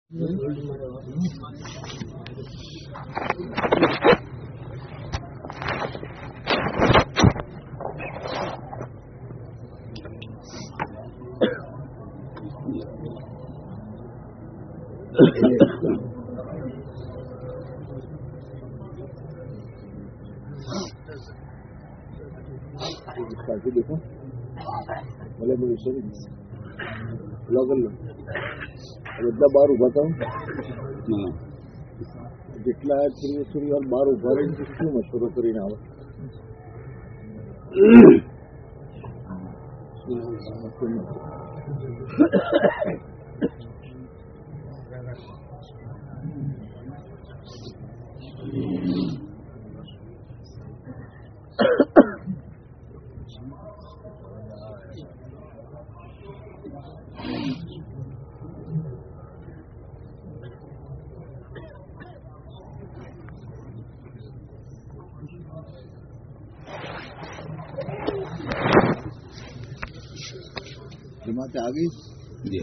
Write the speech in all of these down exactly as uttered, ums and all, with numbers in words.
دیکھو بھلے بڑے سر لگن اتنا باہر ابھا تھا جتنا ہے تھری تھری اور باہر ابھا رہے ہیں کیوں مشورہ کری نہ ہو جماعت آ گئی جی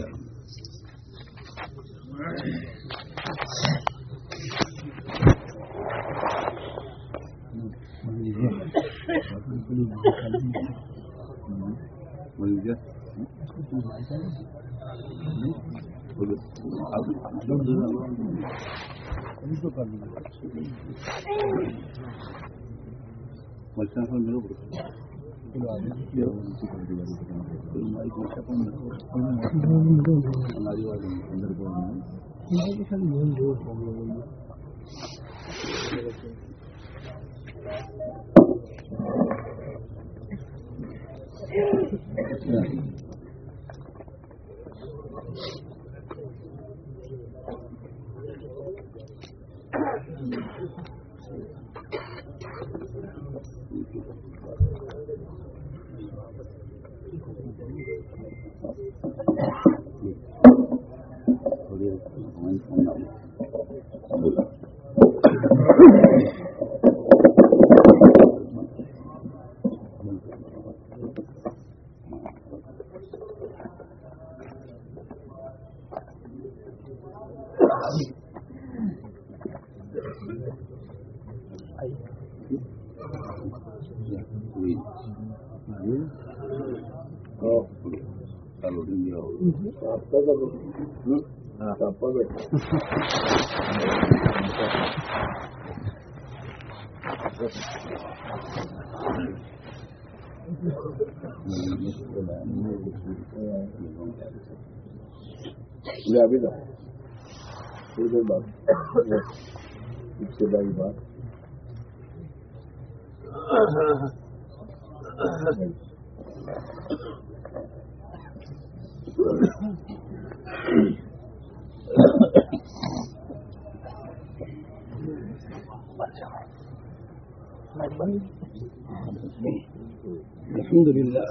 ابھی تھا تھوڑی دیر بعد ابتدائی بات الحمد للہ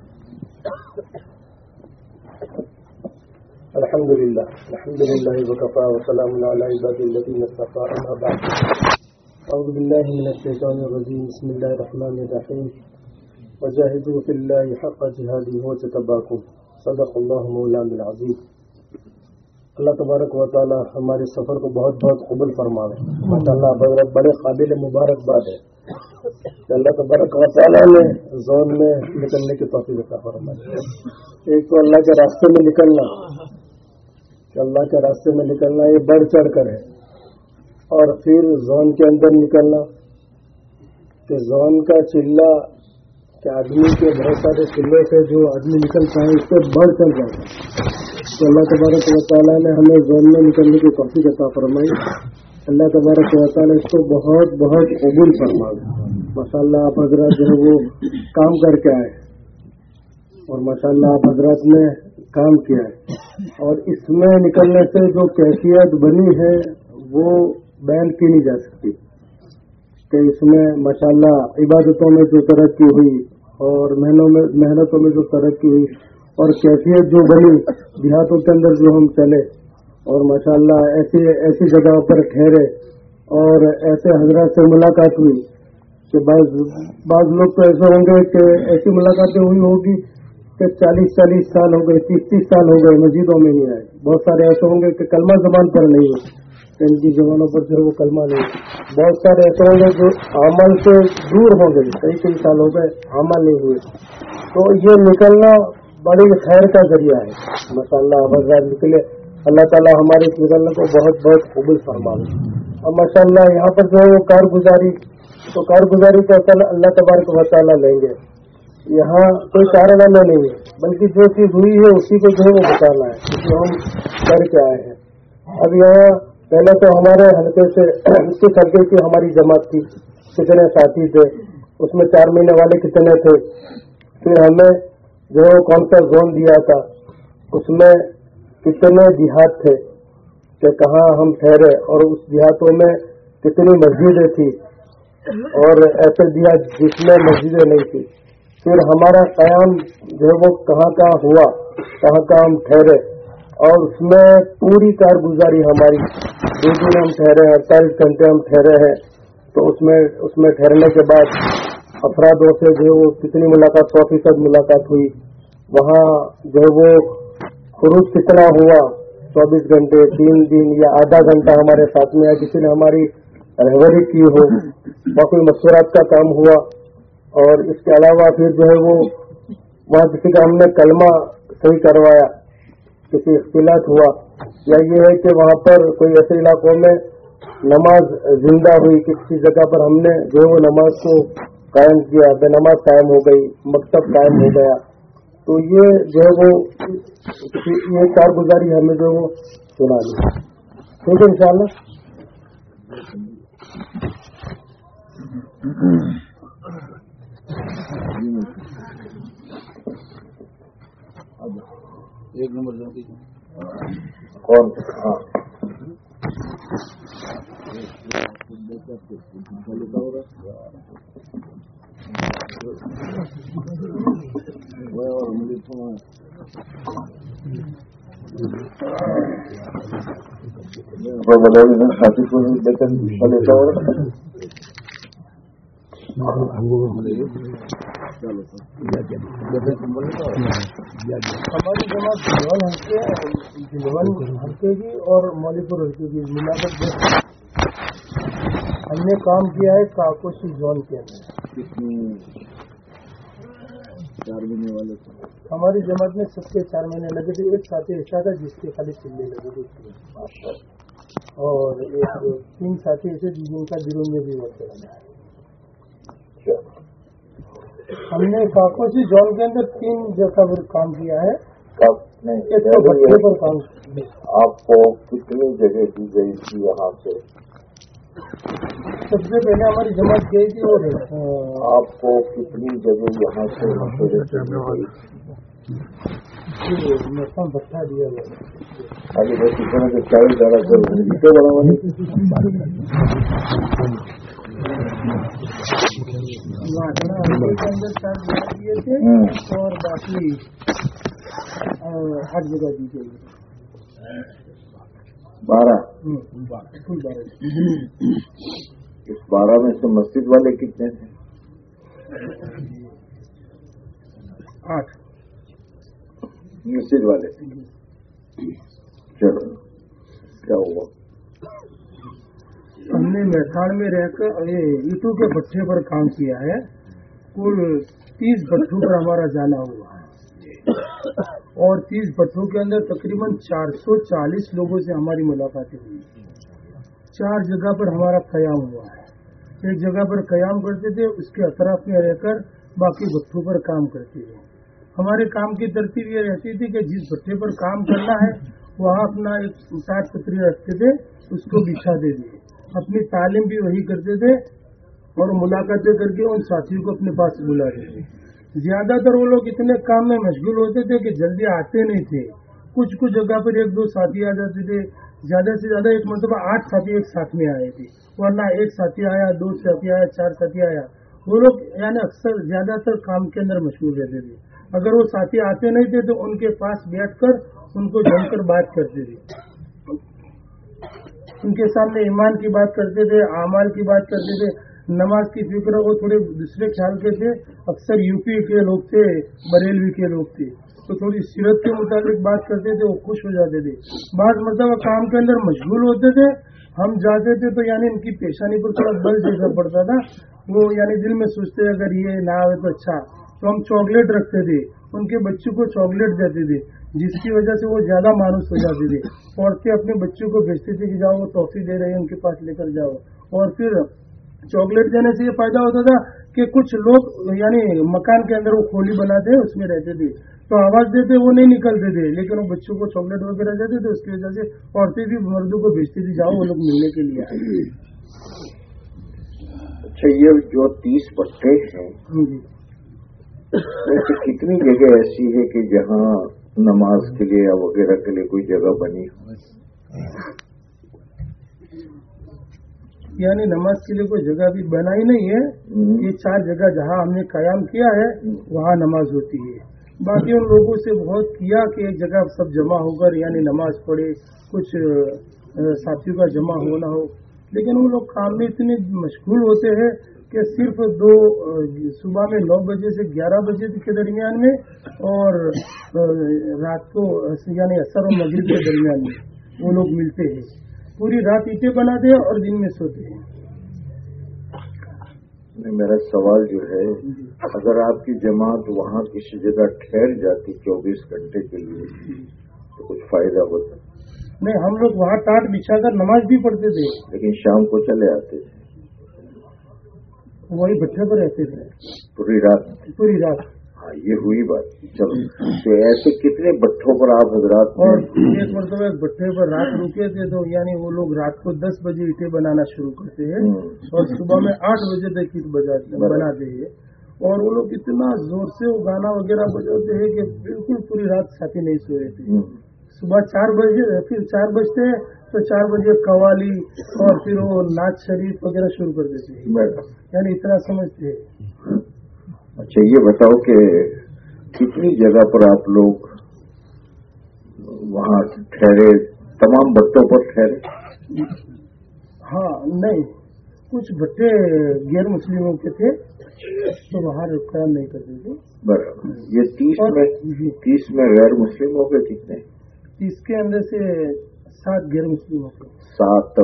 الحمد للہ الحمد للہ وکفى وسلام علی عباده الذین اصطفى اما بعد اعوذ باللہ من الشیطان الرجیم بسم اللہ الرحمن الرحیم وجاہدوا فی اللہ حق جہادہ واجتباکم صدق اللہ مولانا العظیم. اللہ تبارک و تعالی ہمارے سفر کو بہت بہت قبول فرمائے. ماشاءاللہ بڑے قابل مبارکباد ہے کہ اللہ تبارک و تعالی نے زون میں نکلنے کی توفیق عطا فرمائی. ایک تو اللہ کے راستے میں نکلنا کہ اللہ کے راستے میں نکلنا یہ بڑھ چڑھ کر ہے, اور پھر زون کے اندر نکلنا کہ زون کا چلہ کہ آدمی کے بہت سارے چلے سے جو آدمی نکلتا ہے اس سے بڑھ کر جاتا ہے. تو اللہ تبارک و تعالیٰ نے ہمیں زون میں نکلنے کی توفیق عطا فرمائی. اللہ تبارک و تعالیٰ اس کو بہت بہت قبول فرمائے. ماشاءاللہ آپ حضرات جو ہے وہ کام کر کے آئے اور ماشاءاللہ آپ حضرات نے کام کیا ہے, اور اس میں نکلنے سے جو کیفیت بنی ہے وہ بیان کی نہیں جا سکتی کہ اس میں ماشاءاللہ عبادتوں میں جو ترقی ہوئی اور محنتوں میں محنتوں میں جو ترقی ہوئی اور کیفیت جو بنی دیہاتوں کے اندر جو ہم چلے اور ماشاءاللہ ایسی ایسی جگہوں پر ٹھہرے اور ایسے حضرات سے ملاقات ہوئی کہ بعض بعض لوگ تو ایسے ہوں گے کہ ایسی ملاقاتیں ہوئی ہوگی کہ चालीस चालीस साल हो गए, तीस तीस साल हो गए मस्जिदों में नहीं आए। बहुत सारे ऐसे होंगे कि कलमा जबान पर नहीं है, इनकी जबानों पर जो वो कलमा नहीं। बहुत सारे ऐसे होंगे जो अमल से दूर हो गए, कई कई साल हो गए अमल नहीं हुए। तो ये निकलना बड़ी खैर का जरिया है। माशाअल्लाह बाजार निकले, अल्लाह ताला हमारे इस निकलने को बहुत बहुत कबूल फरमावे। और माशाअल्लाह यहाँ पर जो है वो कारगुजारी, तो कारगुजारी का अल्लाह तबारक व तआला लेंगे। यहाँ कोई कारनामा नहीं है, बल्कि जो चीज हुई है उसी को जो है वो बताना है, जो हम करके आए हैं। अब यहाँ पहले तो हमारे हल्के से किस हल्के की हमारी जमात थी, कितने साथी थे, उसमें चार महीने वाले कितने थे। फिर हमें जो है कौन सा जोन दिया था, उसमें कितने देहात थे कि कहाँ हम ठहरे, और उस देहातों में कितनी मस्जिदें थी, और ऐसे देहात जिसमें मस्जिदें नहीं थी। फिर हमारा कयाम जो है वो कहाँ कहाँ हुआ, कहाँ कहाँ हम ठहरे, और उसमें पूरी कारगुजारी हमारी, दो दिन हम ठहरे, अड़तालीस घंटे हम ठहरे हैं। तो उसमें उसमें ठहरने के बाद अफरादों से जो है वो कितनी मुलाकात, सौ फीसद मुलाकात हुई। वहाँ जो है वो खुरूज कितना हुआ, चौबीस घंटे, तीन दिन या आधा घंटा हमारे साथ में, या किसी ने हमारी रहबरी की हो, वहाँ कोई मशवरात का काम हुआ। और इसके अलावा फिर जो है वो वहाँ किसी का हमने कलमा सही करवाया, किसी इख्तिलात हुआ, या ये है कि वहाँ पर कोई ऐसे इलाकों में नमाज जिंदा हुई कि किसी जगह पर हमने जो है वो नमाज को कायम किया, बेनमाज कायम हो गई, मकतब कायम हो गया। तो ये जो है वो ये कारगुजारी हमें जो वो सुना दी। ठीक है इंशाअल्लाह। एक नंबर कौन? हाँ और मुझे तो बताइए साथी को वेतन लेता होगा। हमारी जमात दिलवन हल्के दिलवन हल्के की और मौलीपुर हल्के की मिलाकर हमने काम किया है काकोशी जोन के अंदर। कितने चार महीने वाले थे हमारी जमात में सबके चार महीने लगे थे। एक साथी ऐसा था जिसके खाली चिल्ले लगे थे, और एक तीन साथी ऐसे जिनका दिलों में भी होते हैं। हमने काकोशी जोन के अंदर तीन जगह पर काम किया है। एक तो भट्टे पर काम किया। आपको कितनी जगह दी गई थी यहाँ से? सबसे पहले हमारी जमात गई थी, और आपको कितनी जगह यहाँ से मौसम भट्टा दिया गया। अभी बस कितना से चालीस ज्यादा कर बड़ा वाले के अंदर चार जगह दिए थे, और बाकी हर जगह दी गई बारह। कुल बारह। इस बारह में से मस्जिद वाले कितने थे? आठ मस्जिद वाले। चलो क्या हुआ? हमने मैथान में रहकर ये ईंटों के भट्ठे पर काम किया है। कुल तीस भट्ठों पर हमारा जाना हुआ है, और तीस भट्ठों के अंदर तकरीबन चार सौ चालीस लोगों से हमारी मुलाकातें हुई। चार जगह पर हमारा कयाम हुआ है। एक जगह पर कयाम करते थे, उसके अतराफ में रहकर बाकी भट्ठों पर काम करते थे। हमारे काम की तरतीब ये रहती थी कि जिस भट्ठे पर काम करना है वहाँ अपना एक सात पत्री रखते थे, उसको बिछा दे दिए। अपनी तालीम भी वही करते थे, और मुलाकातें करके उन साथियों को अपने पास बुलाते थे। ज्यादातर वो लोग इतने काम में मशगूल होते थे कि जल्दी आते नहीं थे। कुछ कुछ जगह पर एक दो साथी आ जाते थे, ज्यादा से ज्यादा एक मतलब आठ साथी एक साथ में आए थे, वरना एक साथी आया, दो साथी आया, चार साथी आया। वो लोग यानी अक्सर ज्यादातर काम के अंदर मशगूल रहते थे। अगर वो साथी आते नहीं थे तो उनके पास बैठकर उनको जमकर बात करते थे, उनके सामने ईमान की बात करते थे, आमाल की बात करते थे। नमाज की फिक्र वो थोड़े दूसरे ख्याल के थे। अक्सर यूपी के लोग थे, बरेलवी के लोग थे, तो थोड़ी सीरत के मुताबिक बात करते थे, वो खुश हो जाते थे। बाद मतलब काम के अंदर मशगूल होते थे, हम जाते थे तो यानी इनकी पेशानी पर थोड़ा बल जैसा पड़ता था। वो यानी दिल में सोचते अगर ये ना आवे तो अच्छा, तो हम चॉकलेट रखते थे, उनके बच्चों को चॉकलेट देते थे, जिसकी वजह से वो ज्यादा मानूस हो जाते थे। औरतें अपने बच्चों को भेजते थे कि जाओ वो टॉफी दे रहे हैं उनके पास लेकर जाओ। और फिर चॉकलेट देने से ये फायदा होता था कि कुछ लोग यानी मकान के अंदर वो खोली बनाते हैं उसमें रहते थे, तो आवाज देते वो नहीं निकलते थे, लेकिन वो बच्चों को चॉकलेट वगैरह देते थे, उसकी वजह से औरतें भी मर्दों को भेजती थी जाओ वो लोग मिलने के लिए आए। अच्छा, ये जो तीस पट्टे हैं वैसे कितनी जगह ऐसी है कि जहाँ नमाज के लिए या वगैरह के लिए कोई जगह बनी हो? यानी नमाज के लिए कोई जगह भी बनाई नहीं है। ये चार जगह जहाँ हमने कयाम किया है वहाँ नमाज होती है। बाकी उन लोगों से बहुत किया कि एक जगह सब जमा होकर यानी नमाज पढ़े, कुछ साथियों का जमा होना हो, लेकिन वो लोग काम में इतने मशगूल होते हैं कि सिर्फ दो सुबह में नौ बजे से ग्यारह बजे के दरमियान में और रात को यानी असर और मगरिब के दरमियान में वो लोग मिलते हैं। पूरी रात ईंटें बनाते हैं और दिन में सोते हैं। मेरा सवाल जो है, अगर आपकी जमात वहाँ किसी जगह ठहर जाती चौबीस घंटे के लिए तो कुछ फायदा होता? नहीं, हम लोग वहाँ टाट बिछाकर नमाज भी पढ़ते थे, लेकिन शाम को चले आते थे, वही भट्टे पर रहते थे पूरी रात पूरी रात। हाँ, ये हुई बात। चलो, तो ऐसे कितने भट्टों पर आप हजरात? और एक मरतबा एक भट्टे पर रात रुके थे, तो यानी वो लोग रात को दस बजे ईंटें बनाना शुरू करते हैं और सुबह में आठ बजे तक ईंट बनाते हैं। और वो लोग इतना जोर से वो गाना वगैरह बजाते हैं कि बिल्कुल पूरी रात साथी नहीं सोए थे। सुबह चार बजे फिर चार बजते हैं तो चार बजे कवाली और फिर वो नाच शरीफ वगैरह शुरू कर देते हैं, यानी इतना समझते हैं। अच्छा, ये बताओ कि कितनी जगह पर आप लोग वहाँ ठहरे? तमाम भट्टों पर ठहरे? हाँ, नहीं, कुछ भट्टे गैर मुस्लिमों के थे तो वहाँ काम नहीं करते थे। बराबर। ये तीस में तीस में गैर मुस्लिमों के कितने? इसके अंदर से सात गैर मुस्लिमों के। सात।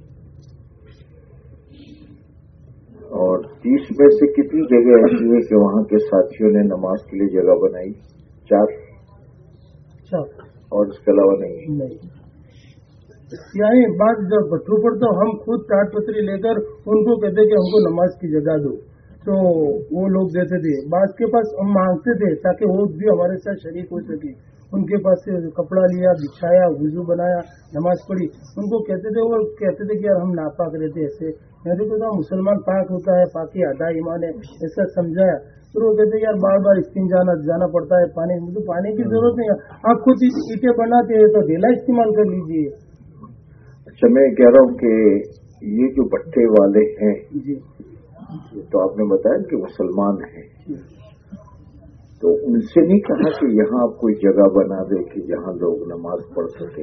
और तीस में से कितनी जगह ऐसी है कि वहाँ के साथियों ने नमाज के लिए जगह बनाई? चार। चार। और इसके अलावा नहीं? नहीं। यानी बात जब भट्टों पर तो हम खुद टाट पत्री लेकर उनको कहते कि हमको नमाज की जगह दो, तो वो लोग देते थे। बात के पास हम मांगते थे ताकि वो भी हमारे साथ शरीक हो सके। उनके पास से कपड़ा लिया, बिछाया, वुजू बनाया, नमाज पढ़ी। उनको कहते थे, वो कहते थे कि यार हम नापाक रहते ऐसे, मैंने कहा मुसलमान पाक होता है, पाकी आधा ईमान है, ऐसा समझाया। फिर वो कहते यार बार बार इस्तिंजाना जाना पड़ता है, पानी मुझे पानी की जरूरत नहीं है, आप कुछ ईंटें बनाते हैं तो ढेला इस्तेमाल कर लीजिए। अच्छा, मैं कह रहा हूँ कि ये जो भट्टे वाले हैं जी, तो आपने बताया कि मुसलमान हैं, तो उनसे नहीं कहा कि यहाँ आप कोई जगह बना दे कि जहाँ लोग नमाज पढ़ सके?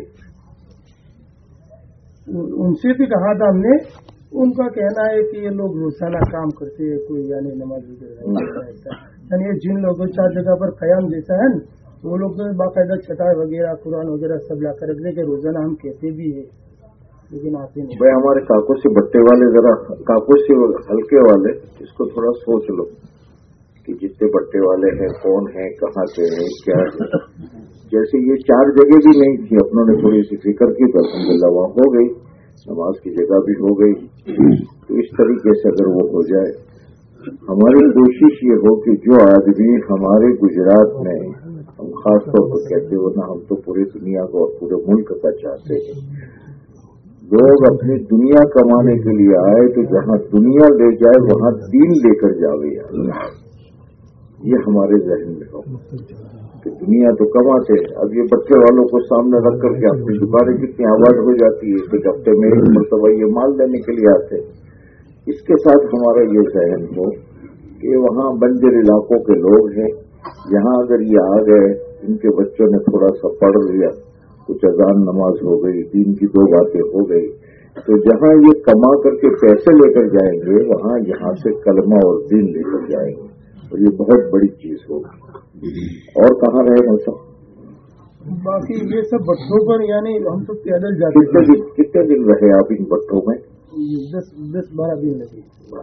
उनसे भी कहा था हमने। उनका कहना है कि ये लोग रोजाना काम करते हैं, कोई यानी नमाज वगैरह ऐसा, यानी जिन लोगों चार जगह पर कयाम जैसा है वो लोग तो बाकायदा चटाई वगैरह कुरान वगैरह सब ला कर रखने के रोजाना हम कहते भी है, लेकिन आते नहीं। भाई हमारे काकों से भट्टे वाले, जरा काकों से हल्के वाले, इसको थोड़ा सोच लो कि जितने भट्टे वाले हैं कौन है, कहाँ के हैं, क्या है। जैसे ये चार जगह भी नहीं थी, अपनों ने थोड़ी सी फिक्र की तो अल्हम्दुलिल्लाह वहाँ हो गई, नमाज की जगह भी हो गई। तो इस तरीके से अगर वो हो जाए, हमारी कोशिश ये हो कि जो आदमी हमारे गुजरात में, हम खास तौर पर कहते हो ना, हम तो पूरी दुनिया को और पूरे मुल्क का चाहते हैं, लोग अपनी दुनिया कमाने के लिए आए तो जहाँ दुनिया ले जाए वहाँ दीन लेकर जावे। ये हमारे जहन में हो कि दुनिया तो कमाते हैं, अब ये बच्चे वालों को सामने रख करके अपनी दुकानें कितनी आबाद हो जाती है, कुछ हफ्ते में एक मरतबा ये माल लेने के लिए आते हैं। इसके साथ हमारा ये जहन हो कि वहाँ बंजर इलाकों के लोग हैं, यहाँ अगर ये आ गए, इनके बच्चों ने थोड़ा सा पढ़ लिया, कुछ अजान नमाज हो गई, दीन की दो बातें हो गई, تو جہاں یہ کما کر کے پیسے لے کر جائیں گے وہاں یہاں سے کلمہ اور دین لے کر جائیں گے، اور یہ بہت بڑی چیز ہوگی۔ اور کہاں رہے ہم سب؟ باقی یہ سب بٹھوں پر، یعنی ہم تو پیدل جاتے کتنے دن کتنے دن رہے آپ ان بٹھوں میں؟ دس دس بارہ دن لگے۔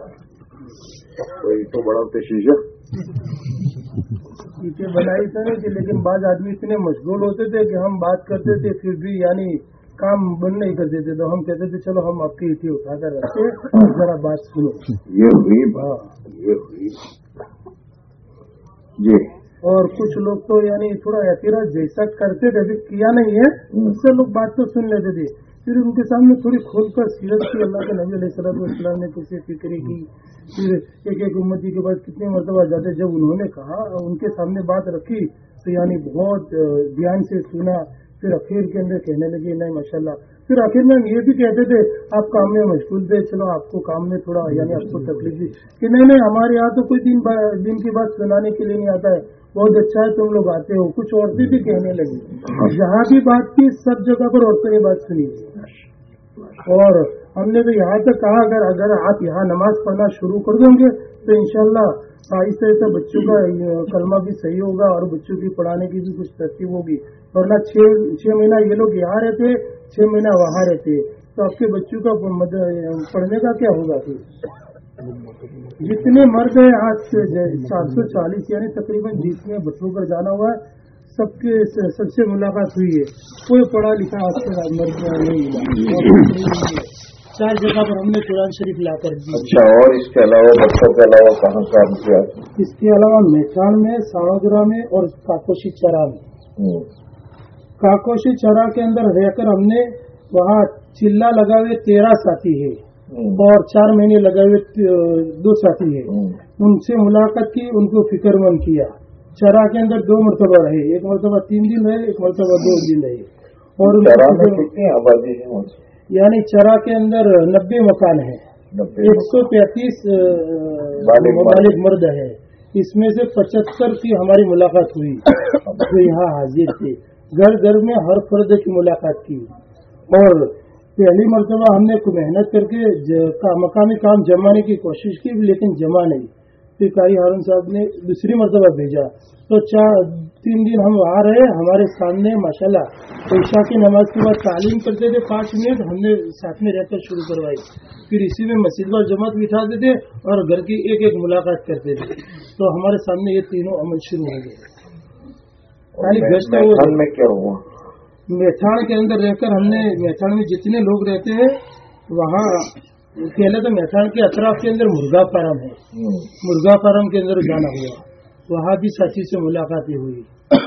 کوئی تو بڑا شیشہ اینٹیں بنائی تھا کہ، لیکن بعض آدمی اتنے مشغول ہوتے تھے کہ ہم بات کرتے تھے پھر بھی یعنی کام بند نہیں کرتے تھے، تو ہم کہتے تھے چلو ہم آپ کی اینٹیں اٹھا کر رکھتے ذرا بات سنو۔ یہ ہوئی یہ ہوئی جی۔ اور کچھ لوگ تو یعنی تھوڑا اعتراض جیسا کرتے تھے، ابھی کیا نہیں ہے، اس سے لوگ بات تو سن لیتے تھے، پھر ان کے سامنے تھوڑی کھول کر سیرت کی، اللہ کے نبی علیہ الصلوۃ والسلام نے کیسے فکری کی، پھر ایک ایک امتی کے بعد کتنے مرتبہ جاتے، جب انہوں نے کہا ان کے سامنے بات رکھی تو یعنی بہت دھیان سے سنا، پھر اخیر کے اندر کہنے لگے نہیں ماشاءاللہ، پھر آخر میں یہ بھی کہتے تھے آپ کام میں مشغول تھے، چلو آپ کو کام میں تھوڑا یعنی آپ کو تکلیف دی کہ نہیں نہیں ہمارے یہاں تو کوئی دن دن کی بات سنانے کے لیے نہیں آتا ہے، بہت اچھا ہے تم لوگ آتے ہو۔ کچھ عورتیں بھی کہنے لگی، جہاں بھی بات کی سب جگہ پر عورتوں نے بات سنی، اور ہم نے تو یہاں تک کہا اگر اگر آپ یہاں نماز پڑھنا شروع کر دیں گے تو انشاءاللہ آہستہ آہستہ بچوں کا کلمہ بھی صحیح ہوگا اور بچوں کی پڑھانے کی بھی کچھ ترتیب ہوگی، ورنہ چھ چھ مہینہ یہ لوگ یہاں رہتے، چھ مہینہ وہاں رہتے، تو آپ کے بچوں کا پڑھنے کا کیا ہوگا؟ پھر جتنے مرد ہیں آج سے چار سو چالیس یعنی تقریباً جتنے بچوں پر جانا ہوا ہے سب کے سب سے ملاقات ہوئی ہے، کوئی پڑھا لکھا آج سے مرد نہیں ملا۔ چار جگہ پر ہم نے قرآن شریف لا کر دی۔ اچھا، اور اس کے علاوہ بچوں کے علاوہ کہاں کام کیا؟ اس کے علاوہ میچان میں، ساوگرا میں اور کاکوشی چرا میں۔ کاکوشی چرا کے اندر رہ کر ہم نے وہاں چلا لگائے ہوئے تیرہ ساتھی ہے اور چار مہینے لگائے ہوئے دو ساتھی ہے، ان سے ملاقات کی، ان کو فکر مند کیا۔ چرا کے اندر دو مرتبہ رہے، ایک مرتبہ تین دن رہے، ایک مرتبہ دو دن رہے، اور کتنی آبادی ہے؟ یعنی چرا کے اندر نبے مکان ہیں، ایک سو پینتیس بالغ مرد ہے، اس میں سے پچہتر کی ہماری ملاقات ہوئی جو یہاں حاضر تھے، گھر گھر میں ہر فرد کی ملاقات کی، اور پہلی مرتبہ ہم نے محنت کر کے مقامی کام جمانے کی کوشش کی لیکن جمع نہیں، پھر قاری ہارون صاحب نے دوسری مرتبہ بھیجا تو چار تین دن ہم آ رہے، ہمارے سامنے ماشاءاللہ عشاء کی نماز کے بعد تعلیم کرتے تھے، پانچ منٹ ہم نے ساتھ میں رہ کر شروع کروائی، پھر اسی میں مسجد پر جماعت بٹھاتے تھے اور گھر کی ایک ایک ملاقات کرتے تھے، تو ہمارے سامنے یہ تینوں عمل شروع ہو گئے۔ میتھان میں کیا ہوا؟ میتھان کے اندر رہ کر ہم نے، میتھان میں جتنے لوگ رہتے ہیں وہاں پہلے تو میتھان کے اطراف کے اندر مرغا فارم ہے، مرغا فارم کے اندر جانا ہوا، وہاں بھی ساتھی سے ملاقاتیں ہوئی،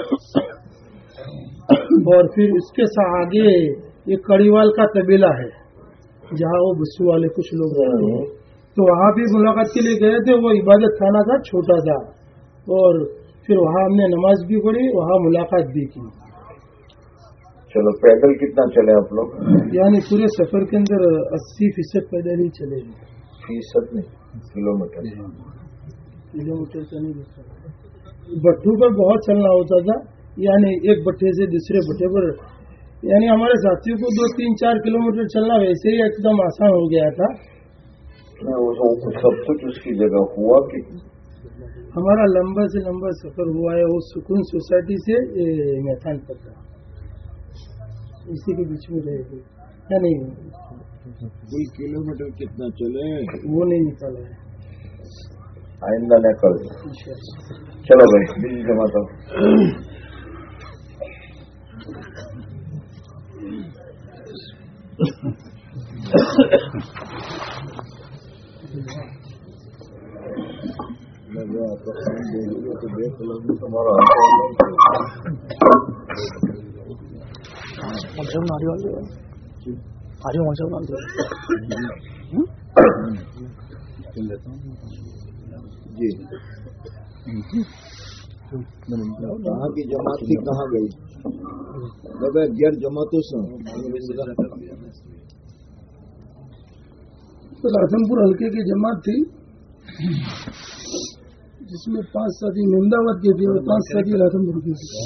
اور پھر اس کے ساتھ آگے ایک کڑیوال کا قبیلہ ہے جہاں وہ بسو والے کچھ لوگ رہتے ہیں، تو وہاں بھی ملاقات کے لیے گئے تھے، وہ عبادت خانہ تھا چھوٹا تھا، اور پھر وہاں ہم نے نماز بھی پڑھی، وہاں ملاقات بھی کی۔ چلو پیدل کتنا چلے آپ لوگ؟ یعنی پورے سفر کے اندر اسی فیصد پیدل ہی چلے گئے۔ فیصد نہیں، کلو میٹر کلو میٹر کا نہیں ہوتا، بٹھوں پر بہت چلنا ہوتا تھا، یعنی ایک بٹھے سے دوسرے بٹھے پر، یعنی ہمارے ساتھیوں کو دو تین چار کلو میٹر چلنا ویسے ہی ایک دم آسان ہو گیا تھا۔ سب کچھ اس کی جگہ ہوا کہ ہمارا لمبا سے لمبا سفر ہوا ہے، وہ سکون سوسائٹی سے میتھان تک کا، اسی کے بیچ میں رہے گی، یعنی کوئی کلو میٹر کتنا چلے وہ نہیں نکالا ہے، آئندہ نہ کر دیں۔ چلو بھائی بیجی جمع کرو۔ تو دیکھ لو تمہارا جی کہاں کی جماعت تھی، کہاں گئی؟ غیر جماعتوں سے لاسن پور حلقے کی جماعت تھی، جس میں پانچ ساتھی احمدآباد کے تھے اور پانچ ساتھی راجمپور کے تھے.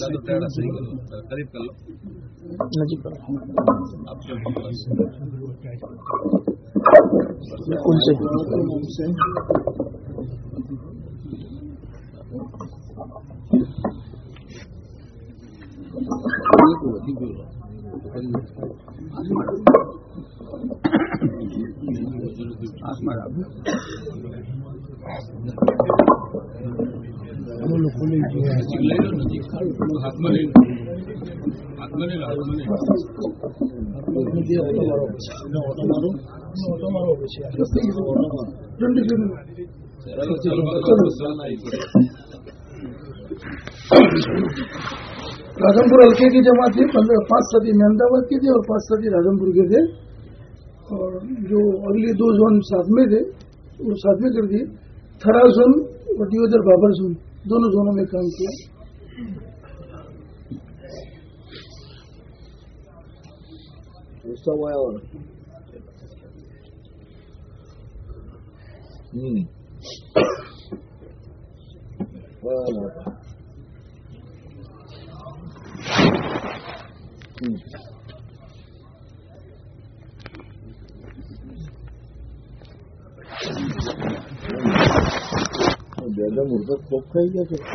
راجمپور ہلکے کی جماعت تھی. پانچ ساتھی احمدآباد کے تھے اور پانچ ساتھی راجمپور کے تھے. اور جو اگلی دو زون ساتھ میں تھے وہ ساتھ میں کر دیے. تھرا زون اور دیودر بابر زون دونوں زونوں میں کام کیا. ایسا ہوا اور زیادہ مردہ خوب کھائی جا سکتی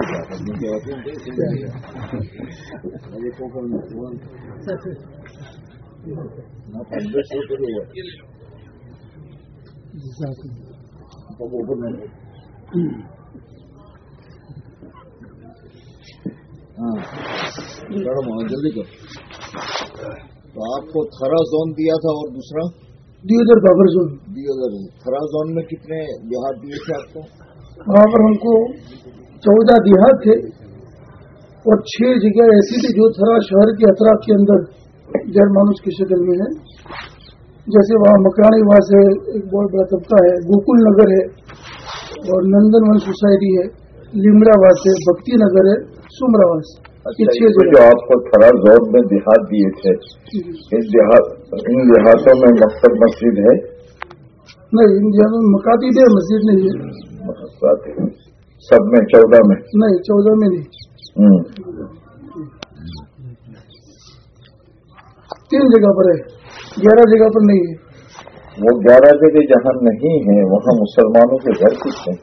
ہاں جلدی کر. تو آپ کو تھرا زون دیا تھا اور دوسرا دیودر بابر زون. دیودر تھرا زون میں کتنے دیہات دیے تھے آپ کو؟ وہاں پر ہم کو چودہ دیہات تھے اور چھ جگہ ایسی تھی جو تھرا شہر کے اطراف کے اندر غیر مانوس کی شکل میں ہے. جیسے وہاں مکانی واس ہے, ایک بہت بڑا طبقہ ہے, گوکل نگر ہے اور نندن ون سوسائٹی ہے, لیمڑا واس ہے, بھکتی نگر ہے, سمرا واس. جو آپ کو تھرا زون میں دیہات دیے تھے ان دیہاتوں میں مکتب مسجد ہے؟ نہیں, ان دیہاتوں میں مکاتب ہے, مسجد نہیں ہے. سب میں چودہ میں نہیں, چودہ میں نہیں, تین جگہ پر ہے, گیارہ جگہ پر نہیں ہے. وہ گیارہ جگہ جہاں نہیں ہے وہاں مسلمانوں کے گھر کتنے؟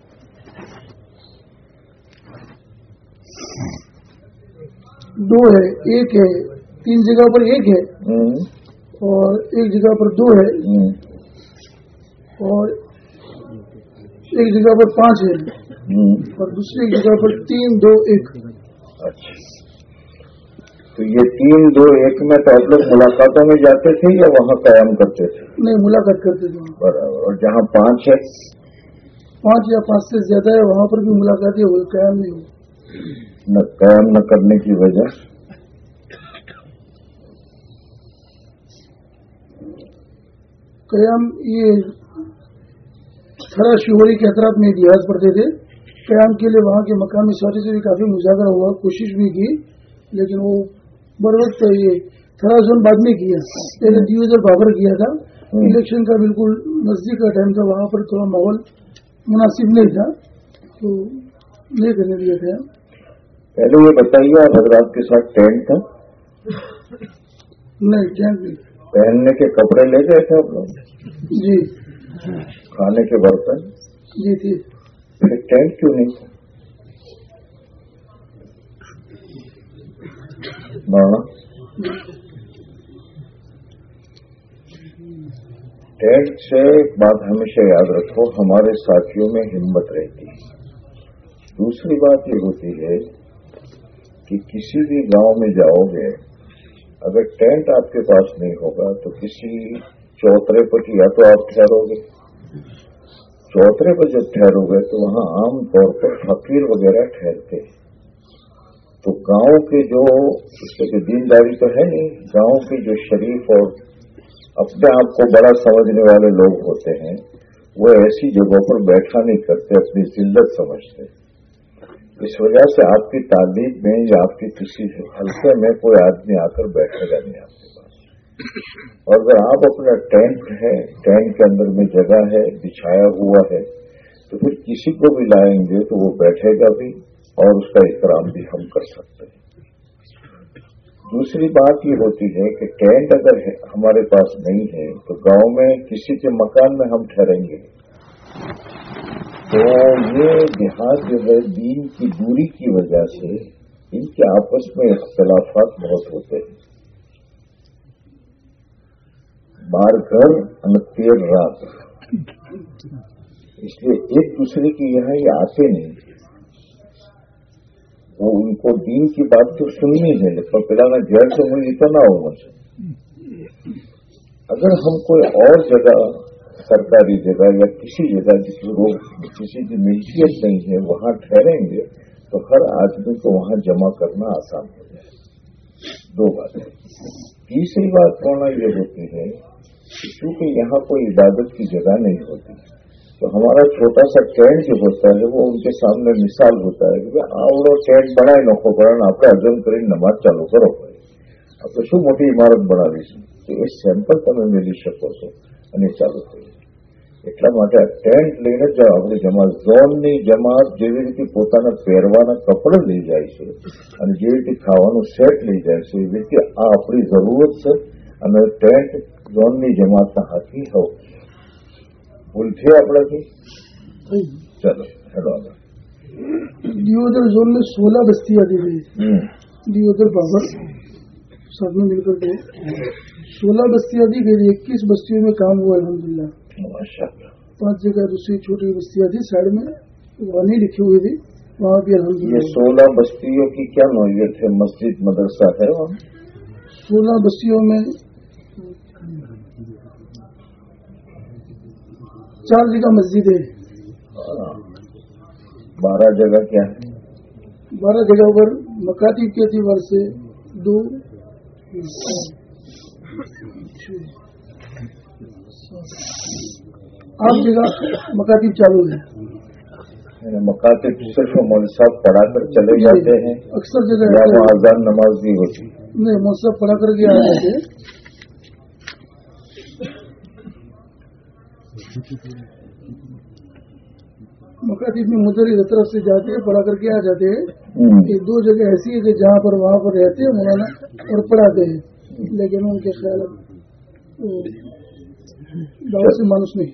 دو ہے, ایک ہے, تین جگہ پر ایک ہے اور ایک جگہ پر دو ہے اور ایک جگہ پر پانچ ہے اور دوسری جگہ پر تین دو ایک. اچھا, تو یہ تین دو ایک میں تو آپ لوگ ملاقاتوں میں جاتے تھے یا وہاں قیام کرتے تھے؟ نہیں, ملاقات کرتے تھے. برابر. اور جہاں پانچ ہے, پانچ یا پانچ سے زیادہ ہے, وہاں پر بھی ملاقاتیں ہوئی, قیام نہیں ہوئی. نہ قیام نہ کرنے کی وجہ قیام یہ تھرا شیوری کے اطراف میں دیہات پڑتے تھے. قیام کے لیے وہاں کے مقامی ساتھی سے بھی کافی مذاکرہ ہوا, کوشش بھی کی, لیکن وہ بر وقت یہ تھرا زون بعد میں کیا. پہلے دیودر بابر کیا تھا. الیکشن کا بالکل نزدیک کا ٹائم تھا, وہاں پر تھوڑا ماحول مناسب نہیں تھا تو نہیں کرنے دیا تھا. پہلے یہ بتائیے آپ حضرات کے ساتھ ٹینٹ تھا؟ نہیں, ٹینٹ نہیں. پہننے کے کپڑے لے گئے تھے آپ لوگ؟ جی. کھانے کے برتن؟ جی تھی. پھر ٹینٹ کیوں نہیں تھا؟ ٹینٹ سے ایک بات ہمیشہ یاد رکھو, ہمارے ساتھیوں میں ہمت رہتی ہے. دوسری بات یہ ہوتی ہے کہ کسی بھی گاؤں میں جاؤ گے, اگر ٹینٹ آپ کے پاس نہیں ہوگا تو کسی چوترے پر یا تو آپ ٹھہرو گے, چوترے پر جب ٹھہرو گے تو وہاں عام طور پر فقیر وغیرہ ٹھہرتے ہیں. تو گاؤں کے جو اس سے دینداری تو ہے نہیں, گاؤں کے جو شریف اور اپنے آپ کو بڑا سمجھنے والے لوگ ہوتے ہیں وہ ایسی جگہوں پر بیٹھا نہیں کرتے, اپنی ذلت سمجھتے. اس وجہ سے آپ کی تعلیم میں یا آپ کی کسی حلقے میں کوئی آدمی آ کر بیٹھے گا نہیں آپ کے پاس. اور اگر آپ اپنا ٹینٹ ہے, ٹینٹ کے اندر میں جگہ ہے, بچھایا ہوا ہے, تو तो फिर किसी को भी लाएंगे तो वो बैठेगा भी और उसका एहतराम भी हम कर सकते हैं। दूसरी बात ये होती है कि टेंट अगर हमारे पास नहीं है तो गांव में किसी के मकान में हम ठहरेंगे, तो ये देहात जो है दीन की दूरी की वजह से इनके आपस में इख्तलाफात बहुत होते हैं। बार घर और तेर रात, इसलिए एक दूसरे के यहाँ ये आते नहीं। वो उनको दीन की बात तो सुननी है, लेकिन पिलाना जहर से मुझे इतना होगा। अगर हम कोई और जगह, सरकारी जगह या किसी जगह जिसमें लोग किसी की मिल्कियत नहीं है, वहां ठहरेंगे तो हर आदमी को वहां जमा करना आसान हो जाए। दो बातें। तीसरी बात होना ये होती है क्योंकि यहाँ कोई इबादत की जगह नहीं होती, तो हमारा छोटा सा टेंट जो होता है वो उनके सामने मिसाल होता है कि आवड़ो टेंट बनाए नखो कारण આપણે અજમ કરીને નમાજ ચાલુ કરો, આપણે શું મોટી ઇમારત બનાવીશું, તો એ સેમ્પલ તમે મેળવી શકો છો અને ચાલુ થઈ। એટલા માટે આ ટેન્ટ લઈને જ આપણે જમાત, ઝોનની જમાત જેવી રીતે પોતાના પહેરવાના કપડા લઈ જાય છે અને જેવી રીતે ખાવાનું સેટ લઈ જાય છે, એવી રીતે આ આપણી જરૂરત છે અને ટેન્ટ ઝોનની જમાતના હાથી હોવ। ભૂલ છે આપણાથી? ચલો હેડો આગળ। दियोदर जोन में सोलह बस्तियां दी गई, दियोदर बाबर सब में मिलकर के सोलह बस्तियां दी गई। इक्कीस बस्तियों में काम हुआ अल्हम्दुलिल्लाह। पांच जगह दूसरी छोटी बस्तियां थी साइड में, वहाँ नहीं लिखी हुई थी, वहाँ भी अल्हम्दुलिल्लाह। ये सोलह बस्तियों की क्या नौयत है? मस्जिद मदरसा है वहाँ? सोलह बस्तियों में चार जगह मस्जिद है, बारह जगह क्या है? बारह जगह पर मकातीब के एतबार से दो, आठ जगह मकातीब चालू है। मकातीब सिर्फ मौलवी साहब पढ़ा कर चले जाते हैं, अक्सर जगह या वहाँ अजान नमाज भी होती? नहीं, मौलवी साहब पढ़ा करके आ जाते हैं। मकातीब में मुदर्रिस तरफ से जाते हैं, पढ़ा करके आ जाते हैं। ये दो जगह ऐसी है कि जहाँ पर वहाँ पर रहते हैं मौलाना और पढ़ाते हैं, लेकिन उनके ख्याल दावत से मानुस नहीं।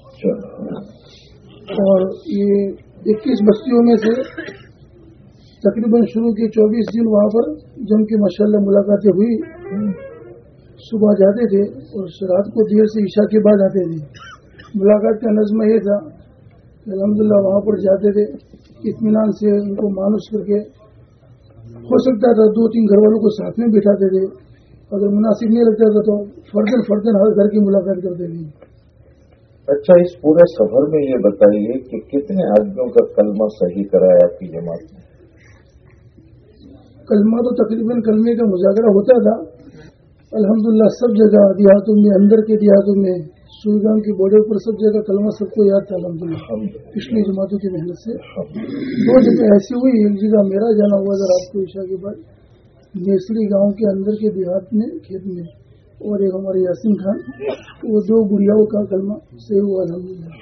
और ये इक्कीस बस्तियों में से तकरीबन शुरू के चौबीस दिन वहाँ पर जम के माशाल्लाह मुलाकातें हुई। सुबह जाते थे और रात को देर से ईशा के बाद आते थे। मुलाकात का नज़्म ये था अल्हम्दुलिल्लाह वहाँ पर जाते थे, इत्मीनान से उनको मानुस करके, हो सकता था दो तीन घर वालों को साथ में बिठाते थे, अगर मुनासिब नहीं लगता था तो फर्दन फर्दन हर घर की मुलाकात करते थे। अच्छा, इस पूरे सफर में ये बताइए कि कितने आदमियों का कलमा सही कराया आपकी जमात ने? कलमा तो तकरीबन कलमे का मुजाकरा होता था अल्हम्दुलिल्लाह सब जगह, देहातों में, अंदर के देहातों में, सूरगाम की बॉर्डर पर सब जगह कलमा सबको याद था अल्हम्दुलिल्लाह पिछली जमातों की मेहनत से। दो जगह ऐसी हुई, एक जगह मेरा जाना हुआ था रात को ईशा के बाद नेसड़ी गांव के अंदर के देहात में, खेत में, और एक हमारे यासीन खान, वो दो बुढ़ियाओं का कलमा सही हुआ अल्हम्दुलिल्लाह।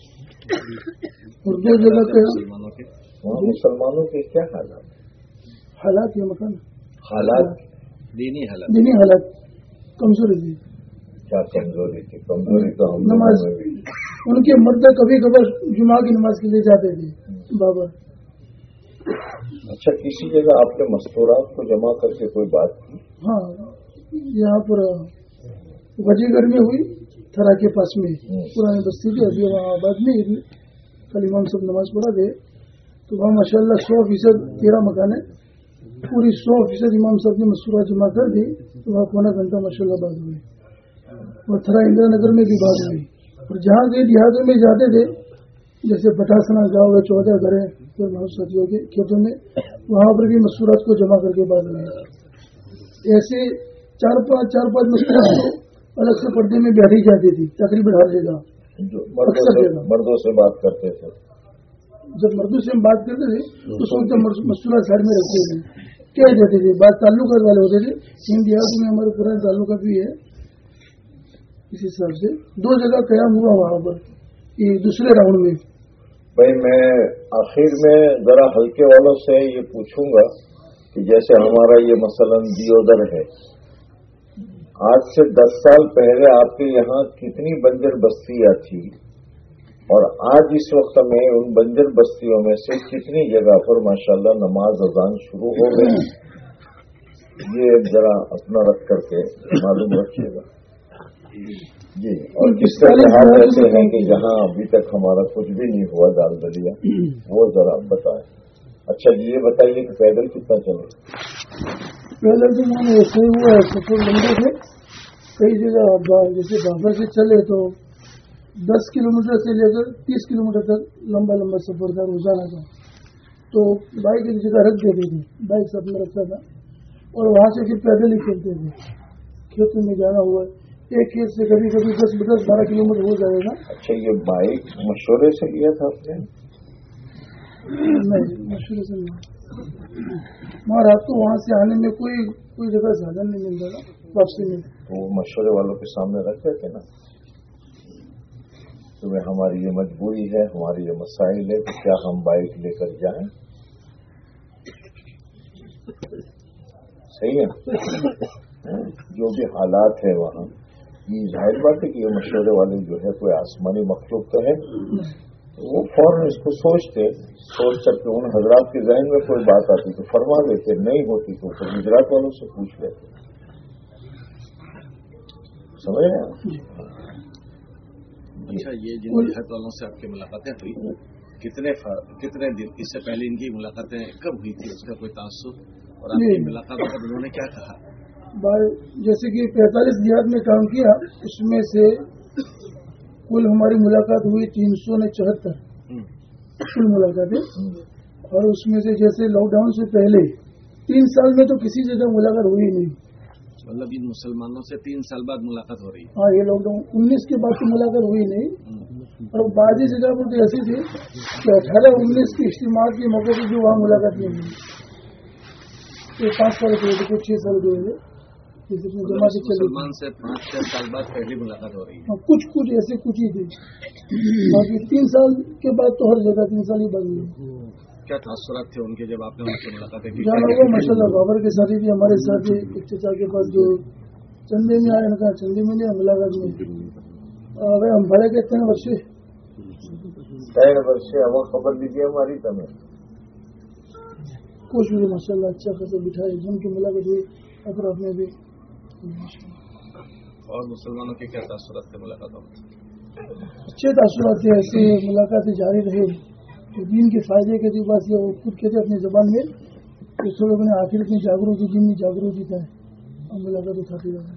और दो जगह के मुसलमानों के क्या हालात हालात या मकान हालात दीनी हालात दीनी हालात कमजोरी थी। क्या कमजोरी थी? कमजोरी तो हम नमाज, उनके मर्द कभी कभार जुमा की नमाज के लिए जाते थे बाबा। अच्छा, किसी जगह आपने मस्तूरात को जमा करके कोई बात की? हाँ, यहाँ पर वजीगर में हुई, थरा के पास में पुरानी बस्ती थी, अभी वहाँ आबाद में कल इमाम सब नमाज पढ़ा थे, तो वहाँ माशाल्लाह सौ फीसद तेरह मकान है, पूरी सौ फीसद इमाम साहब ने मस्तूरा जमा कर दी, तो वहाँ पौना घंटा माशाल्लाह बात हुई। और थरा इंदिरा नगर में भी बात हुई। और जहाँ के देहातों में जाते थे, जैसे पटासना गाँव है, चौदह घर है फिर साथियों के खेतों में, वहाँ पर भी मस्तूरात को जमा करके बात हुई। ऐसे चार पाँच चार पाँच मस्तूरात को अलग से पर्दे में बैठी जाती थी तकरीबन हर जगह। अक्सर जगह मर्दों से बात करते थे, जब मर्दों से हम बात करते थे तो सोचते मस्तूरात साइड में रखते थे, कह देते थे, बात ताल्लुकात वाले होते थे। इन देहातों में हमारे पुराने ताल्लुकात भी है। इस हिसाब से दो जगह कयाम हुआ वहाँ पर, ये दूसरे राउंड में بھائی میں آخر میں ذرا ہلکے والوں سے یہ پوچھوں گا کہ جیسے ہمارا یہ مثلاً دیودر ہے، آج سے دس سال پہلے آپ کے یہاں کتنی بنجر بستیاں تھی، اور آج اس وقت میں ان بنجر بستیوں میں سے کتنی جگہ پر ماشاءاللہ نماز اذان شروع ہو گئی، یہ ذرا اپنا رکھ کر کے معلوم رکھیے گا جی. اور کس طرح حال ایسے ہیں کہ جہاں ابھی تک ہمارا کچھ بھی نہیں ہوا دال دلیا، وہ ذرا بتائیں. اچھا جی یہ بتائیے کہ پیدل کتنا چلے؟ پیدل تو میں ایسے ہی ہوا ہے، سفر لمبے تھے کئی جگہ. جیسے بابر سے چلے تو دس کلو میٹر سے لے کر تیس کلو میٹر تک لمبا لمبا سفر تھا روزانہ کا. تو بائک ایک جگہ رکھ دیتی تھی، بائک ساتھ میں رکھتا تھا اور وہاں سے پھر پیدل ہی چلتے تھے. کھیتوں میں جانا ہوا ایک کھیت سے کبھی کبھی دس دس بارہ کلو میٹر ہو جائے گا. اچھا یہ بائک مشورے سے لیا تھا آپ نے؟ نہیں مشورے سے نہیں، مگر آپ کو وہاں سے آنے میں کوئی کوئی جگہ سادھن نہیں ملتا تھا واپسی میں. تو مشورے والوں کے سامنے رکھ دیتے نا کہ ہماری یہ مجبوری ہے، ہماری یہ مسائل ہے، تو کیا ہم بائک لے کر جائیں؟ صحیح ہے. جو بھی حالات ہیں وہاں، یہ ظاہر بات ہے کہ یہ مشورے والے جو ہے کوئی آسمانی مخلوق تو ہے، وہ فوراً اس کو سوچتے سوچ کر کے ان حضرات کے ذہن میں کوئی بات آتی تو فرما دیتے، نہیں ہوتی تو پھر گجرات والوں سے پوچھ لیتے. سمجھ رہے ہیں؟ اچھا یہ جن دیہات والوں سے آپ کی ملاقاتیں ہوئی، کتنے کتنے دن اس سے پہلے ان کی ملاقاتیں کب ہوئی تھی؟ اس کا کوئی تعصب اور آپ کی ملاقاتوں پر انہوں نے کیا کہا؟ جیسے کہ پینتالیس دیہات میں کام کیا، اس میں سے کل ہماری ملاقات ہوئی تین سو نے چوہتر کل ملاقاتیں. اور اس میں سے جیسے لاک ڈاؤن سے پہلے تین سال میں تو کسی جگہ ملاقات ہوئی نہیں. مطلب ان مسلمانوں سے تین سال بعد ملاقات ہو رہی ہے؟ ہاں یہ لاک ڈاؤن انیس کے بعد تو ملاقات ہوئی نہیں. اور بعض جگہ پر تو ایسی تھی کہ اٹھارہ انیس کے اجتماع کے موقع پہ جو وہاں ملاقات نہیں ہوئی. پانچ سال کے ہوئے کچھ چھ سال کے ہوئے مسلمان سے پانچ چھ سال بعد پہلی ملاقات ہو رہی ہے. کچھ کچھ ایسے کچھ ہی تھے، باقی تین سال کے بعد تو ہر جگہ تین سال ہی بعد ہوئی. کیا تاثرات تھے ان کے جب آپ نے ان سے ملاقاتیں کی؟ جانا ہوا ماشاء اللہ. بابر کے ساتھی بھی ہمارے ساتھ چچا کے پاس جو چندے میں آئے ان کا چندے میں نہیں ملاقات میں ہم بھڑے کہتے ہیں ورشے ورشے ہم خبر دیجیے ہماری تمہیں کچھ بھی ماشاء اللہ اچھا خاصا بٹھائے جن کی ملاقات ہوئی اطراف میں بھی. اور مسلمانوں کے کیا تاثرات تھے ملاقاتوں میں؟ اچھے تاثرات تھے. ایسے ملاقاتیں جاری رہے تو دین کے فائدے کے لیے بات یہ خود کہتے اپنی زبان میں کہ سب لوگوں نے آخر کی جاگروکی دین میں جاگروکی تھا ہم ملاقات اٹھاتے رہے.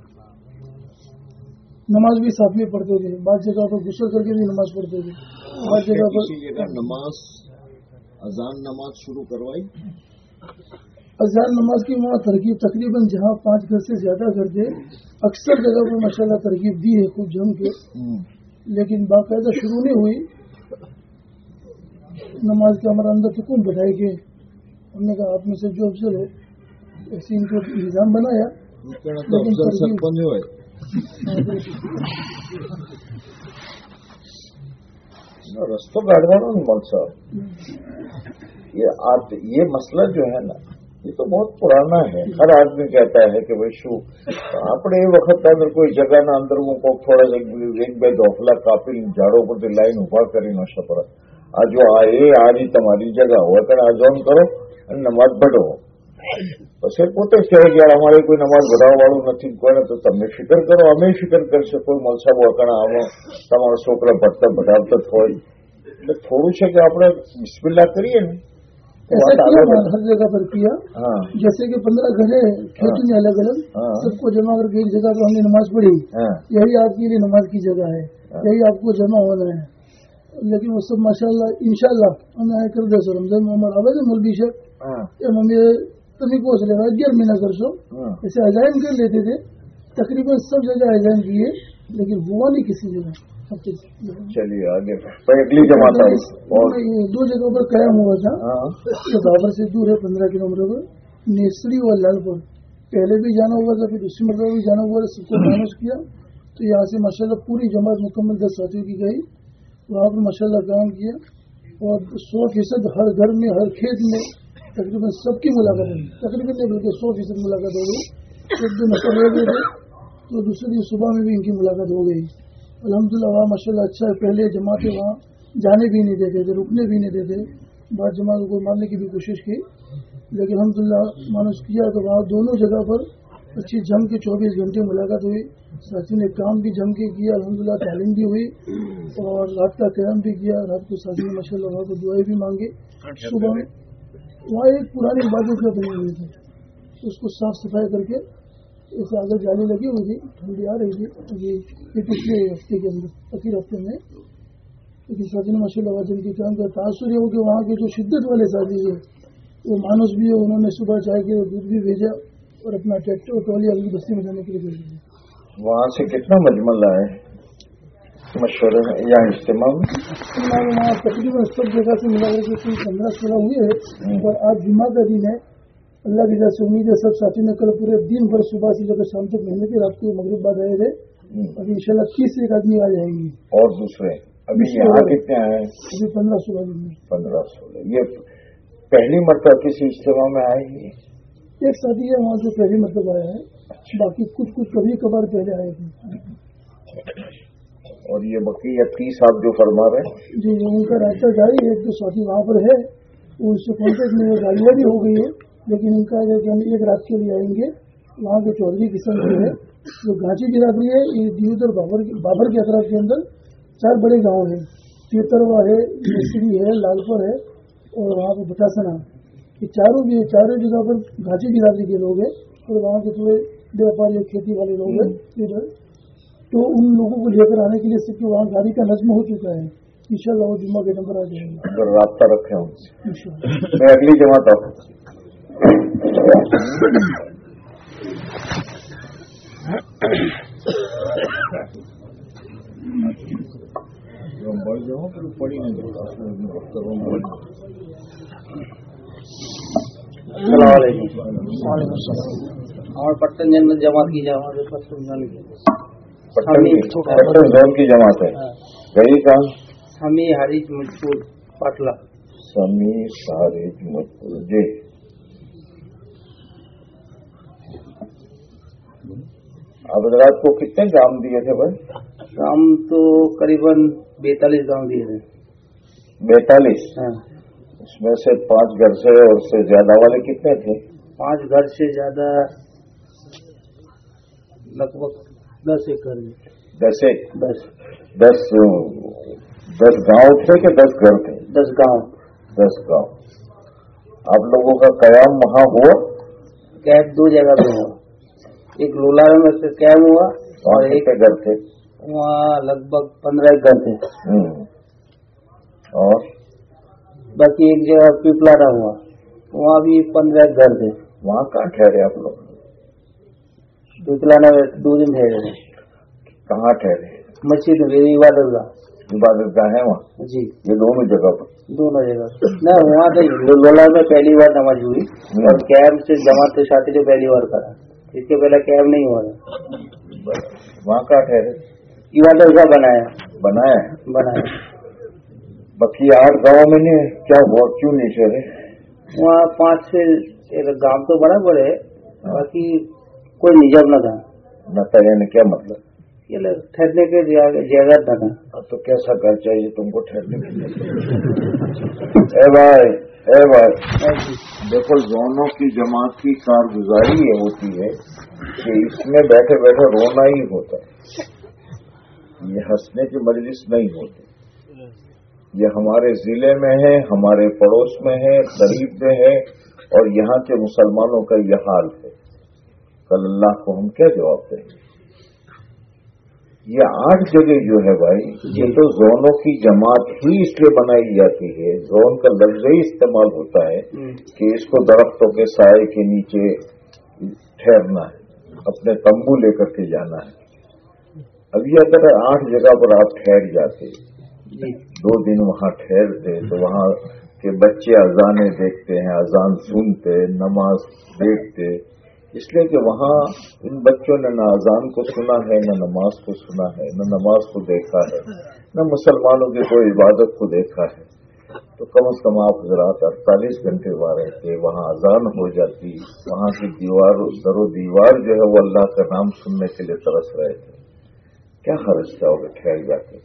نماز بھی ساتھ میں پڑھتے تھے، بعض جگہ پر غسل کر کے بھی نماز پڑھتے تھے، بعض جگہ پر نماز اذان نماز شروع کروائی. اذان نماز کی وہاں ترکیب تقریباً جہاں پانچ گھر سے زیادہ گھر تھے اکثر جگہ پر ماشاء اللہ ترکیب دی ہے خوب جم کے، لیکن باقاعدہ شروع نہیں ہوئی. نماز کے ہمارا اندر حکم بتائے کہ ہم نے کہا آپ میں سے جو افضل ہو ایسے ان کو نظام بنایا. رستوں گاڑی مول صاحب یہ مسئلہ جو ہے نا یہ تو بہت پرانا ہے. ہر آدمی کہتا ہے کہ بھائی شو اپنے وقت اگر کوئی جگہ نہ اندر وہ تھوڑا سا ایک بے دوفلا کافی جھاڑوں پر لائن ابھا کری نشا پر آج جو آئے آج ہی تمہاری جگہ ہوا کر آزون کرو نماز پڑھو. بس یہ پوتے کہے کہ ہمارے کوئی نماز پڑھاوا والوں નથી کوئی تو તમે ફિકર કરો અમે ફિકર કરશે કોઈ મળસા વકણા આવો તમારો છોકરા ભટતા ભટાવતા હોય એટલે થોડું છે કે આપણે બિસ્મિલ્લાહ કરીએ ને. ایسا کیا ہر جگہ پر کیا. جیسے کہ پندرہ گھرے کھیتوں میں الگ الگ سب کو جمع کر کے ایک جگہ پر ہم نے نماز پڑھی. یہی آپ کے لیے نماز کی جگہ ہے، یہی آپ کو جمع ہونا ہے. لیکن وہ سب ماشاء اللہ ان شاء اللہ ہمیں آئے کر دے سو رمضان محمد آواز مولوی شیخ یا ممی تمہیں کو چلے گا گیار مہینہ کر سو ایسے عزائم کر لیتے تھے. تقریباً سب جگہ عزائم کیے لیکن ہوا نہیں کسی جگہ. چلیے آگے اگلی جماعت دو جگہوں پر قیام ہوا تھا. یہ بابر سے دور ہے پندرہ کلو میٹر پر، نیسری اور لال پور. پہلے بھی جانا ہوا تھا، پھر دوسری مرتبہ بھی جانا ہوا تھا، سب کو مینج کیا. تو یہاں سے ماشاء اللہ پوری جماعت مکمل دس ساتھیوں کی گئی، وہاں پر ماشاء اللہ کام کیا. اور سو فیصد ہر گھر میں ہر کھیت میں تقریباً سب کی ملاقات ہوئی. تقریباً نہیں بلکہ سو فیصد ملاقات ہو گئی. ایک دن اوپر رہ گئے تھے تو دوسرے دن صبح میں بھی ان کی ملاقات ہو گئی. الحمدللہ وہاں ماشاء اللہ اچھا ہے. پہلے جماعتیں وہاں جانے بھی نہیں دیتے تھے, رکنے بھی نہیں دیتے. بعض جماعتوں کو مارنے کی بھی کوشش کی, لیکن الحمدللہ مانوس کیا تو وہاں دونوں جگہ پر اچھی جم کے چوبیس گھنٹے ملاقات ہوئی. ساتھی نے کام بھی جم کے کیا, الحمدللہ تعلیم بھی ہوئی اور رات کا قیام بھی کیا. رات کو ساتھی نے ماشاء اللہ وہاں کو دعائیں بھی مانگی. صبح میں وہاں ایک پرانی عبادت کا بنی ہوئی تھی, اس کو صاف صفائی کر کے اسے آگے جالی لگی ہوئی تھی. ٹھنڈی آ رہی تھی ابھی پچھلے ہفتے کے اندر, اخیر ہفتے میں. لیکن ساتھی نے ماشاء اللہ جن کے کام کا تاثر یہ ہو کہ وہاں کے جو شدت والے ساتھی ہیں وہ مانوس بھی ہے, انہوں نے صبح چائے کے دودھ بھی بھیجا اور اپنا ٹریکٹر اور ٹرالی اگلی بستی میں جانے کے لیے بھیج دیا. وہاں سے کتنا مجمل آئے مشورے میں یا اجتماع میں؟ وہاں تقریباً سب جگہ سے ملا کر کے کوئی پندرہ سولہ ہوئی ہے. اور آج جمعہ کا دن ہے. اللہ کی طرف سے امید ہے سب ساتھی نے کل پورے دن بھر صبح سے لے کر شام تک محنت کی. رات کو مغرب بعد آئے تھے. ابھی ان شاء اللہ تیس ایک آدمی آ جائیں گے. اور دوسرے ابھی یہاں کتنے آئے؟ ابھی پندرہ سولہ پندرہ سولہ یہ پہلی مرتبہ کسی اجتماع میں آئے گی. ایک ساتھی ہے وہاں جو پہلی مطلب آیا ہے, باقی کچھ کچھ کبھی کبھار پہلے آئے تھے. اور یہ بقیہ تیس آپ جو فرما رہے ہیں جی ان کا راستہ جاری ہے. ایک جو ساتھی وہاں پر ہے وہ اس سے کانٹیکٹ میں گاڑیاں بھی ہو گئی ہے, لیکن ان کا ہے کہ ہم ایک رات کے لیے آئیں گے. وہاں کے چودھری قسم جو ہے جو گانچی برادری ہے, یہ دیوت اور بابر بابر کے اطراف کے اندر چار بڑے گاؤں ہیں. تیتروا ہے, مستری ہے, لالپور ہے اور وہاں پہ بٹاسنا. یہ چاروں بھی چاروں جگہ پر گانچی برادری کے لوگ ہیں اور وہاں کے تھوڑے ویاپاری کھیتی والے لوگ ہیں ادھر. تو ان لوگوں کو لے کر آنے کے لیے صرف وہاں گاڑی کا نظم ہو چکا ہے. انشاءاللہ وہ جمعہ کے نمبر آ جائیں گے. اگر رابطہ رکھے ہوں میں اگلی جماعت آؤں. پڑی نہیں اور پٹن جنرل جماعت کی جماعت پٹن زون کی جماعت ہے. گئی کہاں؟ سمی ہریج مجپور پٹلہ. سمی ہریج مجپور جی. اب حضرات کو کتنے گام دیے تھے بھائی؟ گام تو قریباً بیتالیس گام دیے تھے. بیتالیس؟ ہاں. اس میں سے پانچ گھر سے اور اس سے زیادہ والے کتنے تھے؟ پانچ گھر سے زیادہ لگ بھگ دس ایک گھر. دس ایک دس دس دس گاؤں تھے کہ دس گھر تھے؟ دس گاؤں. دس گاؤں. آپ لوگوں کا قیام وہاں ہوا؟ قیام دو جگہ پہ ہوا. ایک لولار میں سے قیام ہوا اور ایک گھر تھے وہاں لگ بھگ پندرہ گھر تھے. اور باقی ایک جگہ پیپلاڈا ہوا, وہاں بھی پندرہ گھر تھے. وہاں کہاں ٹھہرے آپ لوگ؟ پیپلاڈا میں دو دن ٹھہرے تھے. کہاں ٹھہرے؟ مسجد میں عبادت گاہ. عبادت گاہ ہے وہاں جی. یہ دونوں جگہ پر؟ دونوں جگہ نہ وہاں تو لولار میں پہلی بار نماز ہوئی اور کیمپ سے جماعت تو ساتھی نے پہلی بار کرا. اس کے پہلے کیمپ نہیں ہوا تھا. وہاں کہاں ٹھہرے؟ عبادت گاہ بنایا بنایا بنایا باقی آٹھ گاؤں میں نہیں کیا ہوا, کیوں نہیں ٹھہرے؟ وہاں پانچ سے گاؤں تو بڑا بڑے, باقی کوئی نجم نہ تھا. نہ تھا یعنی کیا مطلب؟ یہ ٹھہرنے کے جگہ نہ تھا. تو کیسا گھر چاہیے تم کو ٹھہرنے کے لیے؟ اے بھائی اے بھائی دیکھو, زونوں کی جماعت کی کارگزاری یہ ہوتی ہے کہ اس میں بیٹھے بیٹھے رونا ہی ہوتا ہے. یہ ہنسنے کی مجلس نہیں ہوتی. یہ ہمارے ضلع میں ہے, ہمارے پڑوس میں ہے, قریب میں ہے, اور یہاں کے مسلمانوں کا یہ حال ہے. کل اللہ کو ہم کیا جواب دیں گے؟ یہ آٹھ جگہ جو ہے بھائی, یہ تو زونوں کی جماعت ہی اس لیے بنائی جاتی ہے. زون کا لفظ ہی استعمال ہوتا ہے کہ اس کو درختوں کے سائے کے نیچے ٹھہرنا ہے, اپنے تمبو لے کر کے جانا ہے. ابھی اگر آٹھ جگہ پر آپ ٹھہر جاتے, دو دن وہاں ٹھہرتے, تو وہاں کے بچے اذانیں دیکھتے ہیں, اذان سنتے, نماز دیکھتے. اس لیے کہ وہاں ان بچوں نے نہ اذان کو سنا ہے, نہ نماز کو سنا ہے, نہ نماز کو دیکھا ہے, نہ مسلمانوں کی کوئی عبادت کو دیکھا ہے. تو کم از کم آپ حضرات اڑتالیس گھنٹے وہاں رہتے، وہاں اذان ہو جاتی، وہاں کی دیوار در و دیوار جو ہے وہ اللہ کا نام سننے کے لیے ترس رہے تھے، کیا خرچ جاؤ گے ٹھہر جاتے؟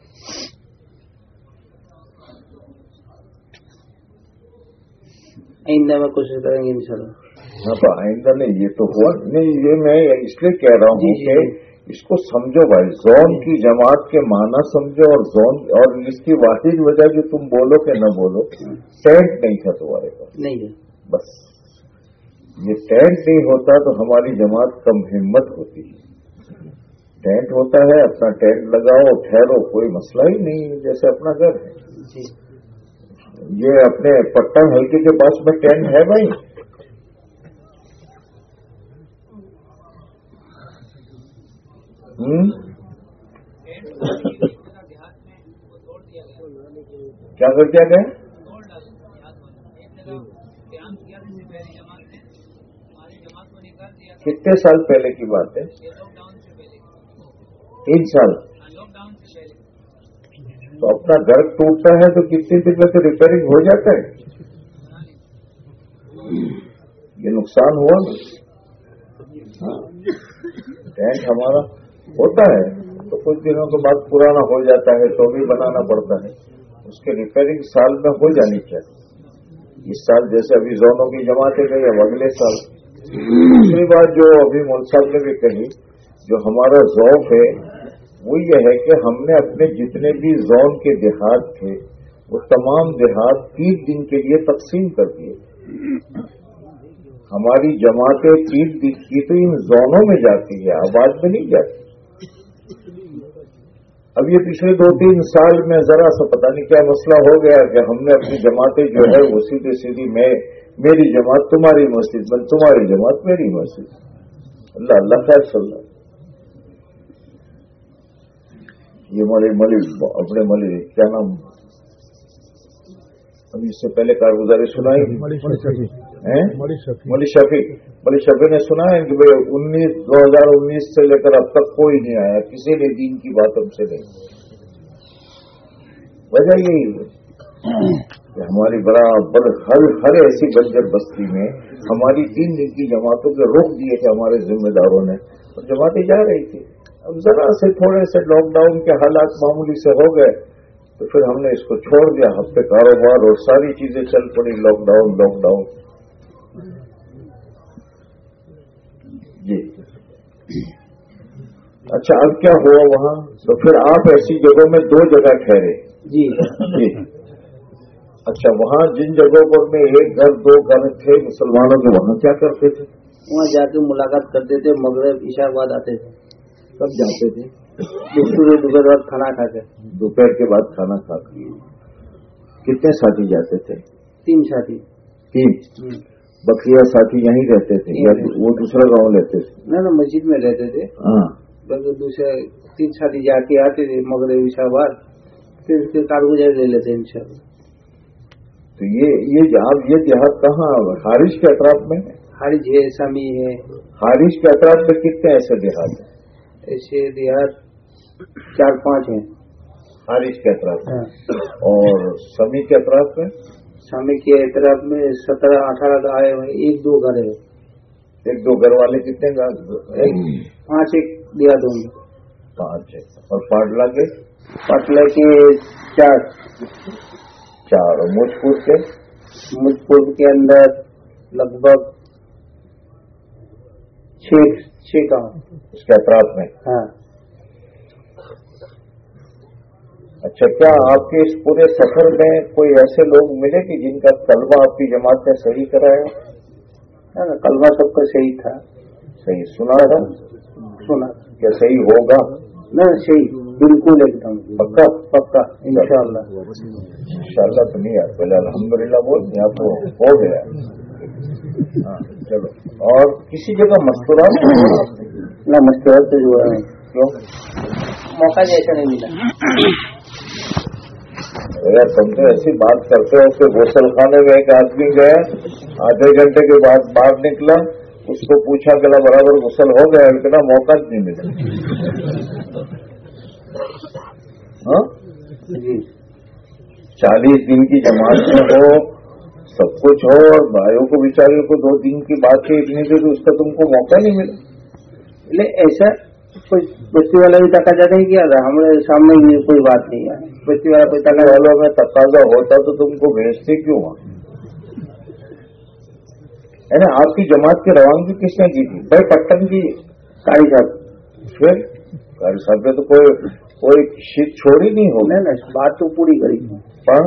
آئندہ میں کوشش کریں گے انشاءاللہ۔ ہاں تو آئندہ نہیں، یہ تو ہوا نہیں، یہ میں اس لیے کہہ رہا ہوں کہ اس کو سمجھو بھائی، زون کی جماعت کے معنی سمجھو، اور زون اور اس کی واحد وجہ جو تم بولو کہ نہ بولو، ٹینٹ نہیں تھا تمہارے پاس، نہیں ہے بس یہ ٹینٹ نہیں ہوتا تو ہماری جماعت کم ہمت ہوتی ہے۔ ٹینٹ ہوتا ہے، اپنا ٹینٹ لگاؤ، ٹھہرو، کوئی مسئلہ ہی نہیں، جیسے اپنا گھر ہے۔ یہ اپنے پٹن ہلکے کے پاس میں ٹینٹ ہے بھائی، ہوں کیا کر دیا گیا؟ کتنے سال پہلے کی بات ہے؟ تین سال۔ تو اپنا گھر ٹوٹتا ہے تو کتنے دن میں تو ریپیئرنگ ہو جاتا ہے، یہ نقصان ہوا نا۔ ٹینٹ ہمارا ہوتا ہے تو کچھ دنوں کے بعد پرانا ہو جاتا ہے تو بھی بنانا پڑتا ہے، اس کے ریپیئرنگ سال میں ہو جانی چاہیے۔ اس سال جیسے ابھی زونوں کی جماعتیں گئی، اب اگلے سال۔ دوسری بات جو ابھی مول صاحب نے بھی کہی، جو ہمارا ذوق ہے وہ یہ ہے کہ ہم نے اپنے جتنے بھی زون کے دیہات تھے وہ تمام دیہات تین دن کے لیے تقسیم کر دیے۔ ہماری جماعتیں تین دن کی تو ان زونوں میں جاتی ہے، آباد میں نہیں جاتی۔ اب یہ پچھلے دو تین سال میں ذرا سا پتہ نہیں کیا مسئلہ ہو گیا کہ ہم نے اپنی جماعتیں جو ہے وہ سیدھے سیدھی میں میری جماعت تمہاری مسجد میں، تمہاری جماعت میری مسجد۔ اللہ اللہ خیر صلی اللہ۔ یہ ملی ملی اپنے ملی کیا نام، ابھی اس سے پہلے کارگزاری سنائی ملی شفیع ملی شفیع نے سنا ہے کہ بھائی انیس دو ہزار انیس سے لے کر اب تک کوئی نہیں آیا، کسی نے دین کی بات ہم سے نہیں۔ وجہ یہی ہے کہ ہماری برابر ہر ہر ایسی بنجر بستی میں ہماری تین دن کی جماعتوں کے روک دیے تھے ہمارے ذمہ داروں نے، اور جماعتیں جا رہی تھی۔ اب ذرا سے تھوڑے سے لاک ڈاؤن کے حالات معمولی سے ہو گئے تو پھر ہم نے اس کو چھوڑ دیا، ہفتے کاروبار اور ساری چیزیں چل پڑی، لاک ڈاؤن لاک ڈاؤن جی۔ اچھا اب کیا ہوا وہاں؟ تو پھر آپ ایسی جگہوں میں دو جگہ ٹھہرے جی جی۔ اچھا وہاں جن جگہوں پر میں ایک گھر دو گھر تھے مسلمانوں کے، وہاں کیا کرتے تھے؟ وہاں جا کے ملاقات کرتے تھے، مغرب عشاء بعد آتے تھے۔ کب جاتے تھے؟ دوپہر بعد کھانا کھا کے۔ دوپہر کے بعد کھانا کھا کے۔ کتنے ساتھی جاتے تھے؟ تین ساتھی۔ تین؟ بقیہ ساتھی یہیں رہتے تھے یا وہ دوسرا گاؤں لیتے تھے؟ نہ نہ مسجد میں رہتے تھے، ہاں۔ بلکہ دوسرے تین ساتھی جا کے آتے تھے مغرب عشاء بعد، پھر اس کے کارگزاری لے لیتے ان شاء اللہ۔ تو یہ یہ آپ یہ دیہات کہاں؟ خارج کے اطراف میں؟ خارج ہے، سامی ہے۔ خارج کے اطراف میں کتنے ایسے دیہات ہیں؟ ایسے دیہات چار پانچ ہیں خارج کے اطراف میں۔ اور سمی کے اطراف میں؟ سامی کے اطراف میں سترہ اٹھارہ آئے ہوئے، ایک دو گھر ہے۔ ایک دو گھر والے کتنے گھر؟ پانچ ایک دیہات ہوں گے۔ پانچ ہے۔ اور پاٹلا کے؟ پٹلہ کے چار۔ چار۔ اور مجھ پور کے؟ مجھ پور کے اندر لگ بھگ چھ چھ گاؤں اس کے اطراف میں۔ ہاں۔ اچھا کیا آپ کے اس پورے سفر میں کوئی ایسے لوگ ملے کہ جن کا کلمہ آپ کی جماعت نے صحیح کرایا؟ کلمہ سب کا صحیح تھا۔ صحیح سنا تھا؟ سنا کیا صحیح ہوگا؟ نہ صحیح بالکل ایک دم پکا پکا انشاءاللہ۔ انشاءاللہ تو نہیں یار، پہلے الحمدللہ بول دیا تو ہو گیا۔ ہاں چلو۔ اور کسی جگہ مستورات نہ مستورات تو جو ہے کیوں؟ موقع جیسا نہیں ملا۔ یار تم تو ایسی بات کرتے ہو کہ غسل خانے میں ایک آدمی گیا، آدھے گھنٹے کے بعد باہر نکلا، اس کو پوچھا کہ برابر غسل ہو گیا، اتنا موقع نہیں ملا۔ ہاں جی चालीस दिन की जमात में हो, सब कुछ हो, और भाइयों को बेचारियों को दो दिन की बात सीखने के तो उसका तुमको मौका नहीं मिला। એટલે ऐसा कोई बस्ती वाला भी तकाजा नहीं किया था, हमारे सामने भी कोई बात नहीं है। बस्ती वाला कोई तकाजा वालों में तकाजा होता तो तुमको भेजते क्यों? है ना, आपकी जमात की रवानगी किसने की थी? भाई पट्टन की कारी साहब। फिर कारी साहब ने तो कोई कोई शीत छोड़ी नहीं हो। नहीं नहीं, बात तो पूरी करी। पर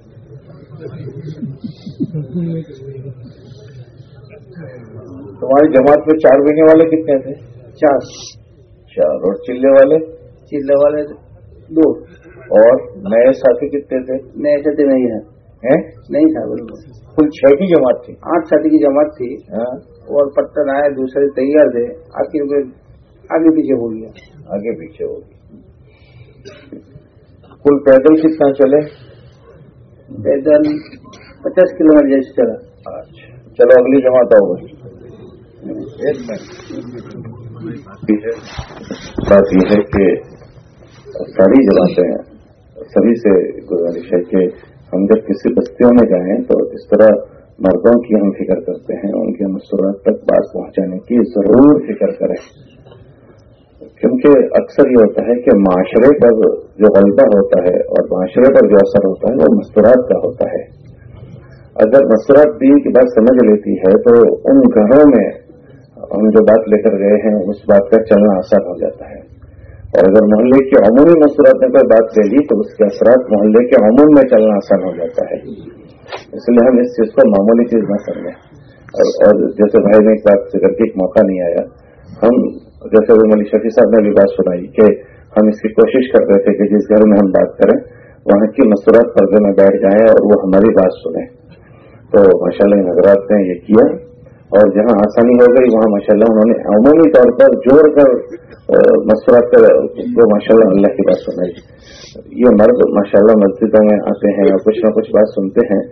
तुम्हारी जमात में चार महीने वाले कितने थे? चार। चार। और चिल्ले वाले? चिल्ले वाले दो। और नए साथी कितने थे? नए साथी नहीं है, हैं? नहीं था बिल्कुल। कुल छह की जमात थी? आठ साथी की जमात थी। हाँ। और पट्टन आए, दूसरे तैयार थे, आखिर में आगे पीछे हो गया। आगे पीछे हो गया। कुल पैदल कितना चले? पैदल पचास किलोमीटर जैसे चला। अच्छा, चलो अगली जमात आओ। एक मिनट, बात यह है कि सारी जमातें सभी से गुजारिश है कि हम जब किसी बस्तियों में जाएं तो इस तरह मर्दों की हम फिक्र करते हैं, उनके मसूरात तक बात पहुंचाने की जरूर फिक्र करें, क्योंकि अक्सर ये होता है कि माशरे पर जो गलबा होता है और माशरे पर जो असर होता है वो मस्तूरात का होता है। अगर मस्तूरात दीन की बात समझ लेती है तो उन घरों में हम जो बात लेकर गए हैं उस बात का चलना आसान हो जाता है, और अगर मोहल्ले की अमूमी मस्तूरात में कोई बात ले ली तो उसके असरात मोहल्ले के अमूम में चलना आसान हो जाता है। इसलिए हम इस चीज को मामूली चीज न समझें। और, और जैसे भाई ने एक बात जिक्र की, एक मौका नहीं आया, हम जैसे वो मलिक शफी साहब ने भी बात सुनाई कि हम इसकी कोशिश कर रहे थे कि जिस घर में हम बात करें वहां की मस्तूरात पर्दे में बैठ जाएं और वो हमारी बात सुने। तो माशाल्लाह इन हजरात ने ये किया, और जहां आसानी हो गई वहां माशाल्लाह उन्होंने अमूमी तौर पर जोड़ कर मस्तूरात कर वो माशाल्लाह अल्लाह की बात सुनाई। ये मर्द माशाल्लाह मस्जिदों में आते हैं और कुछ न कुछ बात सुनते हैं,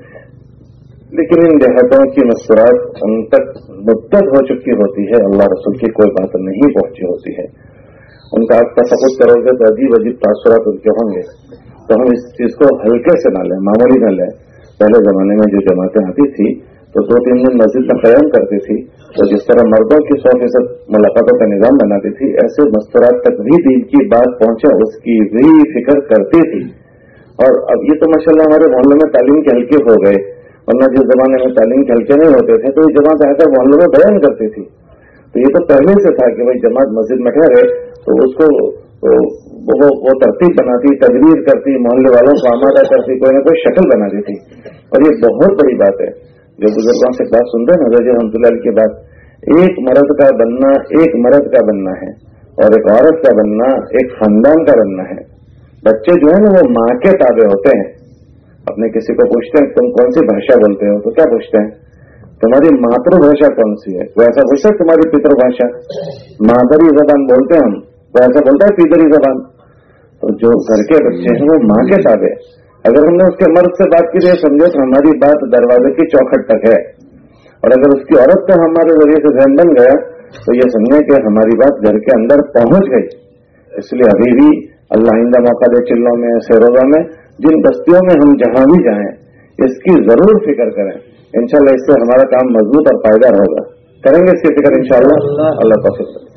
लेकिन इन देहातों की मस्तूरात उन तक मुद्दत हो चुकी होती है, अल्लाह रसूल की कोई बात नहीं पहुंची होती है। उनका आप तसव्वुर करोगे तो अजीब अजीब तासुरात उनके होंगे। तो हम इस चीज को हल्के से ना लें, मामूली न लें। पहले जमाने में जो जमातें आती थी तो दो तीन दिन मस्जिद में क़याम करती थी, तो जिस तरह मर्दों की सौ फीसद मुलाकातों का निजाम बनाती थी, ऐसे मस्तूरात तक भी दीन की बात पहुंचे उसकी भी फिक्र करती थी। और अब ये तो माशाल्लाह हमारे मोहल्ले में तालीम के हल्के हो गए, वरना जिस जमाने में तालीम के हल्के नहीं होते थे तो ये जमात आकर मोहल्लों में बयान करती थी। तो ये तो पहले से था कि भाई जमात मस्जिद में ठहरे तो उसको वो, वो, वो तरतीब बनाती, तजवीज करती, मोहल्ले वालों को आमादा करती, कोई ना कोई शक्ल बनाती थी। और ये बहुत बड़ी बात है जो बुजुर्गों से बात सुनते हैं ना, रजी रहमतुल्लाह की बात, एक मर्द का बनना एक मर्द का बनना है और एक औरत का बनना एक खानदान का बनना है। बच्चे जो है ना वो माँ के ताबे होते हैं। अपने किसी को पूछते हैं तुम कौन सी भाषा बोलते हो, तो क्या पूछते हैं तुम्हारी मातृभाषा कौन सी है, वो ऐसा पूछता है तुम्हारी पितृभाषा, मादरी जबान बोलते हैं हम, वो ऐसा बोलता है पितरी जबान। तो जो घर के बच्चे हैं वो माँ के ताबे। अगर हमने उसके मर्द से बात की तो समझो तो हमारी बात दरवाजे की चौखट तक है, और अगर उसकी औरत का हमारे जरिए से ध्यान बन गया तो ये समझे कि हमारी बात घर के अंदर पहुंच गई। इसलिए अभी भी अल्लाह आइंदा मौका दे, चिल्लों में, सेरोजा में, जिन बस्तियों में हम जहां भी जाएं इसकी जरूर फिक्र करें। इंशाल्लाह इससे हमारा काम मजबूत और पायदार होगा। करेंगे इसकी फिक्र इंशाल्लाह। अल्लाह तौफीक दे।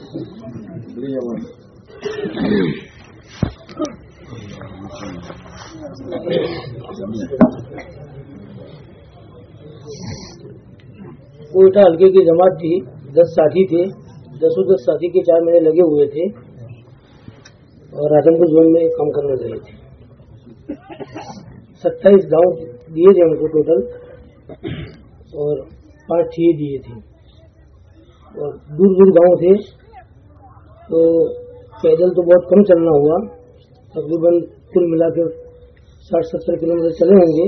कोयटा हल्के की जमात थी, दस साथी थे, दसों दस साथी के चार महीने लगे हुए थे और आजमगढ़ जोन में काम करने गए थे। सत्ताईस गांव दिए थे हमको टोटल, और पांच ठिए दिए थे, और दूर दूर गांव थे, तो पैदल तो बहुत कम चलना हुआ, तकरीबन कुल मिलाकर साठ सत्तर किलोमीटर चले होंगे।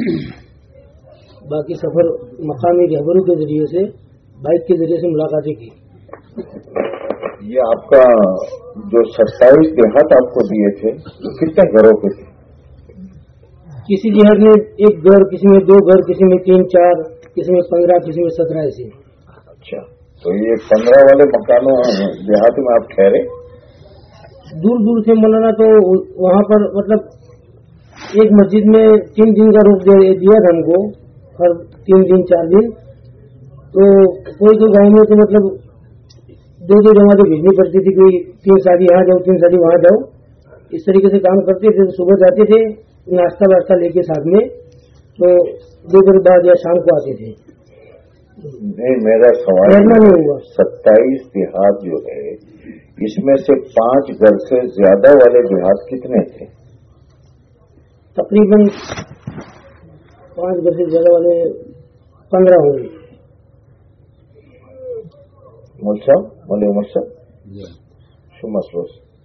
बाकी सफर मकामी रहबरों के जरिए से, बाइक के जरिए से मुलाकातें की। ये आपका जो सत्ताईस देहात आपको दिए थे कितने घरों के थे? किसी देहात में एक घर, किसी में दो घर, किसी में तीन चार, किसी में पंद्रह, किसी में सत्रह ऐसे। अच्छा, तो ये पंद्रह वाले मकानों देहात में आप ठहरे? दूर दूर से मौलाना, तो वहाँ पर मतलब एक मस्जिद में तीन दिन का रुक दिया था हमको, हर तीन दिन चार दिन। तो कोई कोई गाँव में तो मतलब दो दो जमातें भेजनी पड़ती थी, कोई तीन शादी यहाँ जाओ तीन शादी वहाँ जाओ, इस तरीके से काम करते थे। सुबह जाते थे नाश्ता वास्ता लेके साथ में, तो दोपहर बाद या शाम को आते थे। नहीं, मेरा सवाल नहीं हुआ। सत्ताईस देहात जो है, इसमें से पांच घर से ज्यादा वाले देहात कितने थे? तकरीबन पांच घर से ज्यादा वाले पंद्रह होंगे। मुल्सा बोले मुल्सा शो मसलो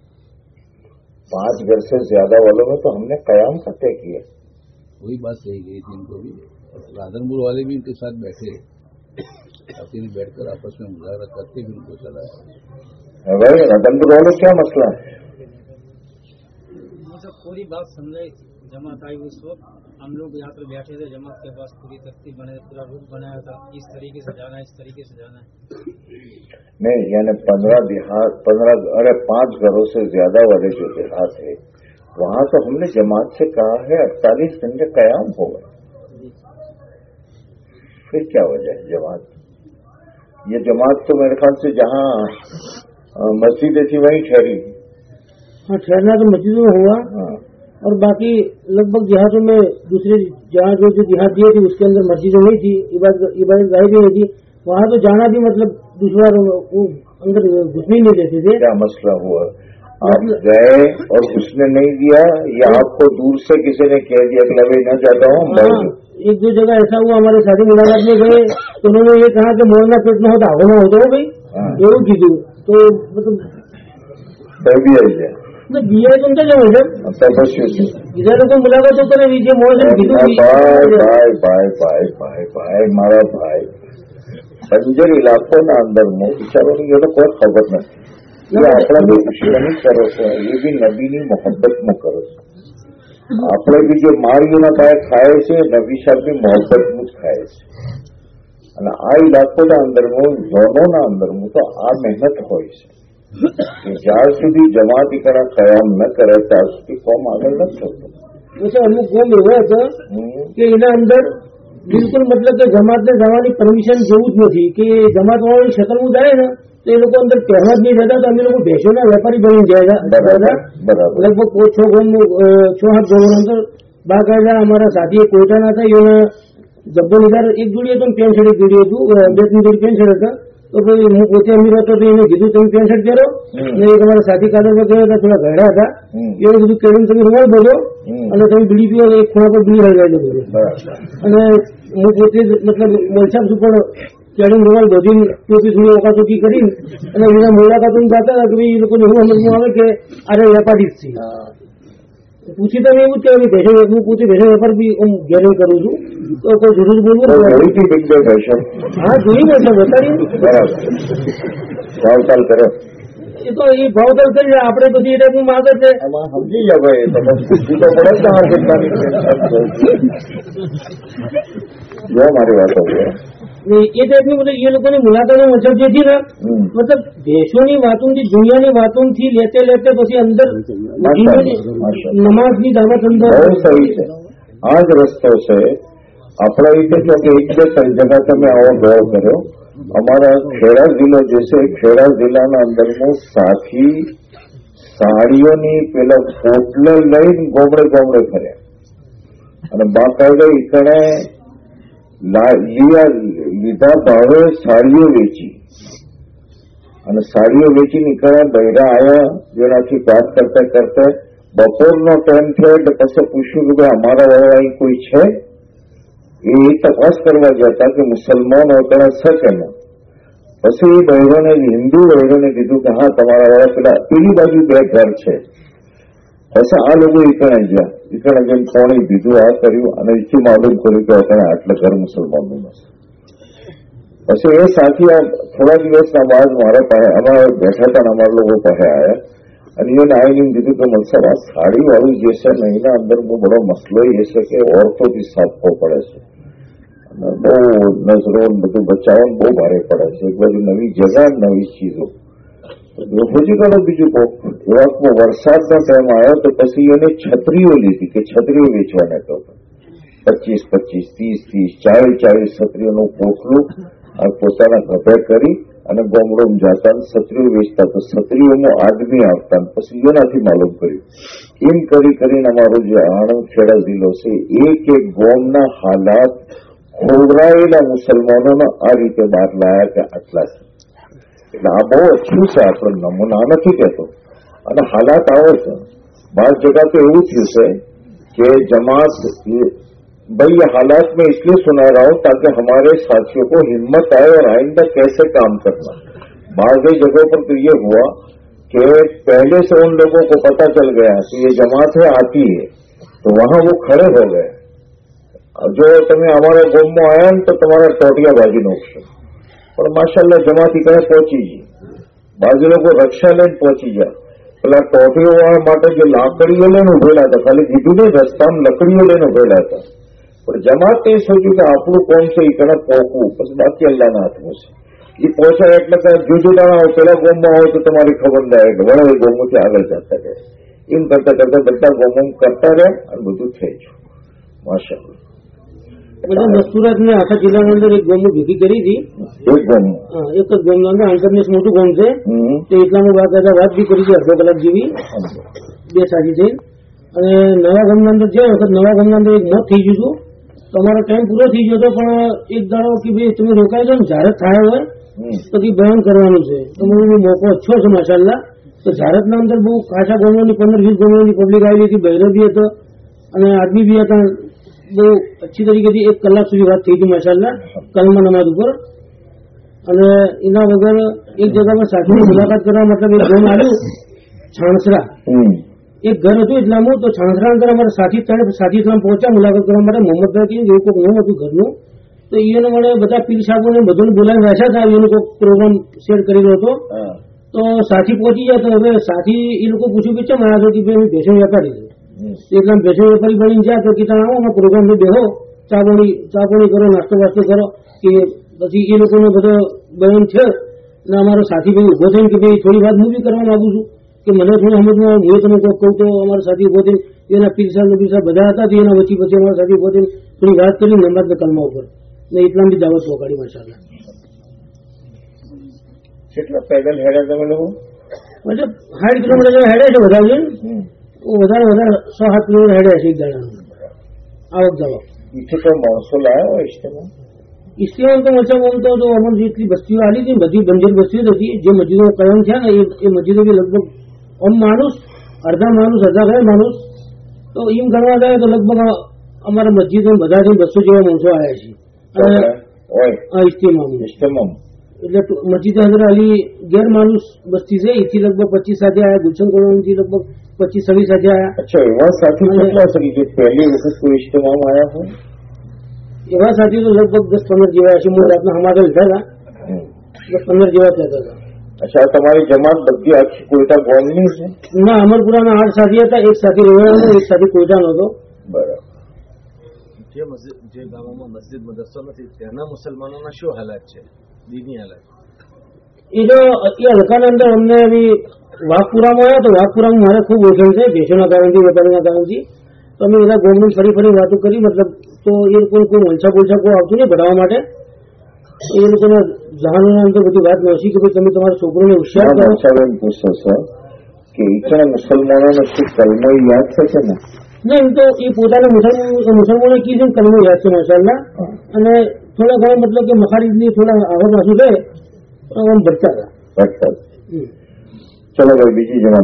पांच घर से ज्यादा वालों में तो हमने कयाम का तय किया। वही बात कही गई थी इनको भी, राधनपुर वाले भी इनके साथ बैठे, अपने बैठकर आपस में मुजाहरा करते भी उनको चलाया। भाई राधनपुर वाले क्या मसला है? मतलब पूरी बात समझे, जमात आई उस वक्त हम लोग यहाँ पर बैठे थे, जमात के पास पूरी तरतीब बने, पूरा रूट बनाया था, इस तरीके से जाना है, इस तरीके से जाना है। नहीं, यानी पंद्रह देहात, पंद्रह अरे पांच घरों से ज्यादा वाले जो देहात है, वहां तो हमने जमात से कहा है अड़तालीस दिन के कयाम हो गए। फिर क्या वजह है जमात? ये जमात तो मेरे ख्याल से जहां मस्जिदें थी वहीं ठहरी। हाँ, ठहरना तो मस्जिदों में हुआ। हाँ। और बाकी लगभग देहातों में दूसरे जहाँ जो जो देहात दिए थे उसके अंदर मस्जिदें नहीं थी, इबादत गाह भी नहीं थी, वहाँ तो जाना भी मतलब दूसरा अंदर घुसने नहीं देते थे। क्या मसला हुआ? आप गए और उसने नहीं दिया या आपको दूर से किसी ने कह दिया कि मैं न जाता हूँ? एक दो जगह ऐसा हुआ, हमारे शादी मुलाकात में गए तो उन्होंने ये कहा कि मोड़ना पेट में होता होना होता हो भाई, वो कीजिए तो मतलब दिया तो उनका क्या मतलब इधर को मुलाकात होकर नीचे मोड़ भाई भाई भाई भाई भाई मारा भाई बंजर इलाकों ना अंदर मुंह बिचारों ने ये तो कोई खबर नहीं, ये अपना भी दुश्मनी करो, ये भी નબીની મોહબ્બત માં કરો છો। આપણે બી જે મારીઓના પાયે ખાય છે, નબી સાહેબ ની મોહબ્બત માં જ ખાય છે। અને આ ઇલાકોના અંદરમાં ઝોનોના અંદરમાં તો આ મહેનત હોય છે કે જ્યાર સુધી જમાત એકડા કયામ ન કરે ત્યાર સુધી કોમ આગળ ન થતો। વૈસે અમુક કોમ એવા હતા કે એના અંદર બિલકુલ મતલબ કે જમાતને જવાની પરમિશન જેવું જ નથી, કે જમાત વાળાની શકલમાં જાય ને तो ये लोग अंदर कहना नहीं रहता, तो हम लोग भैंसों ना व्यापारी बनी जाएगा। लगभग छो छो हाथ गोबर अंदर बाग हमारा साथी कोयटा ना था, ये जब्बो निधार एक जोड़ी तो पेन शर्ट एक जोड़ी હતું, બે ત્રણ જોડી પેન શર્ટ હતા। તો ભાઈ હું પોતે અમીર હતો તો એને કીધું તમે પેન શર્ટ પહેરો, ને એક અમારા સાથી કાદરમાં ગયા હતા થોડા ઘડા હતા, એને કીધું કેળું તમે રૂમાલ બોલો અને તમે બીડી પીવો, એક ખૂણા પર બીડી હળગાઈ દો બોલો। અને હું પોતે મતલબ મોલસાબ સુપર કેળું રૂમાલ બધીને ટોપી થોડી ઓકાટોકી કરીને અને એના મુલાકાતો જતા હતા કે ભાઈ એ લોકોને એવું સમજમાં આવે કે અરે વેપારી જ છે। પૂછી તમે એવું જ કહેવાય ભેસો, હું પોતે ભેસો વેપાર બી ગેરેજ કરું છું, તો કોઈ જરૂર બોલવું હા જોઈ ને સર બતાવી ભાવતાલ કરે એ તો એ ભાવતાલ કરી આપણે બધી એ ટાઈપનું માગે છે સમજી જાય ભાઈ તમે પૂછી તો પડે જો મારી વાતો એ ટાઈપની મતલબ એ લોકોની મુલાકાતની મતલબ જે હતી ને મતલબ દેશોની વાતોથી દુનિયાની વાતોથી લેતે લેતે પછી અંદર નમાઝની દાવત અંદર બહુ સહી છે। આ જ રસ્તો છે આપણા રીતે જો કે એક બે જગા તમે આવો ગૌર કર્યો, અમારા ખેડા જિલ્લો જે છે ખેડા જિલ્લાના અંદરમાં સાથી સાડીઓની પેલા પોટલે લઈને ગોમડે ગોમડે ફર્યા અને બાકાયદા ઈકણે લીધા ભાવે સાડીઓ વેચી અને સાડીઓ વેચી નીકળ્યા બૈરા આવ્યા, જેનાથી વાત કરતા કરતા બપોરનો ટાઈમ થયો એટલે પછી પૂછ્યું કે ભાઈ અમારા વાળા અહીં કોઈ છે? એ તપાસ કરવા જતા કે મુસલમાન હોતા છે કે ના। પછી એ બૈરોને હિન્દુ બૈરોને કીધું કે હા તમારા વાળા પેલા પેલી બાજુ બે ઘર છે। પછી આ લોકો ઈકણે ગયા, ઈકણે જેમ કોણે દીધું આ કર્યું અને એથી માલુમ કર્યું કે અત્યારે આટલા ઘર મુસલમાનનું નથી। પછી એ સાથી થોડા દિવસના બાદ મારા પાસે અમારા બેઠા હતા ને અમારા લોકો પાસે આવ્યા અને એને આવીને કીધું કે મતલબ આ સાડી વાળું જે છે ને એના અંદર બડો મસલો એ છે કે ઓરતોથી સાફવો પડે છે અને બહુ નજરો બધું બચાવવાનું બહુ ભારે પડે છે। એક બાજુ નવી જગા નવી ચીજો, તો હજી કરો બીજું કહો, એવા વરસાદનો ટાઈમ આવ્યો તો પછી એને છત્રીઓ લીધી કે છત્રીઓ વેચવાને કહો, પચીસ પચીસ ત્રીસ ત્રીસ ચાલીસ ચાલીસ છત્રીઓનું પોટલું પોતાના ગભે કરી અને ગોમડોમાં જતા છત્રીઓ વેચતા. તો છત્રીઓમાં આદમી આવતા પછી એનાથી માલુમ કર્યું. એમ કરી કરીને અમારો જે આણંદ ખેડા જિલ્લો છે એક એક ગોમના હાલાત ખોવરાયેલા મુસલમાનોના આ રીતે બહાર લાયા કે આટલા છે. એટલે આ બહુ અચ્છું છે, આપણે નમૂના નથી કહેતો. અને હાલાત આવે છે બાર જગા તો એવું થયું છે कि जमात भाई ये हालात में इसलिए सुना रहा हूं ताकि हमारे साथियों को हिम्मत आए और आइंदा कैसे काम करना. बाहर गई जगहों पर तो ये हुआ कि पहले से उन लोगों को पता चल गया कि ये जमात है आती है, तो वहां वो खड़े हो गए. जो तुम्हें हमारे गोम में आया तो तुम्हारा टोटिया बाजी नोकशो, पर माशाल्लाह जमाती कहे पहुंची जी, बाजी लोग रक्षा लेन पहुंची जा. પેલા ટોટીઓ વાળા માટે જે લાકડીઓ લઈને ઉભેલા હતા, ખાલી કીધું નહીં રસ્તામાં લકડીઓ લઈને ઉભેલા હતા, પણ જમાત એ સોચ્યું કે આપણું કોમ છે એ કને પહોંચવું, પછી બાકી અલ્લાહના હાથમાં છે. એ પહોંચાય એટલે કે જુદુડા પેલા ગોમમાં હોય તો તમારી ખબર ના આવે કે વળે ગોમથી આગળ જતા રહે. એમ કરતા કરતા બધા ગોમો કરતા રહ્યા અને બધું થઈ ગયું. માશાઅલ્લાહ. સુરત ને આખા જિલ્લાની અંદર એક ગોમ ભેગી કરી હતી. એક ગોમ એક જ ગોમ અંદર આંતરદેશ મોટું ગોમ છે, તો એટલામાં વાત વાત બી કરી છે અડધો કલાક જેવી બે સાજી થઈ. અને નવા ગામના અંદર જે વખત નવા ગામના અંદર એક મોત થઈ ગયું હતું, તો અમારો ટાઈમ પૂરો થઈ ગયો હતો, પણ એક દાડો કે ભાઈ તમે રોકાય છો ને જાહેર થાય હોય તો કઈ બયાન કરવાનું છે, તો મને મોકો અચ્છો છે માશાલ્લાહ. તો જાહેરના અંદર બહુ ખાસા ગોમોની પંદર વીસ ગોમોની પબ્લિક આવેલી હતી, બહેરો બી હતો અને આદમી બી હતા. બહુ અચ્છી તરીકેથી એક કલાક સુધી વાત થઈ હતી માશાલ્લાહ કલમા નમાજ ઉપર. અને એના વગર એક જગ્યામાં સાથીની મુલાકાત કરવા મતલબ એક ગોમ આવ્યું છાણસરા, એક ઘર હતું એટલામાં. તો છાણસરા અંદર અમારા સાથી ત્રણ સાથી ત્રણ પહોંચ્યા મુલાકાત કરવા માટે. મોહમ્મદભાઈ કહ્યું એવું કોઈ નામ હતું ઘરનું, તો એને મળે બધા પીર સાહેબોને બધાને બોલાવી રાખ્યા હતા. એનો કોઈ પ્રોગ્રામ શેર કરેલો હતો, તો સાથી પહોંચી જાય. તો હવે સાથી એ લોકો પૂછ્યું કે ચમ આવ્યા છો, કે ભાઈ ભેસો વેપારી છે. એકદમ ભેસો વેપારી બની જાય તો કીધા આવો અમે પ્રોગ્રામ में બેહો, ચા પાણી ચા પાણી કરો, નાસ્તો વાસ્તો કરો. કે પછી એ લોકોનો બધો બયાન છે ને અમારો સાથી ભાઈ ઉભો થઈને કે ભાઈ થોડી વાત હું બી કરવા માંગુ છું, કે મને થોડું સમજમાં હું તમે કહું. તો અમારા સાથી ઉભો થઈને એના પીર સાહેબ પીર સાહેબ બધા હતા, એના વચ્ચે પછી અમારા સાથી ઉભો થઈને થોડી વાત કરી નમાઝ કલમા ઉપર ને એટલામ બી દાવત પહોંચાડી માશાલ્લાહ. કેટલા પેદલ હેડ્યા તમે લોકો? મતલબ સાઠ કિલોમીટર જેવા હેડ્યા છે વધારે વધારે વધારે સો સાત કિલોમીટર હેડ્યા છે એક દાડાનું આવક જાવક. પીછે તો માણસો લાયા હોય ઇસ્ટેમાં? ઇસ્ટેમાં તો મતલબ આમ તો અમર જેટલી બસ્તીઓ આલી હતી બધી બંજર બસ્તીઓ હતી. જે મસ્જિદો કાયમ થયા ને એ મસ્જિદો બી લગભગ આમ માણસ અડધા માણસ અડધા ગયા માણસ, તો એમ ગણવા જાય તો લગભગ અમારા મસ્જિદો બધાથી બસો જેવા માણસો આવ્યા છે ઇસ્ટેમાં. ઇસ્ટેમાં એટલે મસ્જિદ હજરત અલી ગેર માનુસ બસ્તી છે, એથી લગભગ પચીસ સાથે આવ્યા. ગુલશન કોલોનીથી લગભગ પચીસ છવ્વીસ સાથે આવ્યા. અચ્છા, એવા સાથી કેટલા છે જે પહેલી વખત કોઈ ઇસ્ટેમામાં આવ્યા હોય? એવા સાથી તો લગભગ દસ પંદર જેવા છે. હું રાતના હમારે લીધા હતા, દસ પંદર જેવા થતા હતા. અચ્છા, તમારી જમાત બધી આખી કોઈટા ગોમની છે? ના, અમરપુરાના આઠ સાથી હતા, એક સાથી રેવાનો, એક સાથી કોઈટાનો હતો. બરાબર. જે મસ્જિદ જે ગામોમાં મસ્જિદ મદરસો નથી ત્યાંના મુસલમાનોના શું હાલાત છે, દીની હાલાત? એ તો એ હલકાના અંદર અમને બી વાઘપુરામાં આવ્યા, તો વાઘપુરામાં મારે ખૂબ ઓળખાણ છે ભેંસોના કારણથી, વેપારીના કારણથી. તો અમે બધા ગવર્મેન્ટ ફરી ફરી વાતો કરી, મતલબ તો એ લોકોને કોઈ વંશા બોલછા કોઈ આવતું નહીં ભણાવવા માટે. એ લોકોના જહાનોના અંદર બધી વાત નોશી કે ભાઈ તમે તમારા છોકરોને હોશિયાર કરો. પૂછો છો કે ઈચ્છા મુસલમાનોને શું કલમો યાદ છે કે ના? નહીં, એમ તો એ પોતાના મુસલમાન મુસલમાનો કીધું કલમો યાદ છે માશાલ્લાહ. અને થોડા ઘણા મતલબ કે મખારીની થોડા આગળ પાછું છે આમ ભટકા હતા. ભટકા. ચલો ભાઈ બીજી જમાત.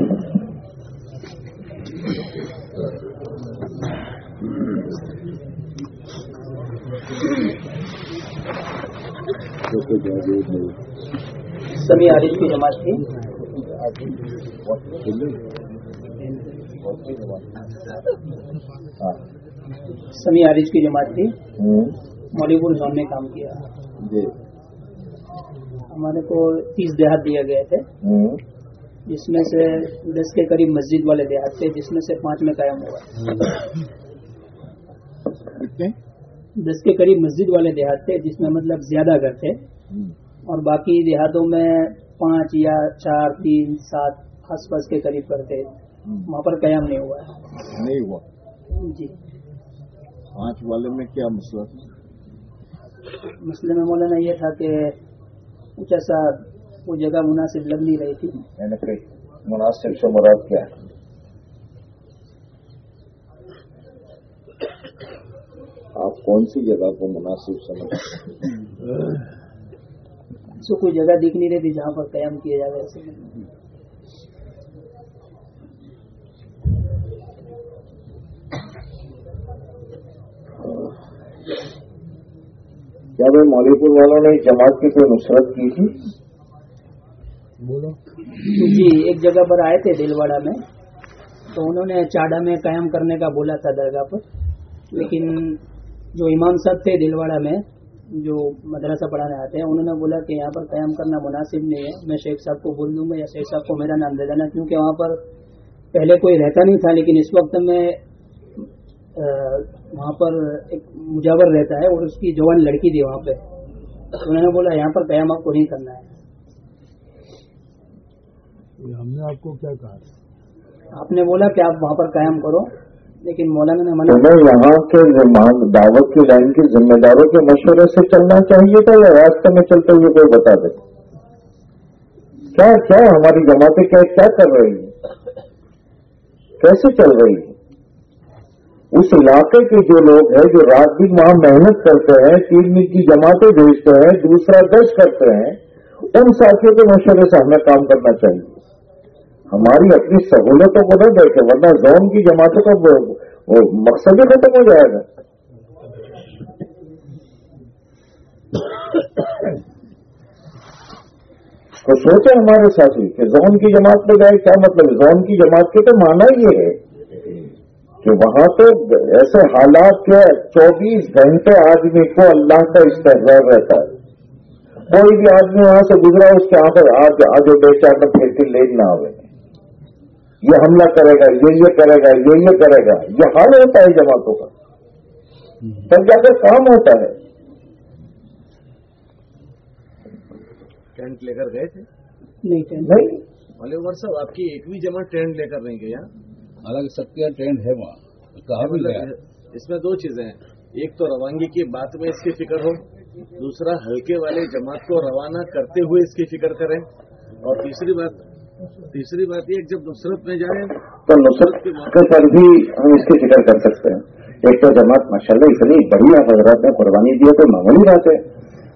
समी आरिफ की जमात थी. समी आरिफ की जमात थी, मौलीपुर जोन में काम किया. हमारे को तीस देहात दिए गए थे, जिसमें से दस के करीब मस्जिद वाले देहात थे, जिसमें से पांच में कायम हुआ. दस के करीब मस्जिद वाले देहात थे जिसमें मतलब ज्यादा घर थे, और बाकी देहातों में पाँच या चार तीन सात आसपास के करीब करते हैं, वहाँ पर कयाम नहीं हुआ है। नहीं हुआ जी। पांच वाले में क्या मसला था? मसले में मौलाना ये था कि कुछ ऐसा वो जगह मुनासिब लग नहीं रही थी। यानी कि मुनासिब से मुराद क्या है? आप कौन सी जगह को मुनासिब समझते हैं? इसको कोई जगह दिख नहीं रही थी जहाँ पर कयाम किया जाए ऐसे। क्या भाई मौलीपुर वालों ने जमात की कोई नुसरत की थी? बोलो। जी, एक जगह पर आए थे दिलवाड़ा में, तो उन्होंने चाड़ा में कयाम करने का बोला था दरगाह पर, लेकिन जो इमाम साहब थे दिलवाड़ा में जो मदरसा पढ़ाने आते हैं, उन्होंने बोला कि यहाँ पर कयाम करना मुनासिब नहीं है, मैं शेख साहब को बोल दूंगा या शेख साहब को मेरा नाम दे देना, क्योंकि वहाँ पर पहले कोई रहता नहीं था, लेकिन इस वक्त में वहाँ पर एक मुजावर रहता है और उसकी जवान लड़की थी वहाँ पे, तो उन्होंने बोला यहाँ पर कयाम आपको नहीं करना है। हमने आपको क्या कहा? आपने बोला कि आप वहाँ पर कयाम करो, लेकिन मौलाना ने मना। तुम्हें यहाँ के दावत की लाइन के जिम्मेदारों के मशवरे से चलना चाहिए था या रास्ते में चलते हुए कोई बता दे? क्या क्या हमारी जमातें क्या क्या कर रही है, कैसे चल रही है? उस इलाके के जो लोग हैं, जो रात दिन वहां मेहनत करते हैं, तीन दिन की जमातें भेजते हैं, दूसरा दर्ज करते हैं, उन साथियों के मशवरे से हमें काम करना चाहिए। हमारी अपनी सहूलतों को न देखें, वरना जोन की जमातों का वो, वो मकसद ही खत्म हो जाएगा। तो सोचे हमारे साथी कि जोन की जमात में जाए, क्या मतलब? जोन की जमात के तो माना ये है कि वहां तो ऐसे हालात के चौबीस घंटे आदमी को अल्लाह का इस्तेग़फ़ार रहता है। कोई भी आदमी वहां से गुजरा, उसके यहाँ पर आज आगे बेचार में फिर के लेट ना आवे, ये हमला करेगा, ये ये करेगा, ये ये करेगा, ये हाल होता है जमातों का, तब जाकर काम होता है। टेंट लेकर गए थे? नहीं टेंट नहीं, वाले उमर साहब आपकी एक भी जमात टेंट लेकर नहीं गई? हालांकि सबके टेंट है वहाँ, कहा भी गया। इसमें दो चीजें हैं, एक तो रवानगी की बात में इसकी फिक्र हो, दूसरा हल्के वाले जमात को रवाना करते हुए इसकी फिक्र करें, और तीसरी बात तीसरी बात ये जब नुसरत में जाए तो नुसरत के मौके पर भी हम इसकी फिक्र कर सकते हैं। एक तो जमात माशाल्लाह इतनी बढ़िया हजरात ने कुर्बानी दी है, तो मामूली बात है।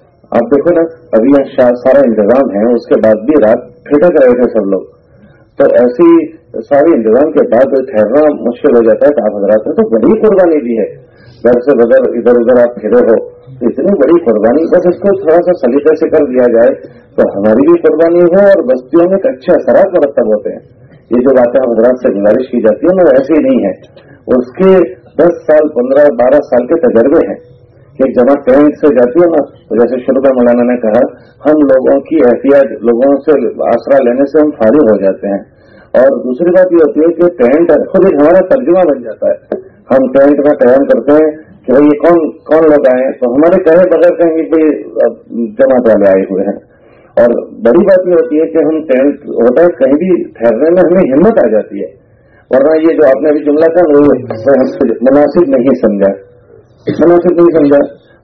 आप देखो ना, अभी यहाँ सारा इंतजाम है, उसके बाद भी रात ठिठक रहे थे सब लोग, तो ऐसी सारे इंतजाम के बाद ठहरना मुश्किल हो जाता है। तो आप हजरात ने तो बड़ी कुर्बानी दी है, घर से बदर इधर उधर आप फिरे हो, तो इतनी बड़ी कुर्बानी, बस इसको थोड़ा सा सलीके से कर दिया जाए तो हमारी भी कुर्बानी हो और बस्तियों में अच्छे असरात मरतब होते हैं। ये जो बातें हजरात से गुजारिश की जाती है ना, ऐसी ही नहीं है। उसके दस साल पंद्रह बारह साल के तजर्बे हैं कि एक जमात टेंट से जाती है ना, तो जैसे शुरू में मौलाना ने कहा, हम लोगों की एहतियात, लोगों से आसरा लेने से हम फारिग हो जाते हैं। और दूसरी बात ये होती है कि टेंट खुद एक हमारा तर्जुमा बन जाता है। हम टेंट में कयाम करते हैं कि भाई ये कौन कौन लोग आए, तो हमारे कहे बगैर कहेंगे कि जमात वाले आए हुए हैं। और बड़ी बात ये होती है कि हम टेंट होता है, कहीं भी ठहरने में हमें हिम्मत आ जाती है, वरना ये जो आपने अभी जुमला था वो मुनासिब नहीं समझा, मुनासिब नहीं समझा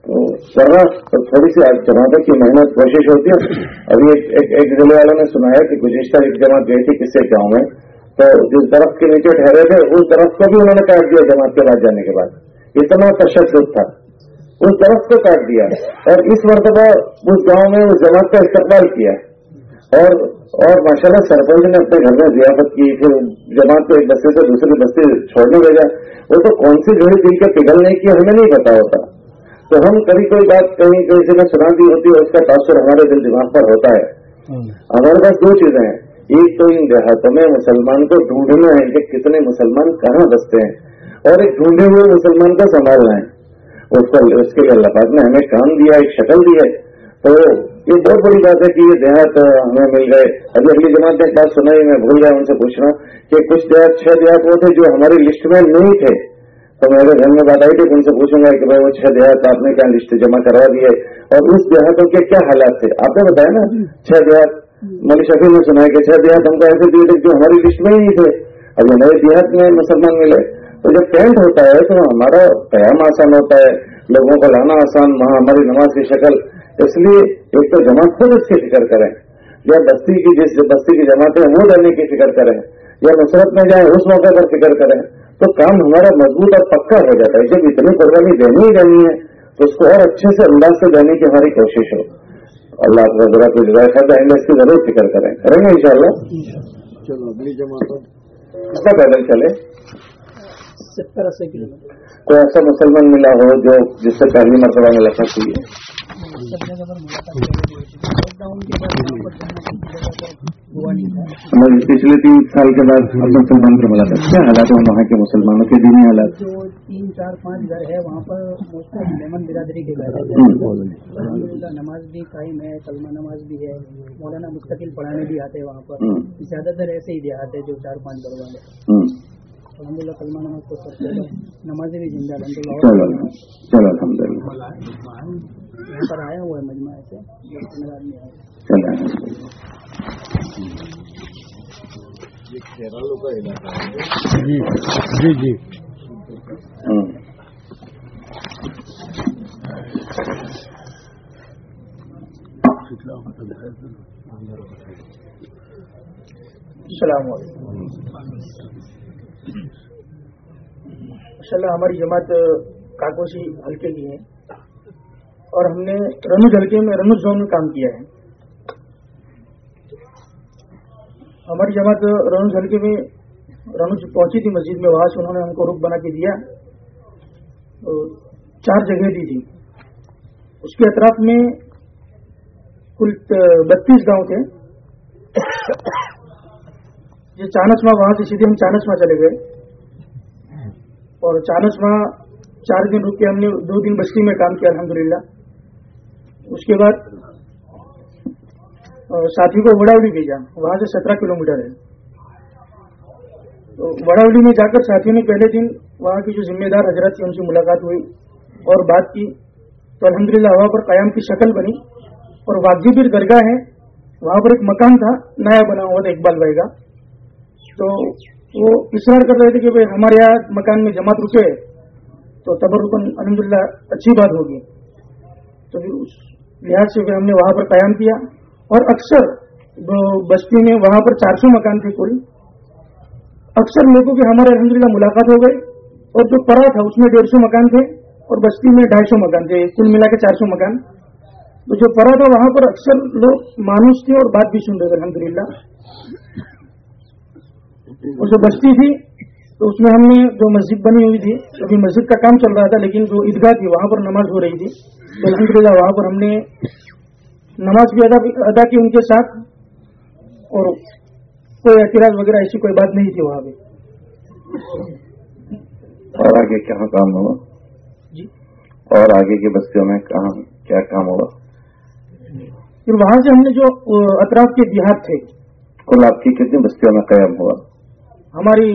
वरना तो थोड़ी सी जमातों की मेहनत कोशिश होती है। अभी एक, एक, एक जिले वालों ने सुनाया कि गुज़िश्ता एक जमात गई थी किसी गांव में, तो जिस दरख्त के नीचे ठहरे थे उस दरख्त को भी उन्होंने काट दिया जमात के बाद जाने के बाद, इतना तशद्दुद था, उस दरख्त को काट दिया। और इस मरतबा उस गांव में उस जमात का इस्तकबाल किया और और माशाल्लाह सरपंच ने अपने घर में जियाफत की, फिर जमात को एक बस्ती से दूसरी बस्ती छोड़ने भेजा। वो तो कौन सी घड़ी दिल के पिघलने की हमें नहीं पता होता, तो हम कभी कोई बात कहीं किसी ने सुना दी होती है, उसका तासुर हमारे दिल दिमाग पर होता है। हमारे पास दो चीजें हैं, एक तो इन देहातों में मुसलमान को ढूंढना है कि कितने मुसलमान कहाँ बसते हैं, और एक ढूंढे हुए मुसलमान को संभालना है। उसको उसके लिए अल्लाह पाक ने हमें काम दिया, एक शक्ल दी है। तो ये बहुत बड़ी बात है कि ये देहात हमें मिल गए। अभी अगली जमात ने एक बात सुनाई, मैं भूल गया उनसे पूछना कि कुछ देहात छह देहात वो थे जो हमारी लिस्ट में नहीं थे, तो मेरे घर में बात आई थी, उनसे पूछूंगा कि भाई वो छह देहात आपने क्या लिस्ट जमा करवा दी है और उस देहातों के क्या हालात थे। आपने बताया ना छह देहात मौलवी शफी ने सुना कि छह देहात हमको ऐसे दिए थे जो हमारी लिस्ट में ही नहीं थे, अब ये नए देहात में मुसलमान मिले। तो जब टेंट होता है तो हमारा कयाम आसान होता है, लोगों को लाना आसान, वहां हमारी नमाज की शक्ल। इसलिए एक तो जमात खुद इसकी फिक्र करें, या बस्ती की जिस बस्ती की जमात है वो रहने की फिक्र करें, या नुसरत में जाए उस मौके पर फिक्र करें, तो काम हमारा मजबूत और पक्का हो जाता है। जब इतनी कुर्बानी देनी ही देनी है तो उसको और अच्छे से अंदाज से देने की हमारी कोशिश हो। अल्लाह आपका जरा कोई जरा आएंगे, इसकी जरूर फिक्र करें, करेंगे इंशाअल्लाह। चलो अगली जमात कितना पैदल चले? सत्तर अस्सी किलोमीटर। कोई ऐसा मुसलमान मिला हो जो जिससे पहली मरतबा मुलाकात हुई है? सब जगह पर मुलाकात लॉकडाउन के बाद यहाँ पर जाने की जगह पर हुआ नहीं था। हमारे पिछले तीन साल के बाद अब मुसलमान की मुलाकात, क्या हालात है वहाँ के मुसलमानों के दीनी हालात? जो तीन चार पाँच घर है वहाँ पर मोस्टली मेमन बिरादरी के घर है। अल्हम्दुलिल्लाह नमाज भी कायम है, कलमा नमाज भी है, मौलाना मुस्तकिल पढ़ाने भी आते हैं वहाँ पर। ज्यादातर ऐसे ही देहात है जो चार पाँच घर वाले। अल्हम्दुलिल्लाह कलमा नमाज को पढ़ते हैं, नमाजें भी जिंदा अल्हम्दुलिल्लाह। चलो चलो अल्हम्दुलिल्लाह, यहाँ पर आया हुआ है मजमा से चलो ये खेरालू का इलाका है। जी जी जी अस्सलाम वालेकुम। माशाल्लाह हमारी जमात काकोशी हल्के की है और हमने रनुज हल्के में रनुज जोन में काम किया है। हमारी जमात रनुज हल्के में रनुज पहुंची थी मस्जिद में, वहां से उन्होंने हमको रुख बना के दिया, तो चार जगह दी थी। उसके अतराफ में कुल बत्तीस गांव थे। ये चानसमा, वहां से सीधे हम चानसमा चले गए और चानसमा चार दिन रुक के हमने दो दिन बस्ती में काम किया अल्हम्दुलिल्लाह। उसके बाद साथी को वड़ावली भेजा, वहां से सत्रह किलोमीटर है। तो वड़ावली में जाकर साथियों ने पहले दिन वहां की जो जिम्मेदार हजरत थी उनसे मुलाकात हुई और बात की, तो अल्हम्दुलिल्लाह वहां पर कयाम की शक्ल बनी। और वाजिबीर दरगाह है, वहां पर एक मकान था नया बना हुआ था इकबाल भाई का, तो वो इसरार कर रहे थे कि भाई हमारे यहाँ मकान में जमात रुके तो तबरुकन अल्हम्दुलिल्लाह अच्छी बात होगी। तो फिर उस लिहाज से फिर हमने वहां पर कयाम किया और अक्सर बस्ती में वहां पर चार सौ मकान थे कुल। अक्सर लोगों की हमारे अल्हम्दुलिल्लाह मुलाकात हो गई और जो पड़ा था उसमें डेढ़ सौ मकान थे और बस्ती में ढाई सौ मकान थे, कुल मिला के चार सौ मकान। तो जो पड़ा था वहां पर अक्सर लोग मानुस थे और बात भी सुन रहे थे अल्हम्दुलिल्लाह। और जो बस्ती थी तो उसमें हमने जो मस्जिद बनी हुई थी, अभी मस्जिद का काम चल रहा था, लेकिन जो ईदगाह थी वहां पर नमाज हो रही थी, तो अल्हम्दुलिल्लाह वहां पर हमने नमाज भी अदा अदा की उनके साथ और कोई एतराज वगैरह ऐसी कोई बात नहीं थी वहां पे। और आगे क्या काम हुआ जी? और आगे की बस्तियों में कहाँ क्या काम हुआ? फिर वहां से हमने जो अतराफ के देहात थे, कुल आपकी कितनी बस्तियों में कयाम हुआ? हमारी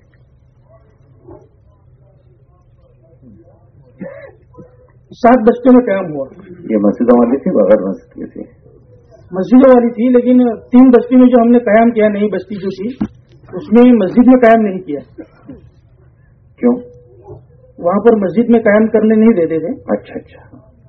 सात बस्तियों में कयाम हुआ। ये मस्जिदों वाली थी बगैर मस्जिद की थी? मस्जिदों वाली थी, लेकिन तीन बस्ती में जो हमने कयाम किया, नई बस्ती जो थी उसमें मस्जिद में कयाम नहीं किया। क्यों? वहां पर मस्जिद में कयाम करने नहीं देते थे। अच्छा अच्छा,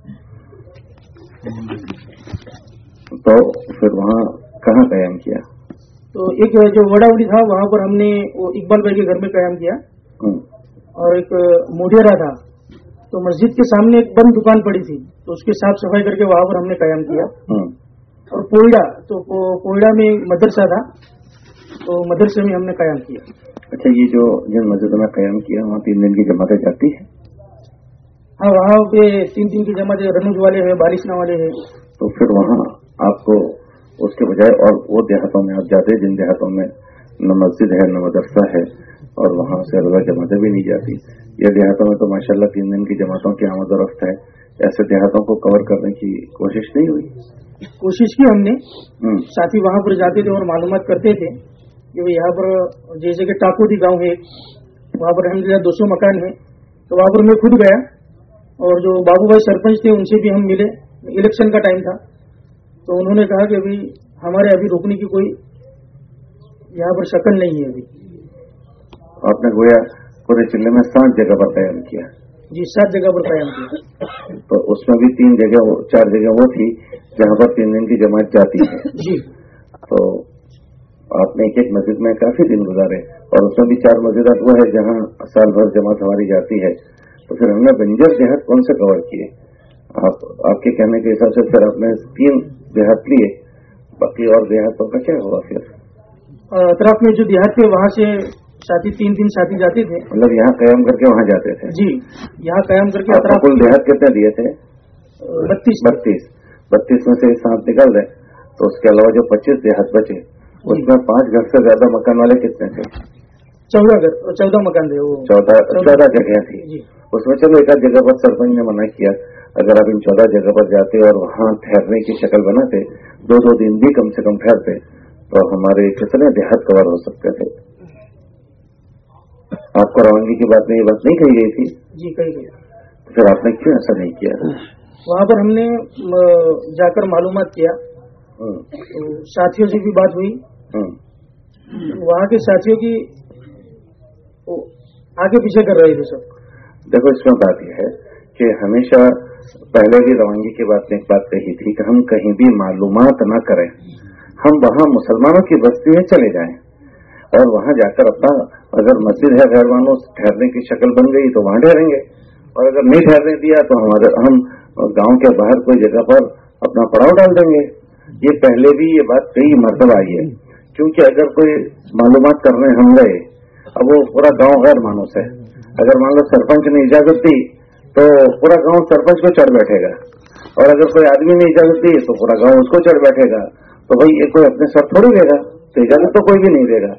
तो फिर वहाँ कहाँ कयाम किया? तो एक जो वड़ावली था वहां पर हमने वो इकबाल भाई के घर में कयाम किया और एक मोढेरा था, तो मस्जिद के सामने एक बंद दुकान पड़ी थी तो उसकी साफ सफाई करके वहां पर हमने कयाम किया। और कोयड़ा, तो कोयड़ा में मदरसा था तो मदरसे में हमने कयाम किया। अच्छा, ये जो जिन मस्जिदों में कयाम किया वहाँ तीन दिन की जमातें जाती है? हाँ, वहाँ पे तीन दिन की जमातें रनुज वाले हैं, बारिशना वाले हैं। तो फिर वहाँ आपको उसके बजाय और वो देहातों में आप जाते जिन देहातों में न मस्जिद है न मदरसा है और वहाँ से अलग जमातें भी नहीं जाती, ये देहातों में तो माशाल्लाह तीन दिन की जमातों की आमद और रफ्त है, ऐसे देहातों को कवर करने की कोशिश नहीं हुई? कोशिश की हमने, साथी वहाँ पर जाते थे और मालूमात करते थे कि भाई यहाँ पर जैसे कि टाकोदी गांव है, वहाँ पर हम दो सौ मकान है, तो वहाँ पर मैं खुद गया और जो बाबू भाई सरपंच थे उनसे भी हम मिले, इलेक्शन का टाइम था, तो उन्होंने कहा कि अभी हमारे अभी रुकने की कोई यहाँ पर शक्ल नहीं है अभी। आपने गोया पूरे जिले में सात जगह पर कयाम किया? जी, सात जगह पर कयाम किया। तो उसमें भी तीन जगह चार जगह वो थी जहाँ पर तीन दिन की जमात जाती है जी। तो आपने एक एक मस्जिद में काफी दिन गुजारे और उसमें भी चार मस्जिदात वो है जहाँ साल भर जमात हमारी जाती है। तो फिर हमने बंजर देहात कौन से कवर किए? आप आपके कहने के हिसाब से फिर आपने तीन देहात लिए, बाकी और देहातों का क्या हुआ? फिर अतराफ में जो देहात थे वहाँ से साथी तीन दिन साथी जाते थे। मतलब यहाँ कयाम करके वहाँ जाते थे? जी, यहाँ कयाम करके अतराफ। कुल देहात कितने दिए थे? बत्तीस बत्तीस बत्तीस में से सात निकल गए तो उसके अलावा जो पच्चीस देहात बचे उसमें पांच घर से ज्यादा मकान वाले कितने थे? चौदह घर, चौदह मकान थे वो। चौदह चौदह जगह थी उसमें। चलो एक आध जगह पर सरपंच ने मना किया, अगर आप इन चौदह जगह पर जाते और वहाँ ठहरने की शक्ल बनाते, दो दो दिन भी कम से कम ठहरते, तो हमारे कितने देहात कवर हो सकते थे। आपको रवानगी की बात में ये बात नहीं कही गई थी? जी, कही गई। तो फिर आपने क्यों ऐसा नहीं किया? वहाँ पर हमने जाकर मालूमात किया, तो साथियों से भी बात हुई। वहाँ के साथियों की आगे पीछे कर रहे थे सब। देखो इसमें बात यह है कि हमेशा पहले भी रवानगी की बात में एक बात कही थी कि हम कहीं भी मालूमात न करें, हम वहाँ मुसलमानों की बस्ती में चले जाएं और वहाँ जाकर अपना, अगर मस्जिद है गैर मानू ठहरने की शक्ल बन गई तो वहाँ ठहरेंगे, और अगर नहीं ठहरने दिया तो हमारे हम गांव के बाहर कोई जगह पर अपना पड़ाव डाल देंगे। ये पहले भी ये बात कई मरतबा आई है, क्योंकि अगर कोई मालूमात करने हम गए, अब वो पूरा गांव गैर मानूस है, अगर मान लो सरपंच ने इजाजत दी तो पूरा गांव सरपंच को चढ़ बैठेगा, और अगर कोई आदमी ने इजाजत दी तो पूरा गांव उसको चढ़ बैठेगा। तो भाई ये कोई अपने सर थोड़ी लेगा, तो इजाजत तो कोई भी नहीं देगा।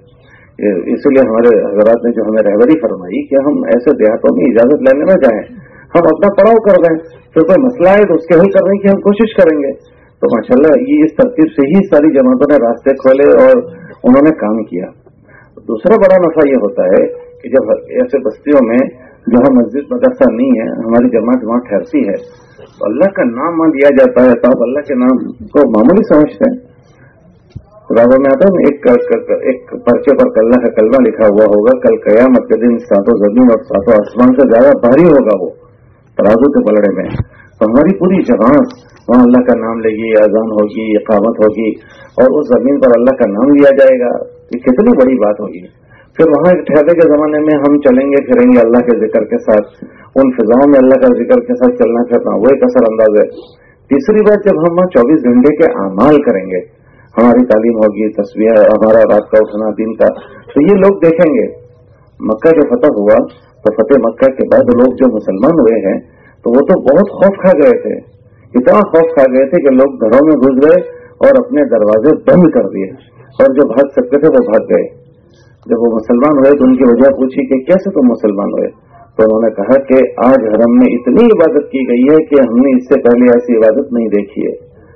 इसलिए हमारे हजरात ने जो हमें रहबरी फरमाई कि हम ऐसे देहातों में इजाजत लेने न जाएं, हम अपना पड़ाव कर दें, तो कोई मसला है तो उसके हल करने की हम कोशिश करेंगे। तो माशाल्लाह ये इस तरतीब से ही सारी जमातों ने रास्ते खोले और उन्होंने काम किया। दूसरा बड़ा नफा ये होता है कि जब ऐसे बस्तियों में जहाँ मस्जिद मदरसा नहीं है, हमारी जमात वहाँ ठहरती है, तो अल्लाह का नाम वहाँ लिया जाता है, तो आप अल्लाह के नाम को मामूली समझते हैं। किताबों में आता है एक एक पर्चे पर अल्लाह का कलमा लिखा हुआ होगा, कल कयामत के दिन सातों जमीन और सातों आसमान से ज्यादा भारी होगा वो तराजू के पलड़े में। तो हमारी पूरी जमात वहाँ अल्लाह का नाम लेगी, अजान होगी, इकामत होगी, और उस जमीन पर अल्लाह का नाम लिया जाएगा। ये कितनी बड़ी बात होगी। फिर वहाँ ठहरे के जमाने में हम चलेंगे फिरेंगे अल्लाह के जिक्र के साथ, उन फिजाओं में अल्लाह का जिक्र के साथ चलना फिरना, वो एक असर अंदाज है। तीसरी बात, जब हम वहाँ चौबीस घंटे के अमाल करेंगे, हमारी तालीम होगी, तस्बीह, हमारा रात का उठना, दिन का, तो ये लोग देखेंगे। मक्का जो फतह हुआ, तो फतेह मक्का के बाद लोग जो मुसलमान हुए हैं, तो वो तो बहुत खौफ खा गए थे, इतना खौफ खा गए थे कि लोग घरों में घुस गए और अपने दरवाजे बंद कर दिए, और जो भाग सकते थे वो भाग गए। जब वो मुसलमान हुए तो उनकी वजह पूछी कि कैसे तुम मुसलमान हुए, तो उन्होंने कहा कि आज हरम में इतनी इबादत की गई है कि हमने इससे पहले ऐसी इबादत नहीं देखी है।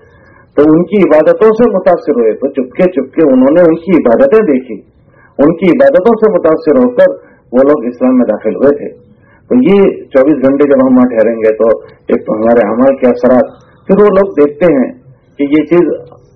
तो उनकी इबादतों से मुतासिर हुए, तो चुपके चुपके उन्होंने उनकी इबादतें देखी, उनकी इबादतों से मुतासिर होकर वो लोग इस्लाम में दाखिल हुए थे। तो ये चौबीस घंटे जब हम वहाँ ठहरेंगे तो एक तो हमारे अमल के असरात, फिर वो लोग देखते हैं कि ये चीज,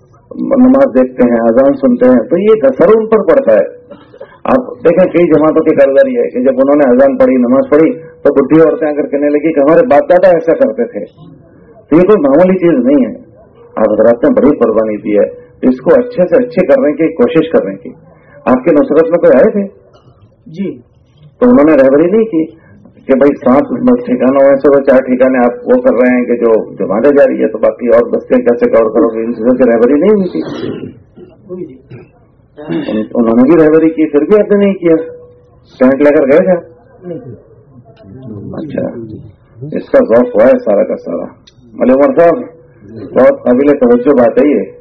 नमाज देखते हैं, अजान सुनते हैं, तो ये असर उन पर पड़ता है। आप देखें कई जमातों की कारदारी है कि जब उन्होंने अजान पढ़ी, नमाज पढ़ी, तो बुढ़ी औरतें आकर कहने लगी कि हमारे बाप दादा ऐसा करते थे। तो ये कोई मामूली चीज नहीं है। आप हजरात ने बड़ी कुर्बानी दी है, इसको अच्छे से अच्छे करने की कोशिश करने की। आपके नुसरत में कोई आए थे जी, तो उन्होंने रहबरी नहीं की कि भाई सात ठिकानों में से वो चार ठिकाने आप वो कर रहे हैं कि जो जमाने जा रही है, तो बाकी और बस्तियां कैसे कवर करोगे, इन चीजों की रहबरी नहीं हुई थी। उन्होंने भी रहबरी की, फिर भी आपने नहीं किया, टेंट लेकर गए थे। अच्छा, इसका ज़ौक़ हुआ है सारा का सारा। मौलवी उमर साहब, बहुत काबिल तवज्जो बात है ये।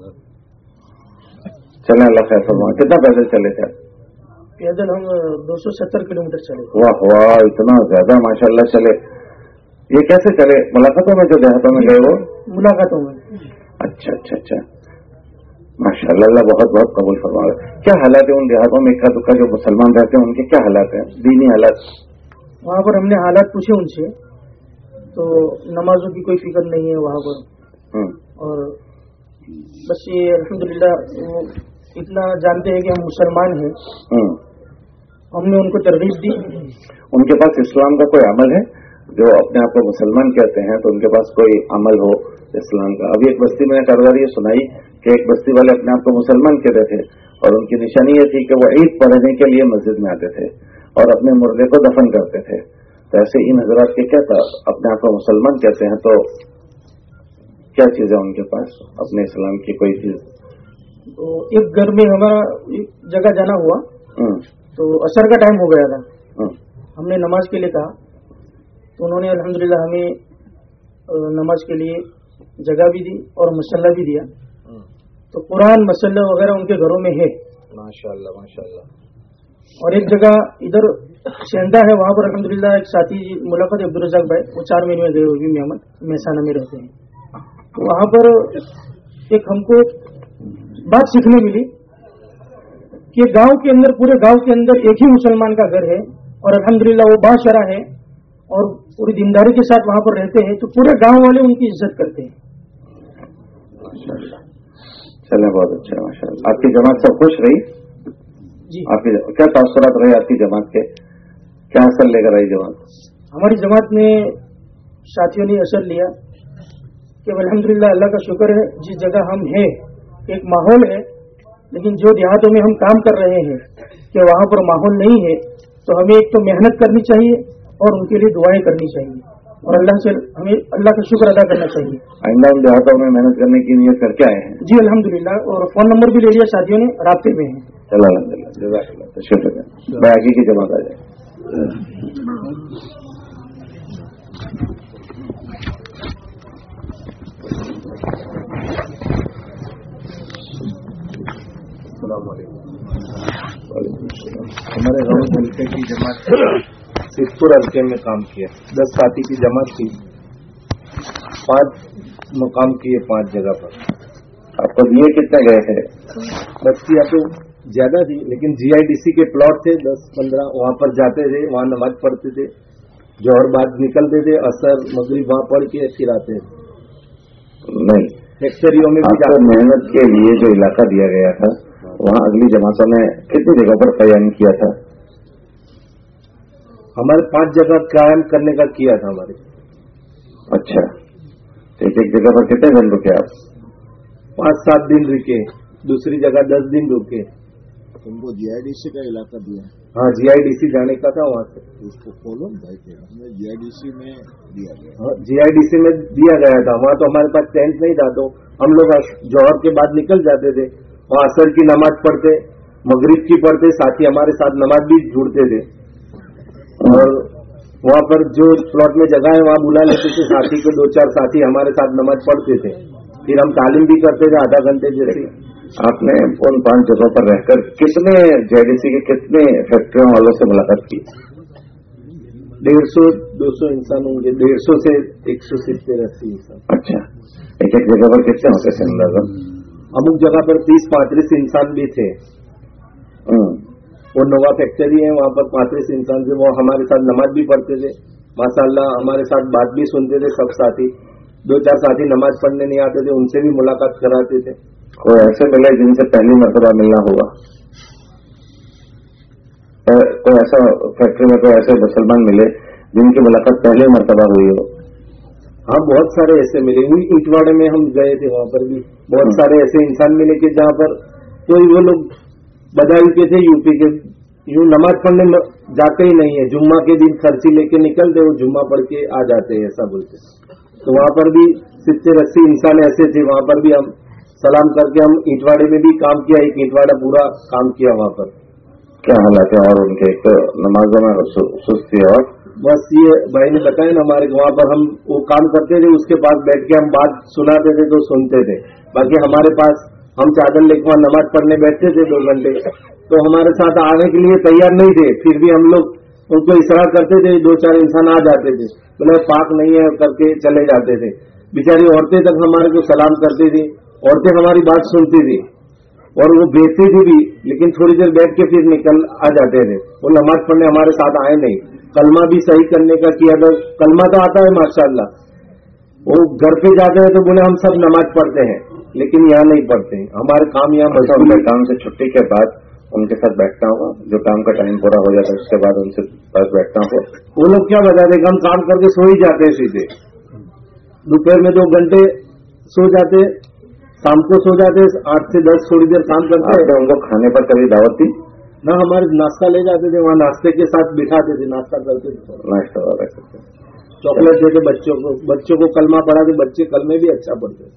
चले अल्लाह खैर फरमाए। कितना पैदल चले थे? पैदल हम दो सौ सत्तर किलोमीटर चले। वाह वाह, इतना ज्यादा माशाल्लाह चले। ये कैसे चले? मुलाकातों में जो देहातों में गए वो? मुलाकातों में। अच्छा अच्छा अच्छा, माशाल्लाह, अल्लाह बहुत बहुत कबूल फरमाए। क्या हालात है उन देहातों में इक्का दुक्का जो मुसलमान रहते हैं, उनके क्या हालात हैं, दीनी हालात? वहाँ पर हमने हालात पूछे उनसे, तो नमाजों की कोई फिक्र नहीं है वहाँ पर, और बस ये अल्हम्दुलिल्लाह वो इतना जानते हैं कि हम मुसलमान हैं, हमने उनको तरगीब दी। उनके पास इस्लाम का कोई अमल है? जो अपने आप को मुसलमान कहते हैं तो उनके पास कोई अमल हो इस्लाम का? अभी एक बस्ती में कारवार ये सुनाई कि एक बस्ती वाले अपने आप को मुसलमान कहते थे और उनकी निशानी ये थी कि वो ईद पढ़ने के लिए मस्जिद में आते थे और अपने मुर्दे को दफन करते थे। तो ऐसे इन हजरात के क्या था, अपने आप को मुसलमान कहते हैं तो क्या चीज है उनके पास अपने इस्लाम की कोई चीज? तो एक घर में हमारा एक जगह जाना हुआ, तो असर का टाइम हो गया था, हमने नमाज के लिए कहा तो उन्होंने अल्हम्दुलिल्लाह हमें नमाज के लिए जगह भी दी और मसल्ला भी दिया। तो कुरान मसल्ला वगैरह उनके घरों में है माशाअल्लाह माशाअल्लाह। और एक जगह इधर सेंधा है, वहाँ पर अल्हम्दुलिल्लाह एक साथी मुलाकात अब्दुल रज़ाक भाई, वो चार महीने में गए हुए भी मेहमान महसाना में रहते हैं। तो वहाँ पर एक हमको बात सीखने मिली कि गांव के अंदर, पूरे गांव के अंदर एक ही मुसलमान का घर है और अल्हम्दुलिल्लाह वो बाशरा है और पूरी दीनदारी के साथ वहाँ पर रहते हैं, तो पूरे गांव वाले उनकी इज्जत करते हैं। चले बहुत अच्छा है माशाअल्लाह। आपकी जमात सब खुश रही जी? आपकी क्या तासुरात रहे आपकी जमात के, क्या असर लेकर आई जमात? हमारी जमात में साथियों ने असर लिया कि अल्हम्दुलिल्लाह अल्लाह का शुक्र है, जिस जगह हम हैं एक माहौल है, लेकिन जो देहातों में हम काम कर रहे हैं कि वहाँ पर माहौल नहीं है, तो हमें एक तो मेहनत करनी चाहिए और उनके लिए दुआएं करनी चाहिए और अल्लाह से हमें अल्लाह का शुक्र अदा करना चाहिए। आइंदा उन देहातों में मेहनत करने की नियत करके आए हैं? जी अल्हम्दुलिल्लाह, और फोन नंबर भी ले लिया साथियों ने, राब्ते में हैं। चलो अल्हम्दुलिल्लाह, जज़ाकल्लाह, तशरीफ रखें। मैं आगे की जमात आ जाए। हमारे गाँव हल्के की जमात सिद्धपुर हल्के में काम किया, दस साथी की जमात थी, पांच मुकाम किए पांच जगह पर। आपको दिए कितने गए थे? बस्तियाँ तो ज्यादा थी, लेकिन जीआईडीसी के प्लॉट थे दस पंद्रह, वहां पर जाते थे, वहां नमाज पढ़ते थे, जोहर बाद निकलते थे, असर मगरिब वहां पढ़ के फिर आते थे। नहीं, फैक्ट्रियों में आपको मेहनत के लिए जो इलाका दिया गया था वहाँ अगली जमातों ने कितनी जगह पर कायम किया था? हमारे पांच जगह कायम करने का किया था हमारे। अच्छा, एक एक जगह पर कितने दिन रुके आप? पाँच सात दिन रुके, दूसरी जगह दस दिन रुके। तुमको जीआईडीसी का इलाका दिया? हाँ, जीआईडीसी जाने का था वहाँ से। उसको खोलो भाई के हमें जीआईडीसी में दिया गया। हाँ, जीआईडीसी में दिया गया था। वहाँ तो हमारे पास टेंट नहीं था, तो हम लोग जोहर के बाद निकल जाते थे, वहाँ असर की नमाज पढ़ते, मगरिब की पढ़ते, साथ ही हमारे साथ नमाज भी जुड़ते थे। और वहाँ पर जो प्लॉट में जगह है वहाँ बुला लेते थे साथी को, दो चार साथी हमारे साथ नमाज पढ़ते थे, फिर हम तालीम भी करते थे आधा घंटे जैसे। आपने उन पांच जगहों पर रहकर कितने जेडीसी के कितने फैक्ट्रियों वालों से मुलाकात की? डेढ़ सौ दो सौ इंसान होंगे, डेढ़ सौ से एक सौ सित्तर अस्सी इंसान। अच्छा, एक एक जगह पर कितने होते थे अंदाजा? अमुक जगह पर तीस पैंतीस इंसान भी थे। वो नवा फैक्ट्री है, वहाँ पर पैंतीस इंसान थे, वो हमारे साथ नमाज भी पढ़ते थे माशाअल्लाह, हमारे साथ बात भी सुनते थे सब साथी। दो चार साथी नमाज पढ़ने नहीं आते थे, उनसे भी मुलाकात कराते थे। कोई ऐसे मिले जिनसे पहली मर्तबा मिलना हुआ? कोई ऐसा फैक्ट्री में कोई ऐसे मुसलमान मिले जिनकी मुलाकात पहली मर्तबा हुई हो? हाँ, बहुत सारे ऐसे मिले। ईटवाड़े में हम गए थे, वहाँ पर भी बहुत सारे ऐसे इंसान मिले कि जहाँ पर कोई वो लोग बदायूं के थे, यूपी के, यूं नमाज पढ़ने जाते ही नहीं है, जुम्मा के दिन खर्ची लेके निकलते, वो जुम्मा पढ़ के आ जाते हैं ऐसा बोलते। तो वहाँ पर भी सित्तर अस्सी इंसान ऐसे थे, वहाँ पर भी हम सलाम करके हम ईटवाड़े में भी काम किया, एक ईटवाड़ा पूरा काम किया वहाँ पर। क्या हालात है? और उनके एक नमाजों में सुस्ती, और बस ये भाई ने बताया ना, हमारे वहाँ पर हम वो काम करते थे, उसके पास बैठ के हम बात सुनाते थे तो सुनते थे। बाकी हमारे पास हम चादर लेके वहाँ नमाज पढ़ने बैठते थे दो घंटे, तो हमारे साथ आने के लिए तैयार नहीं थे, फिर भी हम लोग उनको इशारा करते थे, दो चार इंसान आ जाते थे, बोले पाक नहीं है करके चले जाते थे। बेचारी औरतें तक हमारे को सलाम करती थी, औरतें हमारी बात सुनती थी और वो भेजती थी भी, लेकिन थोड़ी देर बैठ के फिर निकल आ जाते थे। वो नमाज पढ़ने हमारे साथ आए नहीं। कलमा भी सही करने का किया था, कलमा तो आता है माशाअल्लाह, वो घर पे जाते हैं तो बोले हम सब नमाज पढ़ते हैं, लेकिन यहाँ नहीं पढ़ते हैं, हमारे काम यहाँ अच्छा, मजबूरी उनके काम से छुट्टी के बाद उनके साथ बैठना होगा, जो काम का टाइम पूरा हो जाता है उसके बाद उनसे पास बैठना होगा। वो लोग क्या बता दें, हम काम करके सो ही जाते हैं सीधे, दोपहर में दो घंटे सो जाते, शाम को सो जाते, आठ से दस थोड़ी देर काम करते हैं। आपने उनको खाने पर कभी दावत दी? ना, हमारे नाश्ता ले जाते थे, वहाँ नाश्ते के साथ बिठाते थे, नाश्ता करते थे, नाश्ता वाला करते थे, चॉकलेट देते बच्चों को, बच्चों को कलमा पढ़ा के बच्चे कलमे भी अच्छा पढ़ते।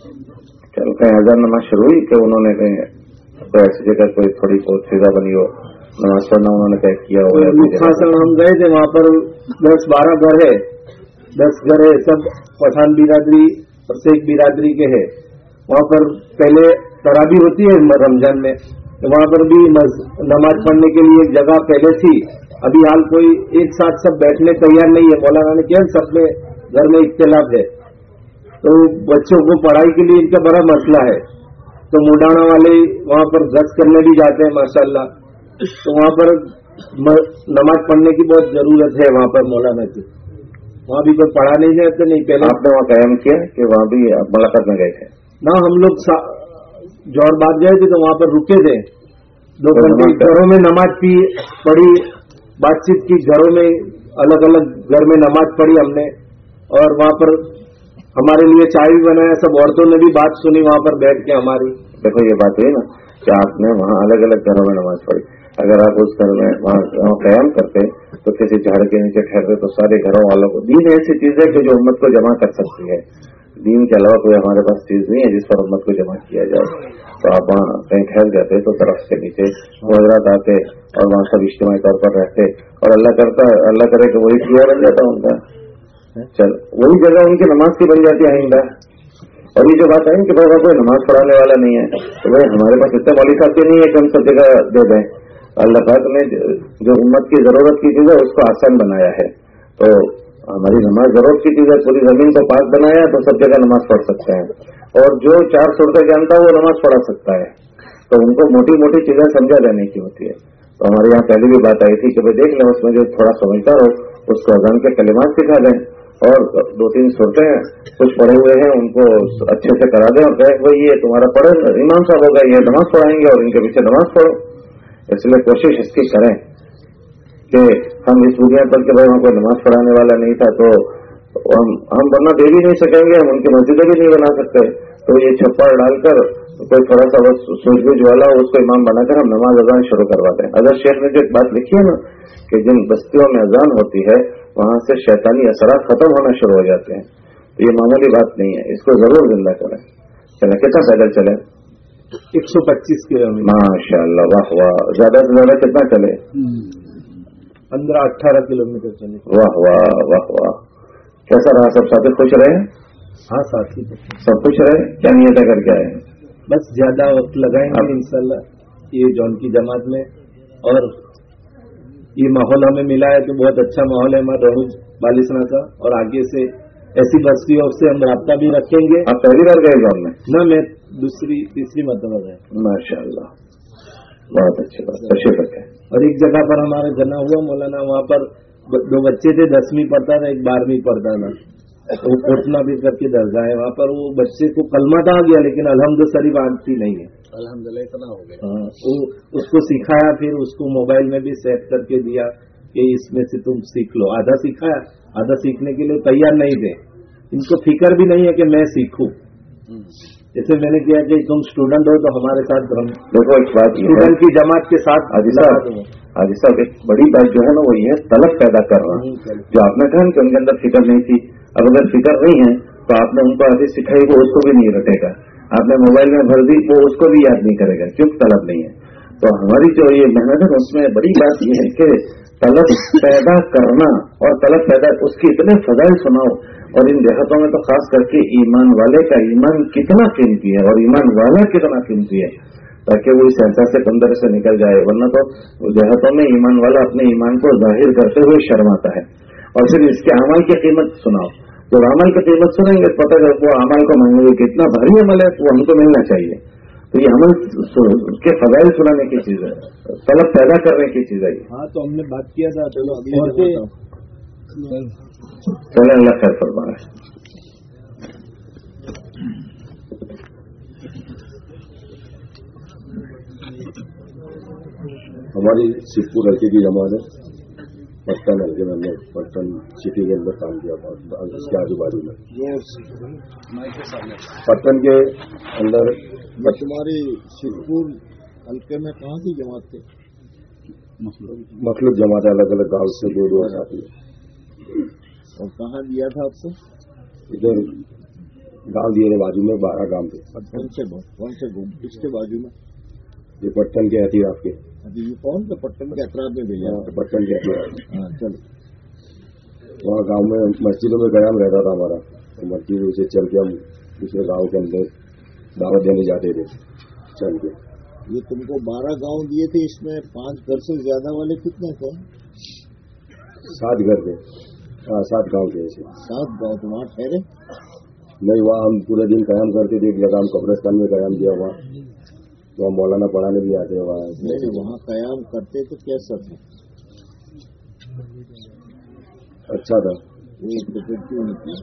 चल कहीं अजान नमाज शुरू हुई कि उन्होंने कहीं कोई ऐसी जगह कोई थोड़ी बहुत सीधा बनी हो नमाज पढ़ना उन्होंने तय किया हो? लुखासन हम गए थे, वहाँ पर दस बारह घर है, दस घर है, सब पठान बिरादरी प्रत्येक बिरादरी के है। वहाँ पर पहले तराबी होती है रमजान में, तो वहाँ पर भी नमाज पढ़ने के लिए एक जगह पहले थी, अभी हाल कोई एक साथ सब बैठने तैयार नहीं है। मौलाना ने क्या सब में घर में इख्तिलाफ है, तो बच्चों को पढ़ाई के लिए इनका बड़ा मसला है। तो मुडाना वाले वहाँ पर गश्त करने भी जाते हैं माशाल्लाह, तो वहाँ पर नमाज पढ़ने की बहुत जरूरत है वहाँ पर मौलाना की। वहाँ भी कोई पढ़ा नहीं जाते, नहीं पहले आपने वहाँ कायम किया कि वहाँ भी आप मुलाकात में गए थे? ना, हम लोग जौहर बाग गए थे तो वहाँ पर रुके थे दो घंटे, घरों में नमाज पी पढ़ी, बातचीत की, घरों में अलग अलग घर में नमाज पढ़ी हमने, और वहाँ पर हमारे लिए चाय भी बनाया, सब औरतों ने भी बात सुनी वहाँ पर बैठ के हमारी। देखो ये बात है ना कि आपने वहाँ अलग अलग घरों में नमाज पढ़ी, अगर आप उस घर में वहाँ कयाम करते तो किसी झाड़ के नीचे ठहरते तो सारे घरों वालों को, दीन ऐसी चीज है कि जो उम्मत को जमा कर सकती है, दीन के अलावा कोई हमारे पास चीज नहीं है जिस पर उम्मत को जमा किया जाए। तो आप वहाँ कहीं ठहर जाते तो तरफ से नीचे हजरात आते और वहाँ सब इज्तिमाई तौर पर रहते, और अल्लाह करता अल्लाह करे कि वही किया बन जाता उनका, चल वही जगह उनकी नमाज की बन जाती है आइंदा। और ये जो बात है कि भाई कोई नमाज पढ़ाने वाला नहीं है, तो भाई हमारे पास इतने मौलवी साहब नहीं है कि हम सब जगह दे दें। अल्लाह पाक ने जो उम्मत की जरूरत की चीज है उसको आसान बनाया है, तो हमारी नमाज जरूरत की चीज है, पूरी जमीन को पाक बनाया तो सब जगह नमाज पढ़ सकते हैं, और जो चार सूरतें जानता है वो नमाज पढ़ा सकता है। तो उनको मोटी मोटी चीजें समझा देने की होती है। तो हमारे यहाँ पहले भी बात आई थी कि भाई देख लें उसमें जो थोड़ा समझता हो उसको अज़ान के कलिमात सिखा दें, और दो तीन सूरतें कुछ पढ़े हुए हैं उनको अच्छे से करा दें, और कहें भाई ये तुम्हारा पढ़े इमाम साहब होगा, ये नमाज पढ़ाएंगे और इनके पीछे नमाज पढ़ो। इसलिए कोशिश इसकी करें कि हम इस बुनियाद पर कि भाई वहाँ कोई नमाज पढ़ाने वाला नहीं था तो हम हम वरना दे भी नहीं सकेंगे, हम उनकी मस्जिदें भी नहीं बना सकते, तो ये छप्पर डालकर कोई थोड़ा सा बस सूझबूझ वाला उसको इमाम बनाकर हम नमाज अजान शुरू करवाते हैं। अगर शेख ने जो एक बात लिखी है ना कि जिन बस्तियों में अजान होती है वहां से शैतानी असरात खत्म होना शुरू हो जाते हैं, तो ये मामूली बात नहीं है, इसको जरूर जिंदा करें। चले कितना पैदल चले? एक सौ पच्चीस किलोमीटर माशाअल्लाह, वाह वाह, ज्यादा से ज्यादा कितना चले? पंद्रह अठारह किलोमीटर चले। वाह वाह वाह वाह, कैसा रहा? सब साथी खुश रहे? हाँ साथी सब खुश रहे। क्या नियत है करके आए? बस ज्यादा वक्त लगाएंगे इंशाल्लाह ये जौन की जमात में, और ये माहौल हमें मिला है तो बहुत अच्छा माहौल है हमारा रहुज बालिसना का, और आगे से ऐसी बस्तियों से हम राब्ता भी रखेंगे। आप पहली बार गए गाँव में? न, मैं दूसरी तीसरी मतलब गए। माशाअल्लाह, बहुत अच्छी बात, तशरीफ रखें। और एक जगह पर हमारा जना हुआ मौलाना, वहाँ पर दो बच्चे थे, दसवीं पढ़ता था, एक बारहवीं पढ़ता था, वो कोटना भी करके दर्जा है, वहाँ पर वो बच्चे को कलमा तो आ गया लेकिन अल्हम्दुलिल्लाह शरीफ आती नहीं है। अल्हम्दुलिल्लाह इतना हो गया। हाँ, वो उसको सिखाया, फिर उसको मोबाइल में भी सेट करके दिया कि इसमें से तुम सीख लो। आधा सिखाया, आधा सीखने के लिए तैयार नहीं थे, इनको फिक्र भी नहीं है कि मैं सीखूं। जैसे मैंने किया कि तुम स्टूडेंट हो तो हमारे साथ देखो एक बात, स्टूडेंट की जमात के साथ हाजी साहब एक बड़ी बात जो है ना वो ये है तलब पैदा करना। जो आपने कहा कि उनके अंदर फिक्र नहीं थी, अब अगर फिक्र नहीं है तो आपने उनको आधी सिखाई वो उसको भी नहीं रटेगा, आपने मोबाइल में भर दी वो उसको भी याद नहीं करेगा क्योंकि तलब नहीं है। तो हमारी जो ये मेहनत है उसमें बड़ी बात यह है कि तलब पैदा करना, और तलब पैदा उसकी इतने फजाइल सुनाओ, और इन देहातों में तो खास करके ईमान वाले का ईमान कितना कीमती है और ईमान वाला कितना कीमती है, ताकि वो इस एहसास से अंदर से निकल जाए। वरना तो देहातों में ईमान वाला अपने ईमान को जाहिर करते हुए शर्माता है, और फिर इसके अमल की कीमत सुनाओ। जब अमल की कीमत सुनेंगे पता चल वो अमल को मांगेंगे कितना भारी अमल है वो हमको मिलना चाहिए। तो ये अमल के फजाइल सुनाने की चीज है, तलब पैदा करने की चीज है। हाँ, तो हमने बात किया था, चलो चले अल्लाह खैर फरमाए। हमारी सिद्धपुर हल्के की जमात है, पट्टन हल्के में हमने पट्टन सिटी के अंदर काम किया था, इसके आजू बाजू में पट्टन के अंदर। तुम्हारी सिद्धपुर हल्के में कहाँ की जमात थे? मखलूक जमात है, अलग अलग गांव से दो दो साथी। और कहाँ दिया था आपको? इधर गांव दिए थे बाजू में, बारह गांव थे। पट्टन से कौन से इसके बाजू में? ये पट्टन के अतीराफ के। अभी ये कौन सा पट्टन के अतराफ में भैया? पट्टन के अतीराफ। हाँ चलो। वहाँ गांव में मस्जिदों में कयाम रहता था हमारा, तो मस्जिद से चल के हम दूसरे गांव के अंदर दावत देने जाते थे चल के। ये तुमको बारह गांव दिए थे, इसमें पांच घर से ज्यादा वाले कितने थे? सात घर थे। हाँ सात गांव थे ऐसे। सात गांव। तुम वहाँ ठहरे? नहीं, वहाँ हम पूरे दिन कयाम करते थे। एक जगह हम कब्रिस्तान में कयाम दिया, वहाँ तो हम मौलाना पढ़ाने भी आते हैं वहाँ। नहीं, वहाँ कयाम करते तो कैसा था? अच्छा था। वो तो फिर क्यों नहीं किया?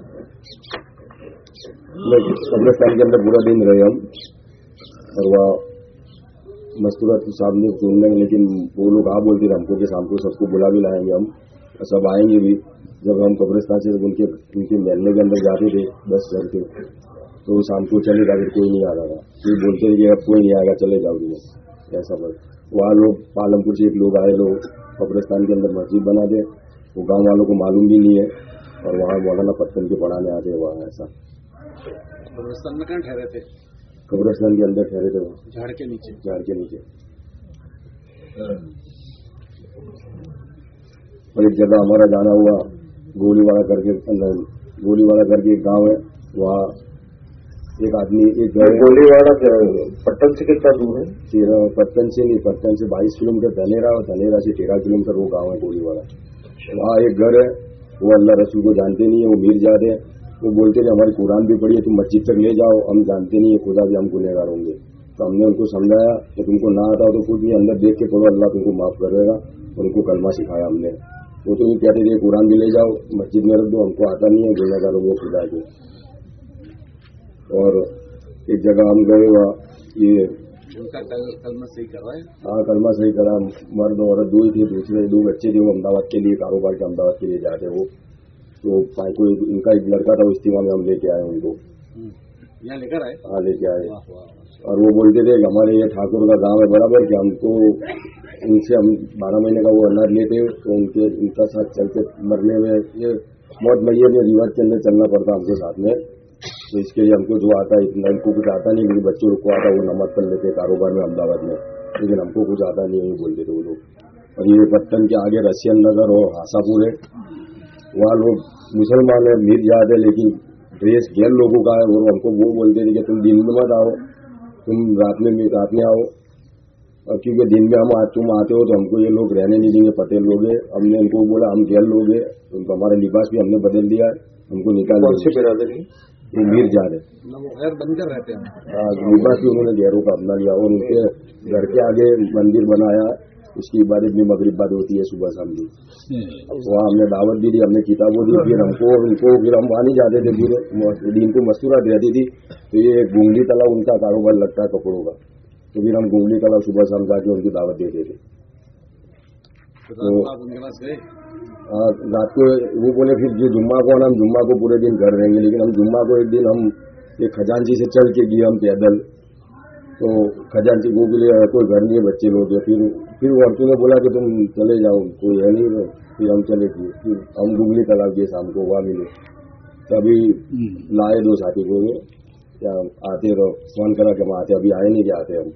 कब्रिस्तान के अंदर पूरा दिन रहे हम, और वहाँ मस्तूरत साहब ने सुनने, लेकिन वो लोग आ बोलते थे हमको कि शाम को सबको बुला भी लाएंगे हम, सब आएंगे भी। जब हम कब्रिस्तान से उनके उनके महल्ले के अंदर जाते थे दस घर के, तो शाम को चले जाकर कोई नहीं आ रहा था। ये बोलते थे कि अब कोई नहीं आएगा, चले जाओ तुम, ऐसा पर। वहाँ लोग पालमपुर से एक लोग आए, लोग कब्रिस्तान के अंदर मस्जिद बना दे, वो गांव वालों को मालूम भी नहीं है, और वहाँ मौलाना पट्टन के पढ़ाने आते हैं वहाँ। ऐसा कब्रिस्तान में कहाँ ठहरे थे? कब्रिस्तान के अंदर ठहरे थे, झाड़ के नीचे। झाड़ के नीचे। और एक जगह हमारा जाना हुआ, गोलीवाड़ा करके अंदर, गोलीवाड़ा करके एक गांव है, वहाँ एक आदमी एक गोलीवाड़ा पट्टन से कितना दूर है? तेरह पट्टन से नहीं, पट्टन से बाईस किलोमीटर धनेरा, और धनेरा से तेरह किलोमीटर वो गांव है गोलीवाड़ा। वहाँ एक घर है, वो अल्लाह रसूल को जानते नहीं है, वो मीर जाते हैं। वो बोलते थे हमारी कुरान भी पढ़ी है, तुम मस्जिद तक ले जाओ, हम जानते नहीं है, खुदा भी हम गुनहगार होंगे। तो हमने उनको समझाया कि तुमको ना आता हो तो कुछ नहीं, अंदर देख के पढ़ो, अल्लाह तुमको माफ करेगा। उनको कलमा सिखाया हमने। वो तो ये कहते थे कुरान भी ले जाओ, मस्जिद में रख दो, हमको आता नहीं है, गुनहगार होंगे खुदा के। और एक जगह हम गए, वहाँ ये उनका कलमा सही करवाए। हाँ कलमा सही करा, मर्द औरत दो ही थे, दूसरे दो बच्चे थे, वो अहमदाबाद के लिए कारोबार के अहमदाबाद के लिए जाते वो। तो को इनका एक लड़का था, वो इस्तीमा में हम लेके आए उनको, यहाँ लेकर आए। हाँ लेके आए। और वो बोलते थे कि हमारे ये ठाकुर का गांव है बराबर, कि हमको उनसे हम बारह महीने का वो अनाज लेते, तो उनके उनका साथ चलते मरने में ये मौत मैयत में रिवाज के अंदर चलना पड़ता हमको साथ में। तो इसके लिए हमको जो आता है इतना, इनको कुछ आता नहीं, मेरे बच्चों को आता, वो नमज कर लेते कारोबार में अहमदाबाद में, लेकिन हमको कुछ आता नहीं है, ये बोलते थे वो लोग। और ये पट्टन के आगे रसियन नगर और हासापुर है, वहाँ लोग मुसलमान है, मीर जात है, लेकिन ड्रेस गैर लोगों का है। और हमको वो बोलते थे कि तुम दिन में मत आओ, तुम रात में रात में आओ, और क्योंकि दिन में हम तुम आते हो तो हमको ये लोग रहने नहीं देंगे, पटेल लोग है। हमने उनको बोला हम गैर लोग है, उनको हमारा लिबास भी हमने बदल दिया है, हमको निकाल दिया। वो मीर जा रहे गैर बनकर रहते हैं। लिबास भी उन्होंने गैरों का अपना लिया, और उनके घर के आगे मंदिर बनाया, उसकी इबादत भी मगरिब बाद होती है सुबह शाम की। वहाँ हमने दावत भी दी, हमने किताबों दी, फिर हमको उनको फिर हम वहाँ नहीं जाते थे, फिर दिन को मस्तूरात रहती थी। तो ये गुंगली तालाब उनका कारोबार लगता है कपड़ों का, तो फिर हम गुंगली तालाब सुबह शाम जाके उनकी दावत देते थे। तो आप उनके पास गए? रात को वो बोले फिर जो जुम्मा को हम जुम्मा को पूरे दिन घर रहेंगे, लेकिन हम जुम्मा को एक दिन हम एक खजांची से चल के गए हम पैदल। तो खजांची को के लिए कोई घर नहीं है, बच्चे लोग है। फिर फिर वो औरतों ने बोला कि तुम चले जाओ, कोई है नहीं। फिर हम चले गए, फिर हम गुगली तालाब गए, शाम को वहाँ मिले, तभी लाए दो साथी को, क्या आते रहो, फोन करा कि हम आते, अभी आए नहीं, क्या आते हम।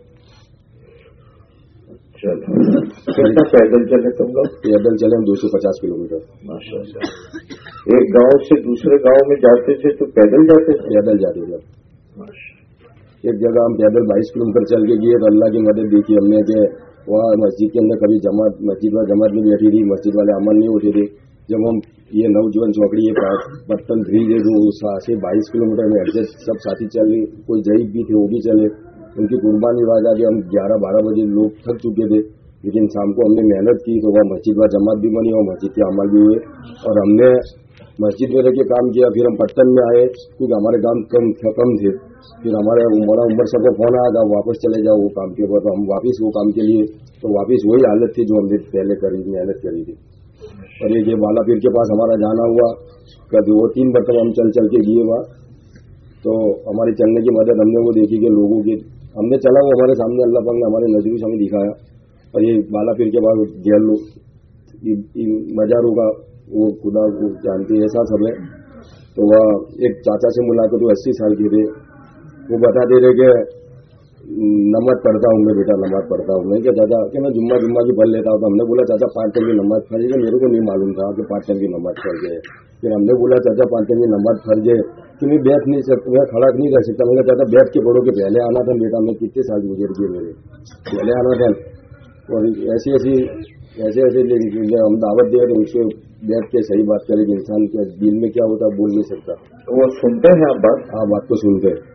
कितना पैदल चले तुम लोग? पैदल चले हम दो सौ पचास किलोमीटर। माशाअल्लाह। एक गांव से दूसरे गांव में जाते थे तो पैदल जाते थे? पैदल जाते थे। एक जगह हम पैदल बाईस किलोमीटर चल के गए, तो अल्लाह की मदद देखी हमने कि वहाँ मस्जिद के अंदर कभी जमात, मस्जिद में जमात में बैठी थी, मस्जिद वाले अमल नहीं होते थे। जब हम ये नवजीवन चौकड़ी ये पट्टन थ्री जे जो से बाईस किलोमीटर में एडजस्ट सब साथी चले, कोई जईब भी थे वो भी चले, उनकी कुर्बानी वाज आगे हम ग्यारह बारह बजे लोग थक चुके थे, लेकिन शाम को हमने मेहनत की तो वह मस्जिद में जमात भी बनी और मस्जिद के अमल भी हुए, और हमने मस्जिद में रह के काम किया। फिर हम पट्टन में आए, क्योंकि हमारे काम कम कम थे, फिर हमारे हमारा उम्र सबको फोन आया था वापस चले जाओ वो काम के ऊपर, तो हम वापस वो काम के लिए, तो वापस वही हालत थी जो हमने पहले करी मेहनत करी थी। और ये बाला पीर के पास हमारा जाना हुआ, कभी वो तीन मरतबा हम चल चल के गए वहाँ, तो हमारी चलने की मदद हमने वो देखी कि लोगों की हमने चला, वो हमारे सामने अल्लाह पाक ने हमारे नजरों से हमें दिखाया। और ये बाला पीर के पास जेल मजारों का वो खुदा को जानते ऐसा सब है। तो वह एक चाचा से मुलाकात हुई, अस्सी साल के थे, वो बता दे रहे कि नमाज पढ़ता हूँ मैं बेटा, नमाज पढ़ता हूँ। मैं क्या चाचा कि मैं जुम्मा जुम्मा की पढ़ लेता हूँ। तो हमने बोला चाचा पाँच टाइम की नमाज फर्ज है, मेरे को नहीं मालूम था कि पाँच टाइम की नमाज फर्ज है। फिर हमने बोला चाचा पाँच टाइम की नमाज फर्ज है कि मैं बैठ नहीं सकता, मैं खड़ा नहीं कर सकता। मैंने चाचा बैठ के पढ़ो कि पहले आना था बेटा, मैं कितने साल गुजर गए मेरे, पहले आना था। और ऐसी ऐसी ऐसे ऐसे हम दावत दे तो उससे बैठ के सही बात करें कि इंसान के दिल में क्या होता बोल नहीं सकता। तो वो सुनते हैं आप बात? हाँ, बात को सुनते हैं।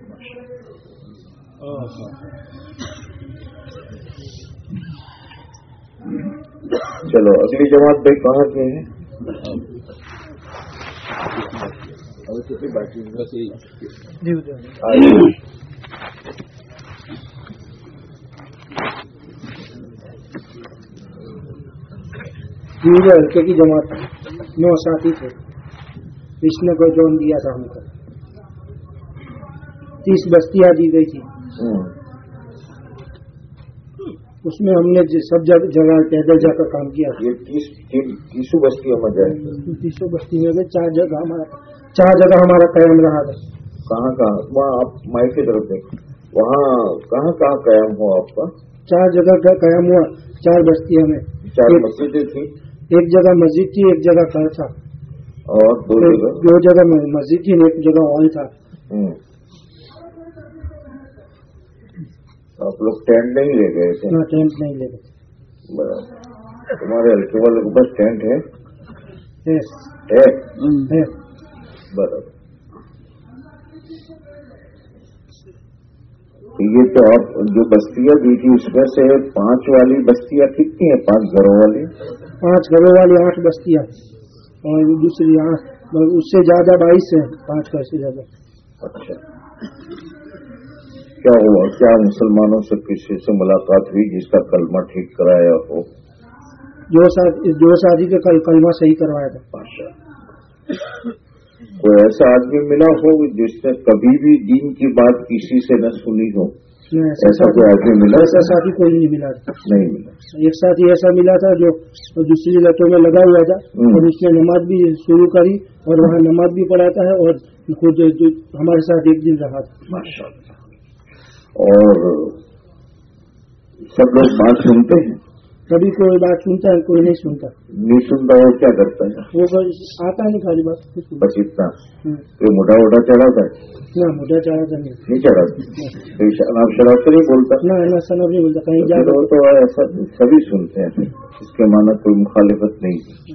चलो अगली जमात भाई कहाँ के हैं? बाकी बस यही हल्के की जमात नौ साथी थे, कृष्ण को जोन दिया था हमको, तीस बस्तियां दी गई थी। उसमें हमने सब जगह पैदल जाकर काम किया। ये तीस तीसों बस्तियों में गए? तीसों बस्ती में गए, चार जगह हमारा चार जगह हमारा कायम रहा था। कहाँ कहाँ? वहाँ आप माइक की तरफ देखो, वहाँ कहाँ कहाँ कायम हुआ आपका? चार जगह का कायम हुआ, चार बस्तियों में। चार मस्जिदें थी? एक जगह मस्जिद थी, एक जगह घर था। और दो जगह? दो जगह मस्जिद थी, एक जगह हॉल था। आप लोग टेंट नहीं ले गए थे? ना, टेंट नहीं ले गए। बराबर। तुम्हारे हल्के वाले के पास टेंट है? है, है? है। बराबर। ये तो आप जो बस्तियां दी थी उसमें से पांच वाली बस्तियां कितनी है? पांच घरों वाली? पांच घरों वाली आठ बस्तियां, और दूसरी आठ, उससे ज्यादा बाईस है, पांच घर से ज्यादा। अच्छा, क्या हुआ? क्या मुसलमानों से किसी से मुलाकात हुई जिसका कलमा ठीक कराया हो? जो साथी जो साथी के कल कलमा सही करवाया था। अच्छा, कोई ऐसा आदमी मिला हो जिसने कभी भी दीन की बात किसी से न सुनी हो? ऐसा, ऐसा कोई आदमी मिला? ऐसा साथी कोई नहीं मिला। नहीं मिला। एक साथी ऐसा मिला था जो दूसरी लतों में लगा हुआ था, और उसने नमाज भी शुरू करी और वहाँ नमाज भी पढ़ाता है और खुद हमारे साथ एक दिन रहा था। माशाअल्लाह। और सब लोग बात सुनते हैं? कभी कोई बात सुनता है, कोई नहीं सुनता। नहीं सुनता, वो क्या करता है? वो आता नहीं, खाली बात बस इतना। तो मोटा मोटा चढ़ाता है? ना, मोटा चढ़ाता नहीं। नहीं चढ़ाता? आप शराब तो नहीं बोलता? ना, ना, शराब नहीं बोलता। कहीं जा तो ऐसा सभी सुनते हैं, इसके माना कोई मुखालिफत नहीं।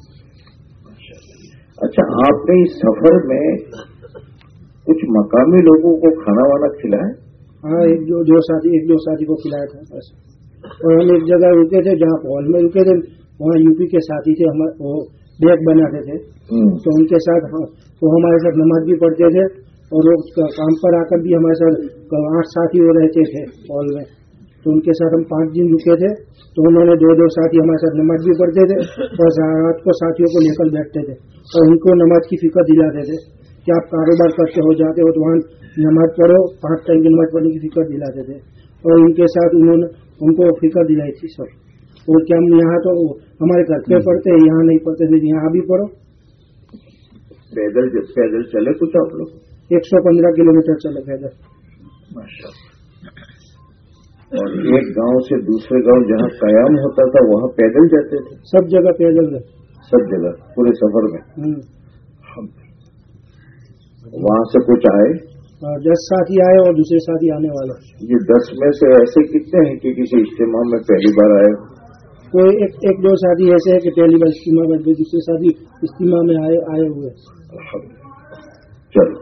अच्छा, आपने इस सफर में कुछ मकामी लोगों को खाना वाना खिलाया? हाँ, एक दो जो साथी एक दो साथी को खिलाया था बस। और हम एक जगह रुके थे जहाँ हॉल में रुके थे, वहाँ यूपी के साथी थे, हमारे वो बैग बनाते थे, तो उनके साथ वो हमारे साथ नमाज भी पढ़ते थे, और वो काम पर आकर भी हमारे साथ आठ साथी वो रहते थे हॉल में। तो उनके साथ हम पाँच दिन रुके थे, तो उन्होंने दो दो साथी हमारे साथ नमाज भी पढ़ते थे, और रात को साथियों को लेकर बैठते थे और उनको नमाज की फिक्र दिलाते थे कि आप कारोबार करते हो जाते हो तो वहाँ नमाज पढ़ो, पाँच टाइम की नमाज पढ़ने की फिक्र दिलाते थे। और उनके साथ उन्होंने उनको फिक्र दिलाई थी सब। और क्या हम यहाँ तो हमारे घर पे पढ़ते हैं, यहाँ नहीं पढ़ते थे, यहाँ भी पढ़ो। पैदल पैदल चले कुछ आप लोग? एक सौ पंद्रह किलोमीटर चले पैदल। और एक गांव से दूसरे गांव जहाँ कयाम होता था वहाँ पैदल जाते थे? सब जगह पैदल गए, सब जगह पूरे सफर में। वहाँ से कुछ आए? दस साथी आए और दूसरे साथी आने वाले। ये दस में से ऐसे कितने हैं कि किसी इज्तिमा में पहली बार आए? कोई एक, एक दो साथी ऐसे है कि पहली बार इज्तिमा में, दूसरे साथी इज्तिमा में आए आए हुए। चलो,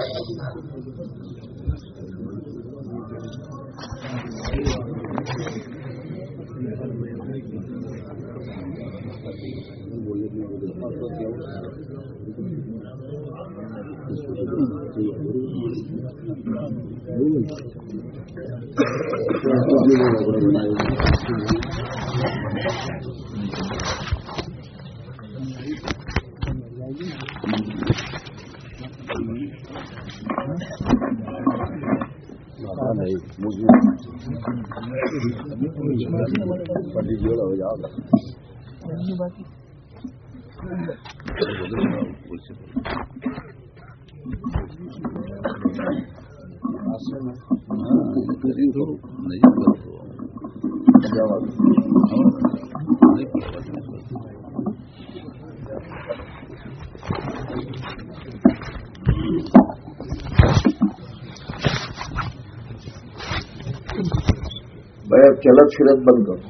भाई अब चलत फिरत बंद करो।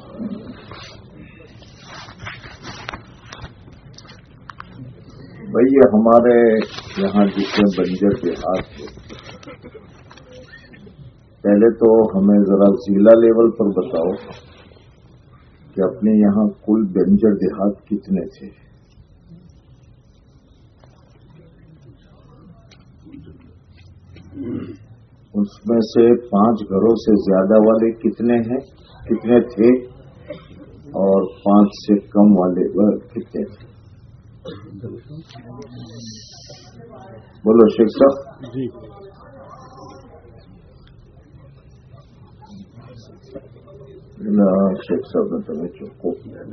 भाई ये हमारे यहाँ जितने बंजर देहात थे, पहले तो हमें जरा जिला लेवल पर बताओ कि अपने यहाँ कुल बंजर देहात कितने थे? उसमें से पांच घरों से ज्यादा वाले कितने हैं, कितने थे, और पांच से कम वाले वह कितने थे? बोलो शेख साहब जी। ना शेख साहब ने तुम्हें चुपको किया।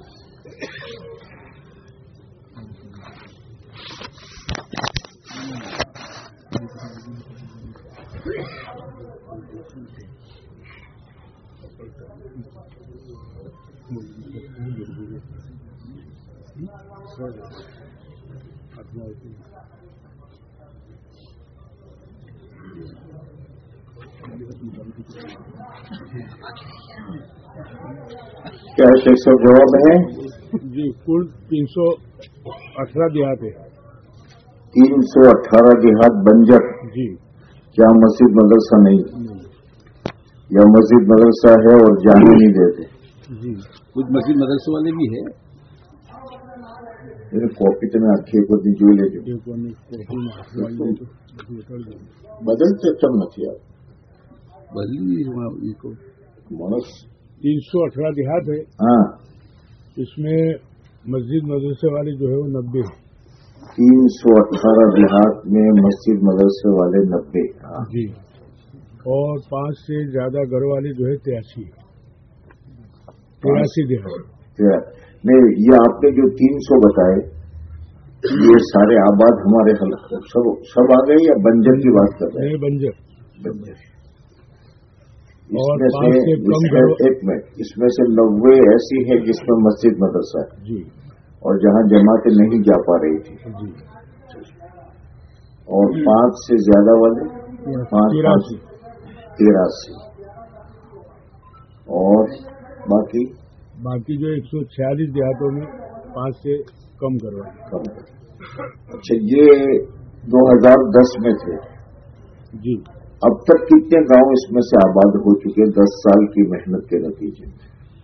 क्या है शेख साहब जवाब है? जी, कुल तीन सौ अठारह देहात है। तीन सौ अठारह देहात बंजर। जी। क्या मस्जिद मदरसा नहीं? या मस्जिद मदरसा है और जाने नहीं देते? जी। कुछ मस्जिद मदरसे वाले भी है। कॉपी तो मैं आखिर को दी जो ले बदलते चम नहीं आप बदली मानस तीन सौ अठारह देहात है। हाँ, इसमें मस्जिद मदरसे वाले जो है वो नब्बे है। तीन सौ अठारह देहात में मस्जिद मदरसे वाले नब्बे। हाँ जी। और पांच से ज्यादा घर वाले जो है तिरासी तिरासी देहात। नहीं, ये आपने जो तीन सौ बताए ये सारे आबाद हमारे हल्के सब सब आ गए या बंजर की बात कर रहे हैं? बंजर बंजर। और इसमें से, इसमें एक मिनट, इसमें से नब्बे ऐसी है जिसमें मस्जिद मदरसा है जी, और जहां जमातें नहीं जा पा रही थी जी। और पांच से ज्यादा वाले पांच पांच तिरासी और बाकी बाकी जो एक सौ छियालीस देहातों में पांच से कम करवाए। कम। अच्छा, ये दो हज़ार दस में थे जी। अब तक कितने गांव इसमें से आबाद हो चुके हैं दस साल की मेहनत के नतीजे में?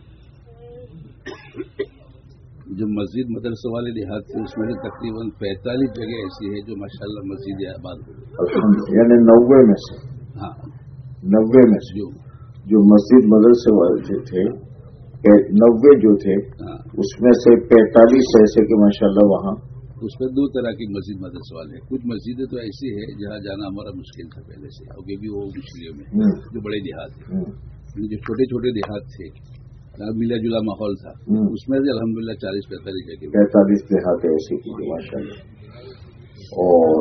जो मस्जिद मदरसे वाले देहात थे उसमें से तकरीबन पैंतालीस जगह ऐसी है जो माशाल्लाह मस्जिद आबाद हो गई। यानी नब्बे में से हाँ नब्बे में से जो जो मस्जिद मदरसे वाले थे नब्बे जो थे हाँ उसमें से पैंतालीस ऐसे कि माशाल्लाह वहाँ उसमें दो तरह की मस्जिद मदरसे वाले हैं। कुछ मस्जिदें तो ऐसी है जहाँ जाना हमारा मुश्किल था पहले से, और ये भी वो मुश्किलों में जो बड़े देहात थे। जो छोटे छोटे देहात थे मिला जुला माहौल था, उसमें से अल्हम्दुलिल्लाह चालीस पैंतालीस जगह पैंतालीस देहात ऐसी की माशाल्लाह। और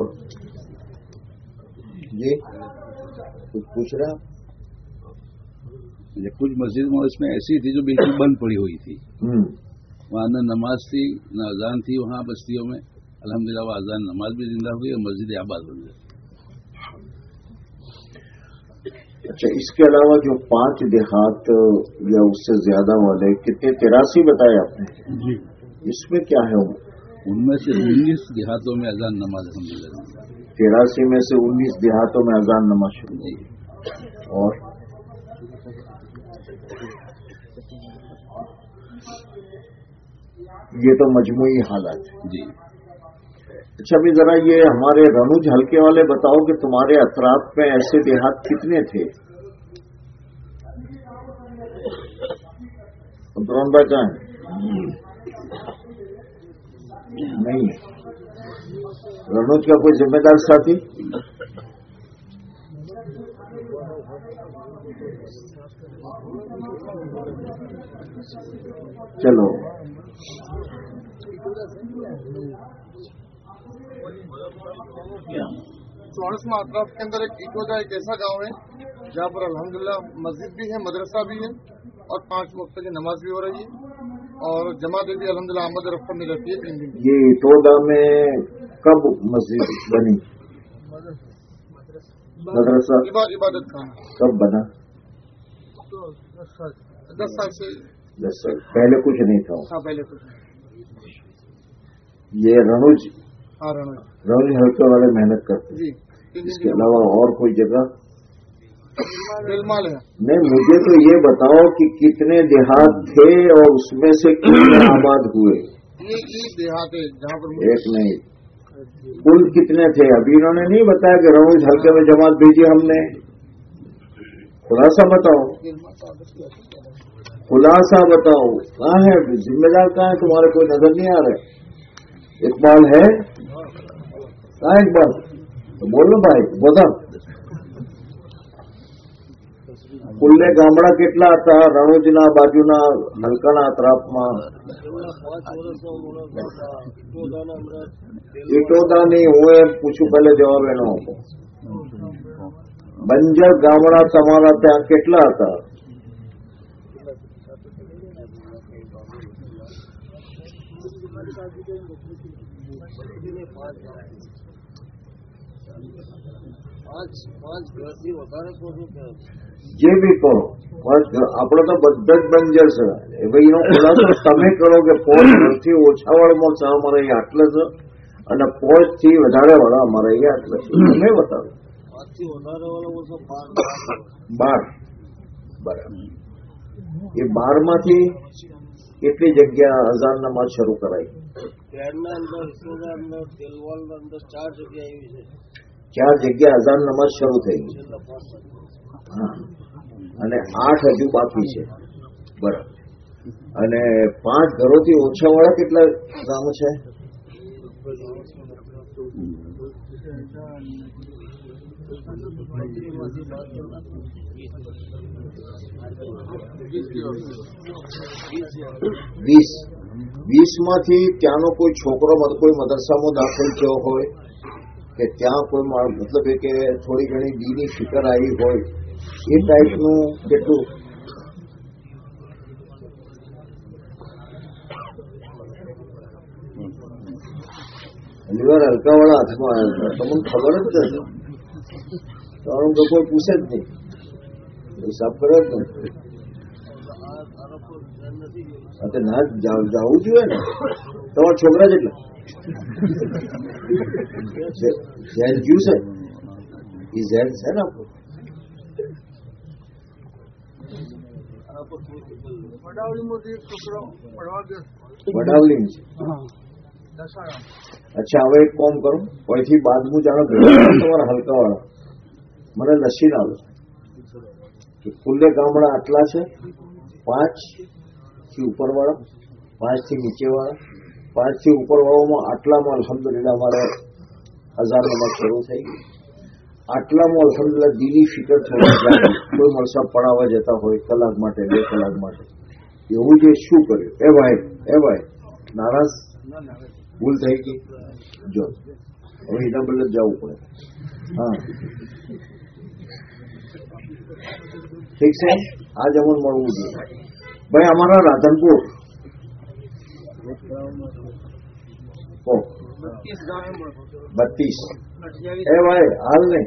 ये कुछ पूछ रहा ये कुछ मस्जिद उसमें ऐसी थी जो बिल्कुल बंद पड़ी हुई थी, वहाँ न नमाज थी न अजान थी वहाँ बस्तियों में। अल्हम्दुलिल्लाह वो अजान नमाज भी जिंदा हो गई और मस्जिद आबाद हो गई। अच्छा, इसके अलावा जो पांच देहात या उससे ज्यादा वाले कितने तिरासी बताए आपने जी, इसमें क्या है? उनमें से उन्नीस देहातों में अजान नमाज अल्हम्दुलिल्लाह तिरासी में से उन्नीस देहातों में अजान नमाज शुरू हुई और ये तो मजमूई हालात है जी। अच्छा, अभी जरा ये हमारे रनुज हल्के वाले बताओ कि तुम्हारे अतराफ में ऐसे देहात कितने थे? अब्दुल भाई कहाँ है? नहीं, रनुज का कोई जिम्मेदार साथी? चलो, चौड़समा अतराफ के अंदर एक इटोदा एक ऐसा गांव है जहाँ पर अल्हम्दुलिल्लाह मस्जिद भी है, मदरसा भी है और पांच वक्त की नमाज भी हो रही है और जमातें भी अल्हम्दुलिल्लाह आमद रफ्त में रहती है तीन दिन। ये इटोदा में कब मस्जिद बनी? मदरसा इबादत खाना कब बना? दस साल से। दस साल पहले कुछ नहीं था? हाँ, पहले कुछ। ये रनुज हाँ, रनुज रनुज हल्के वाले मेहनत करते जी। इसके अलावा और कोई जगह दिलमाल है? नहीं, मुझे तो ये बताओ कि कितने देहात थे और उसमें से कितने आबाद हुए? ये एक देहात है जहाँ पर एक नहीं, कुल कितने थे? अभी इन्होंने नहीं बताया कि रनुज हल्के में जमात भेजी हमने। खुलासा बताओ, खुलासा बताओ, कहाँ है जिम्मेदार? कहाँ है तुम्हारे? कोई नजर नहीं आ रहा? इकबाल है कहाँ? इकबाल तो बोलो भाई, बोधा कुल्ले गामड़ा કેટલા હતા રણુજના બાજુના હલકાના અતરાફમાં? ઇટોદા નહીં, હું એમ પૂછું, પહેલે જવાબ એનો આપો. બંજર ગામડા તમારા ત્યાં કેટલા હતા? જે બી કહો, આપડે તો બધા જ બંજર છે. એ ભાઈ એનો ખુલાસો તમે કરો કે પોચ ઘરથી ઓછા વાળામાં છે અમારે અહીંયા આટલે છે અને પોચ થી વધારે વાળા અમારે અહીંયા આટલે છે. તમે બતાવો. બાર, બરાબર. એ બાર માંથી કેટલી જગ્યા અઝાન નમાજ શરૂ કરાઈ? ચાર જગ્યા અઝાન નમાજ શરૂ થઈ ગઈ. હા, અને આઠ હજુ બાકી છે. બરાબર. અને પાંચ ઘરોથી ઓછા વાળા કેટલા ગામો છે? વીસ. વીસ માંથી ત્યાંનો કોઈ છોકરો કોઈ મદરસામાં દાખલ થયો હોય કે ત્યાં કોઈ મતલબ એ કે થોડી ઘણી દીની ફિકર આવી હોય એ ટાઈપનું કેટલું? ઘણી વાર હલકાવાળા હાથમાં આવ્યા તમને ખબર જ નથી, કારણ તો કોઈ પૂછે જ નહીં, હિસાબ કરે જ નહીં. ના જવું જોઈએ ને. તમારા છોકરા જેટલા ઝેડ ક્યુ છે? એ ઝેડ છે ને આપણું વડાવલી છે. અચ્છા, હવે એક કામ કરું, પછી બાદ હું જાણો તમારા હલકાવાળા મને લસીને આવે કે કુલ્લે ગામડા આટલા છે, પાંચ થી ઉપરવાળા, પાંચ થી નીચેવાળા, પાંચ થી ઉપરવાળામાં આટલામાં અલ્હમ્દુલિલ્લાહ અમારે અઝાન નમાઝ શરૂ થઈ ગઈ. આટલામાં અલ્હમ્દુલિલ્લાહ દીની ફિકર થોડી કોઈ મરસા પડાવવા જતા હોય કલાક માટે, બે કલાક માટે, એવું જે શું કર્યું? એ ભાઈ, એ ભાઈ નારાજ, ભૂલ થઈ ગઈ. જો હવે એના બદલે જવું પડે. હા, ઠીક છે, આ જમણ મળવું જોઈએ. ભાઈ અમારા રાધનપુર बत्तीस है भाई, हाल नहीं?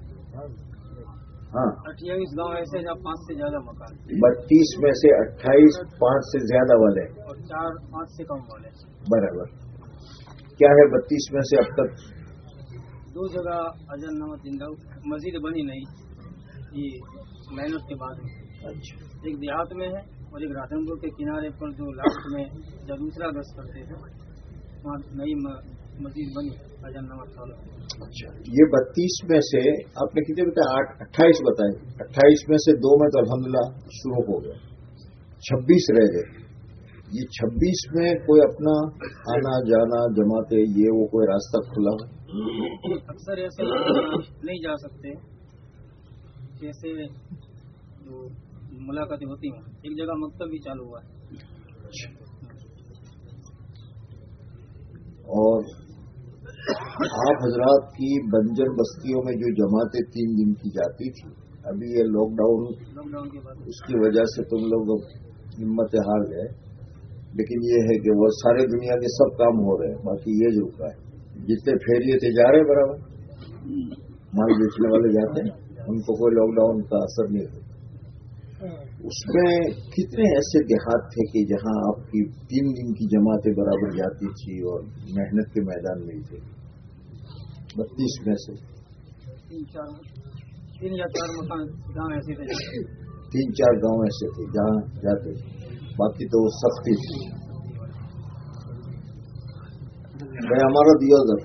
हाँ, अट्ठाईस गांव ऐसे जहाँ पाँच से ज्यादा मकान, बत्तीस में से अट्ठाईस पाँच से ज्यादा वाले और चार पाँच से कम वाले. बराबर. क्या है बत्तीस में से अब तक? दो जगह अजन नमक जिंदा मस्जिद बनी नहीं, ये मेहनत के बाद में। अच्छा, एक देहात में है और एक राधनपुर के किनारे पर जो लास्ट में जब दूसरा गश्त करते थे वहाँ नई मस्जिद बनी अजन नमक साल। अच्छा, ये बत्तीस में से आपने कितने बताया? आठ अट्ठाईस बताए। अट्ठाईस में से दो में तो अल्हम्दुलिल्लाह शुरू हो गया, छब्बीस रह गए। ये छब्बीस में कोई अपना आना जाना जमाते ये वो कोई रास्ता खुला है? अक्सर ऐसे नहीं जा सकते, जैसे जो मुलाकातें होती हैं। एक जगह मकतब भी चालू हुआ है। और आप हजरात की बंजर बस्तियों में जो जमातें तीन दिन की जाती थी, अभी ये लॉकडाउन लॉकडाउन के बाद उसकी वजह से तुम लोग हिम्मत हार गए, लेकिन ये है कि वो सारे दुनिया के सब काम हो रहे हैं, बाकी ये जो रुका है। जितने फेरिए थे जा रहे बराबर, माल बेचने वाले जाते हैं, उनको कोई लॉकडाउन का असर नहीं होता। उसमें कितने ऐसे देहात थे कि जहां आपकी तीन दिन की जमातें बराबर जाती थी और मेहनत के मैदान में थे? बत्तीस में से तीन चार तीन या चार मकान गाँव ऐसे थे, तीन चार गांव ऐसे थे जहां जाते थे, बाकी तो सख्ती थी। भाई हमारा दिया दर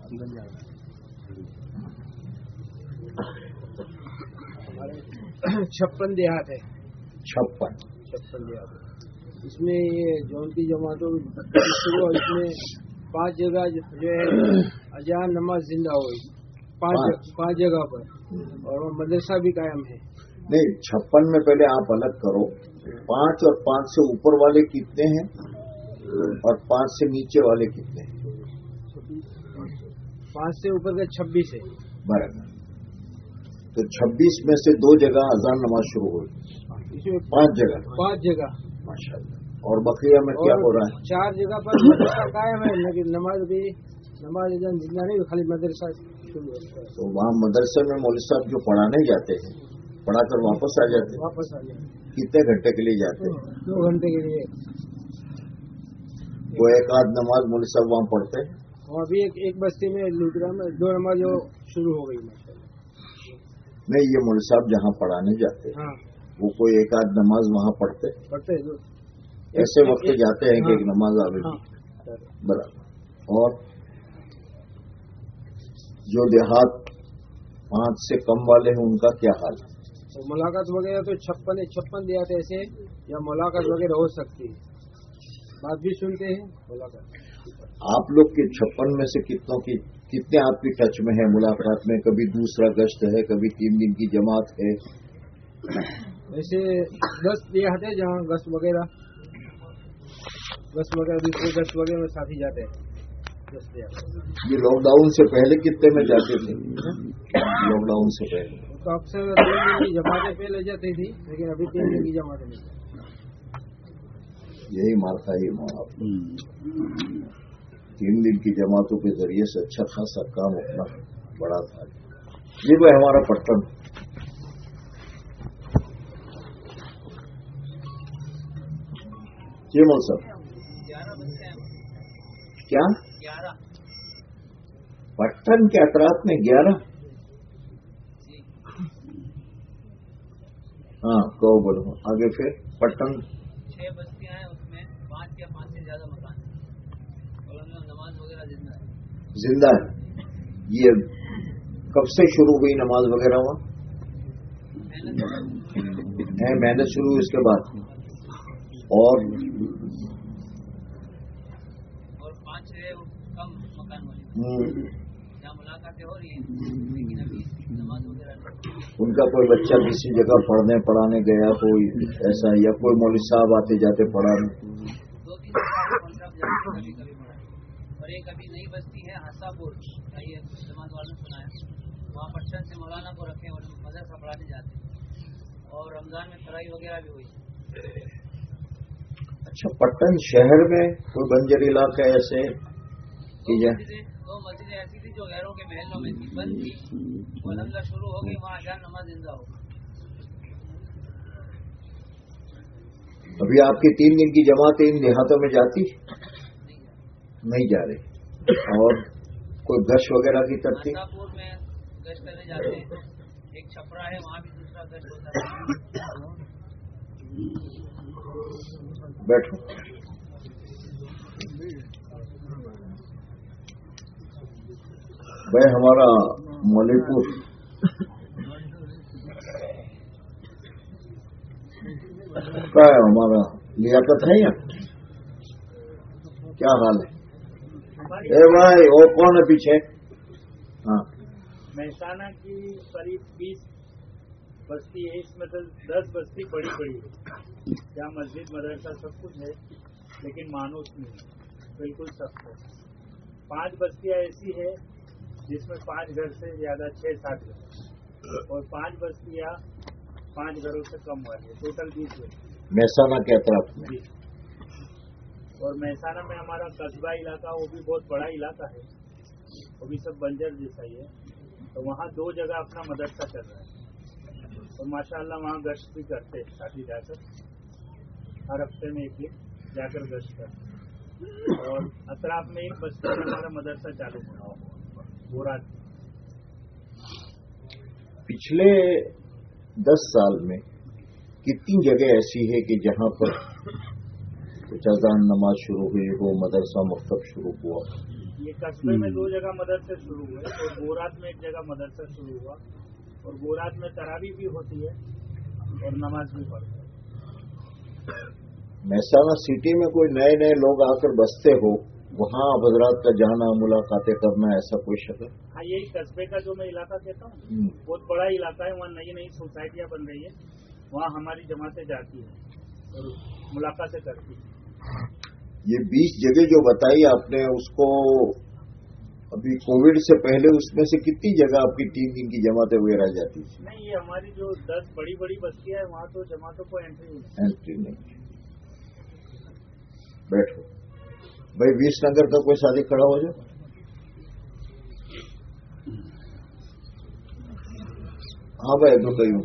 छप्पन देहात है। छप्पन छप्पन देहात इसमें ये जौन की जमातों शुरू, इसमें पांच जगह जो है अजान नमाज जिंदा हुई, पांच पांच जगह पर, और वो मदरसा भी कायम है। नहीं, छप्पन में पहले आप अलग करो, पांच और पांच से ऊपर वाले कितने हैं और पांच से नीचे वाले कितने हैं? पांच से ऊपर का छब्बीस है। बराबर, तो छब्बीस में से दो जगह अजान नमाज शुरू हुई, इसमें पांच जगह पांच जगह माशाअल्लाह। और बकरिया में क्या हो रहा है? चार जगह पर मदरसा कायम है, लेकिन नमाज भी नमाज अजान जिंदा नहीं, खाली मदरसा शुरू होता है। तो वहाँ मदरसे में मौलवी साहब जो पढ़ाने जाते हैं, पढ़ाकर वापस आ जाते हैं? वापस आ जाए। कितने घंटे के लिए जाते हैं? दो घंटे के लिए। वो एक आध नमाज मौलवी साहब वहाँ पढ़ते हैं? वहाँ भी एक एक बस्ती में लुधरा में दो नमाज शुरू हो गई माशाल्लाह। नहीं, ये मौलवी साहब जहाँ पढ़ाने जाते हैं, हाँ, वो कोई एक आध नमाज वहाँ पढ़ते पढ़ते हैं। ऐसे वक्त जाते हैं कि एक नमाज आवे? हाँ, बराबर। और जो देहात पांच से कम वाले हैं उनका क्या हाल है? तो मुलाकात वगैरह तो छप्पन छप्पन देहात ऐसे या मुलाकात वगैरह हो सकती है, बात भी सुनते हैं मुलाकात। आप लोग के छप्पन में से कितनों की कितने आपकी टच में है मुलाकात में? कभी दूसरा गश्त है, कभी तीन दिन की जमात है? वैसे दस देहात है जहाँ गश्त वगैरह गश्त वगैरह दूसरे गश्त वगैरह में साथी जाते हैं। दस देहात। ये लॉकडाउन से पहले कितने में जाते थे? लॉकडाउन से पहले तो अक्सर तीन दिन की जमातें पहले जाती थी, लेकिन अभी तीन दिन की जमातें नहीं। यही मारता ही मारा, तीन दिन की जमातों के जरिए से अच्छा खासा काम अपना बड़ा था। ये वो हमारा पट्टन। ये मौल साहब क्या पट्टन के अतराफ में ग्यारह? हाँ, कहो बोलो आगे। फिर पट्टन छह बस्तियां हैं, उसमें पांच या पांच से ज्यादा मकान है और नमाज वगैरह जिंदा है। जिंदा है। ये कब से शुरू हुई नमाज वगैरह? वहाँ है मेहनत शुरू हुई इसके बाद। और और पांच है कम मकान वाले जहाँ मुलाकातें हो रही है, लेकिन अभी नमाज वगैरह। उनका कोई बच्चा किसी जगह पढ़ने पढ़ाने गया, कोई ऐसा, या कोई मौलवी साहब आते जाते पढ़ाने? दो तीन कभी कभी पढ़ा। और एक अभी नई बस्ती है हासापुर, ये जमात वालों ने सुनाया, वहाँ पटन से मौलाना को रखे और मदरसा पढ़ाने जाते हैं। और रमजान में तराई वगैरह भी हुई। अच्छा, पट्टन शहर में कोई बंजर इलाका ऐसे कि दो मस्जिदें ऐसी थी जो गैरों के महलों में थी, बंद थी, वो लंगर शुरू हो गई, वहाँ अजान नमाज जिंदा हो। अभी आपकी तीन दिन की जमात इन देहातों में जाती नहीं जा रही? और کوئی گش وغیرہ کی ترتیب؟ آساپور میں گشت کرنے جاتے ہیں، ایک چھپرا ہے وہاں بھی دوسرا گشت ہوتا ہے. بیٹھو. بھائی ہمارا مولی پور کا ہے، ہمارا لیاقت ہے یا کیا حال ہے؟ اے بھائی وہ کون ہے پیچھے؟ ہاں مہسانہ کی قریب بیس بستی ہے، اس میں دس بستی بڑی بڑی ہے جہاں مسجد مدرسہ سب کچھ ہے، لیکن مانوس نہیں ہے، بالکل سخت ہے. پانچ بستیاں ایسی ہے جس میں پانچ گھر سے زیادہ چھ سات گھر، اور پانچ بستیاں پانچ گھروں سے کم والی ہے، ٹوٹل بیس بستی مہسانہ کے اطراف میں. جی. اور مہسانہ میں ہمارا قصبہ علاقہ وہ بھی بہت بڑا علاقہ ہے، وہ بھی سب بنجر جیسا ہی ہے. تو وہاں دو جگہ اپنا مدرسہ چل رہا ہے، اور ماشاءاللہ وہاں گشت بھی کرتے ہیں ساتھی جا کر، ہر ہفتے میں ایک ایک جا کر گشت کرتے. اور اطراف میں ایک بستی میں ہمارا مدرسہ چالو ہوا بورات. پچھلے دس سال میں کتنی جگہ ایسی ہے کہ جہاں پر کچھ اذان نماز شروع ہوئی ہو، مدرسہ مکتب شروع ہوا؟ یہ قصبے میں دو جگہ مدرسے شروع ہوئے، اور بورات میں ایک جگہ مدرسہ شروع ہوا، اور بورات میں تراویح بھی ہوتی ہے اور نماز بھی پڑھتے ہیں. مہسانہ سٹی میں کوئی نئے نئے لوگ آ کر بستے ہو، وہاں اب حضرات کا جانا ملاقاتیں کرنا، ایسا کوئی شکل؟ ہاں، یہی قصبے کا جو میں علاقہ کہتا ہوں بہت بڑا علاقہ ہے، وہاں نئی نئی سوسائٹیاں بن رہی ہیں، وہاں ہماری جماعتیں جاتی ہیں اور ملاقاتیں کرتی ہیں. یہ بیس جگہ جو بتائی آپ نے، اس کو ابھی کووڈ سے پہلے اس میں سے کتنی جگہ آپ کی تین دن کی جماعتیں وغیرہ جاتی تھی؟ نہیں، یہ ہماری جو دس بڑی بڑی بستیاں ہیں وہاں تو جماعتوں کو انٹری ہوئی. انٹری نہیں. بیٹھو بھائی. ویس نگر کا کوئی شادی کھڑا ہو جائے. ہاں بھائی تو کہوں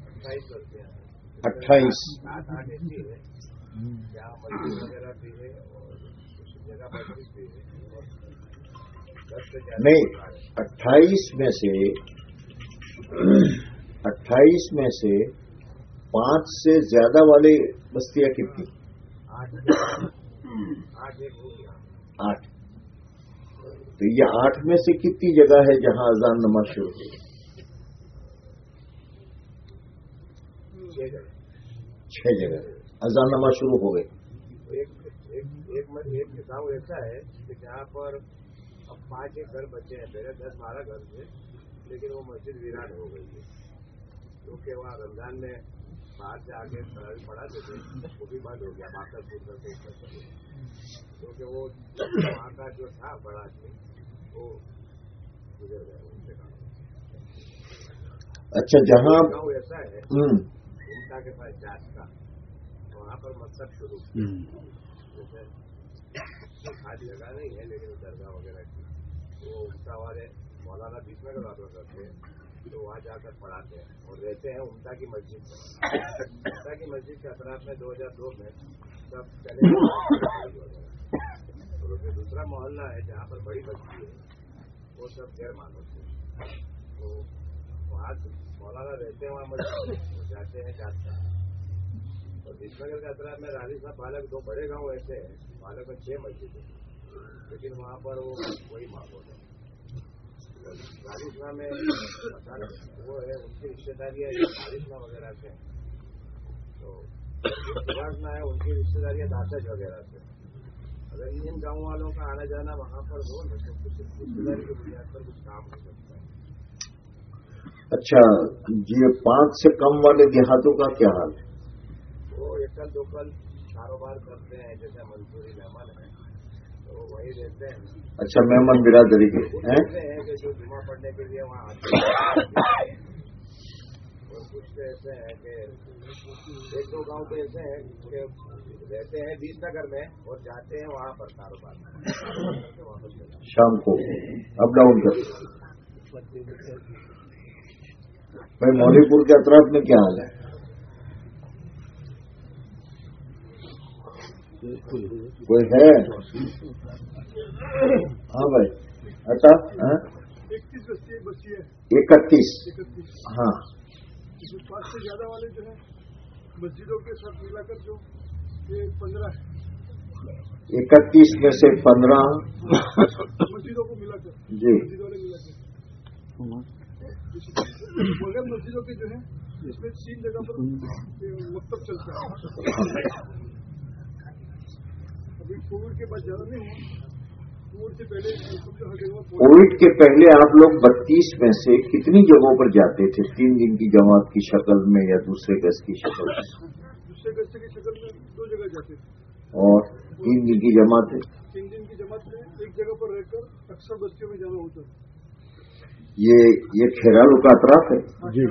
اٹھائیس نہیں، اٹھائیس میں سے اٹھائیس میں سے پانچ سے زیادہ والے بستیاں کتنی؟ آٹھ. تو یہ آٹھ میں سے کتنی جگہ ہے جہاں اذان نماز شروع ہوئی؟ چھ جگہ اذان نماز شروع ہو گئی. ایک گاؤں ایسا ہے کہ جہاں پر اب پانچ ایک گھر بچے ہیں، پہلے دس بارہ گھر تھے، لیکن وہ مسجد ویران ہو گئی ہے کیونکہ وہاں رمضان میں باہر سے آگے تراویح پڑھاتے تھے، وہ بھی بند ہو گیا. باقر پور کر کے کیونکہ وہ وہاں کا جو تھا بڑا آدمی وہ گزر گیا ان سے کام. اچھا، جہاں گاؤں ایسا ہے گھومتا کے پاس جاٹ کا، وہاں پر مکتب شروع جیسے خالی جگہ نہیں ہے لیکن درگاہ وغیرہ کی، وہ امتا والے مولانا بیچ میں کروا کرتے ہیں تو وہاں جا کر پڑھاتے ہیں اور رہتے ہیں امتا کی مسجد میں. امتا کی مسجد کے اطراف میں دو ہزار دو میں سب چلے وغیرہ. اور پھر دوسرا محلہ ہے جہاں پر بڑی بستی ہے، وہ سب غیر مانوس ہے، تو وہاں مولانا رہتے ہیں، وہاں مسجد جاتے ہیں جاتا ہے. اور بیچ نگر کے اطراف میں راجی صاحب بالک دو بڑے گاؤں ایسے ہیں، بالک میں چھ مسجد ہیں، لیکن وہاں پر وہ وہی ماحول ہے. راجستھان میں وہ ہے ان کی رشتے داریاں راجستھان وغیرہ سے، تو راجنا ہے ان کی رشتے داریاں داسج وغیرہ سے. اگر ان گاؤں والوں کا آنا جانا وہاں پر ہو نا تو کچھ رشتے داری کی بنیاد پر کچھ کام ہو سکتا ہے. اچھا، یہ پانچ سے کم والے دیہاتوں کا کیا حال ہے؟ وہ ایکل دوکل کاروبار کرتے ہیں، جیسے منصوری مہمان ہے تو وہی رہتے ہیں. اچھا، مہمان برادری کے ہیں کہ جو جمعہ پڑھنے کے لیے وہاں آتے ہیں، اور کچھ ایسے ہیں کہ ایک دو گاؤں تو ایسے ہیں کہ رہتے ہیں بیس نگر میں اور جاتے ہیں وہاں پر کاروبار شام کو اپ ڈاؤن کرتے. بھائی مولی پور کے اطراف میں کیا حال ہے؟ کوئی ہے؟ ہاں بھائی، अच्छा इकतीस बस्ती बस्ती है, इकतीस इकतीस हाँ जो पाँच से ज्यादा वाले जो है मस्जिदों के साथ मिलाकर जो ये पंद्रह है, इकतीस में से पंद्रह मस्जिदों को मिलाकर जी मस्जिद वाले मिलाकर बगैर मस्जिदों के जो है इसमें तीन जगह पर मकतब चलता है। अभी कोविड के बाद ज्यादा नहीं हुआ, कोविड से पहले समझो हर जगह कोविड के पहले आप लोग बत्तीस में से कितनी जगहों पर जाते थे? तीन दिन की जमात की शक्ल में या दूसरे गज की शक्ल में? दूसरे गज की शक्ल में दो जगह जाते थे और तीन दिन की जमात है तीन दिन की जमात में एक जगह पर रहकर अक्सर बस्तियों में जाना होता है। ये ये खेरालू का अतराफ है जी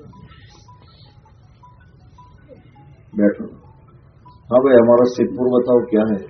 बैठो। हाँ भाई हमारा सिद्धपुर बताओ क्या है?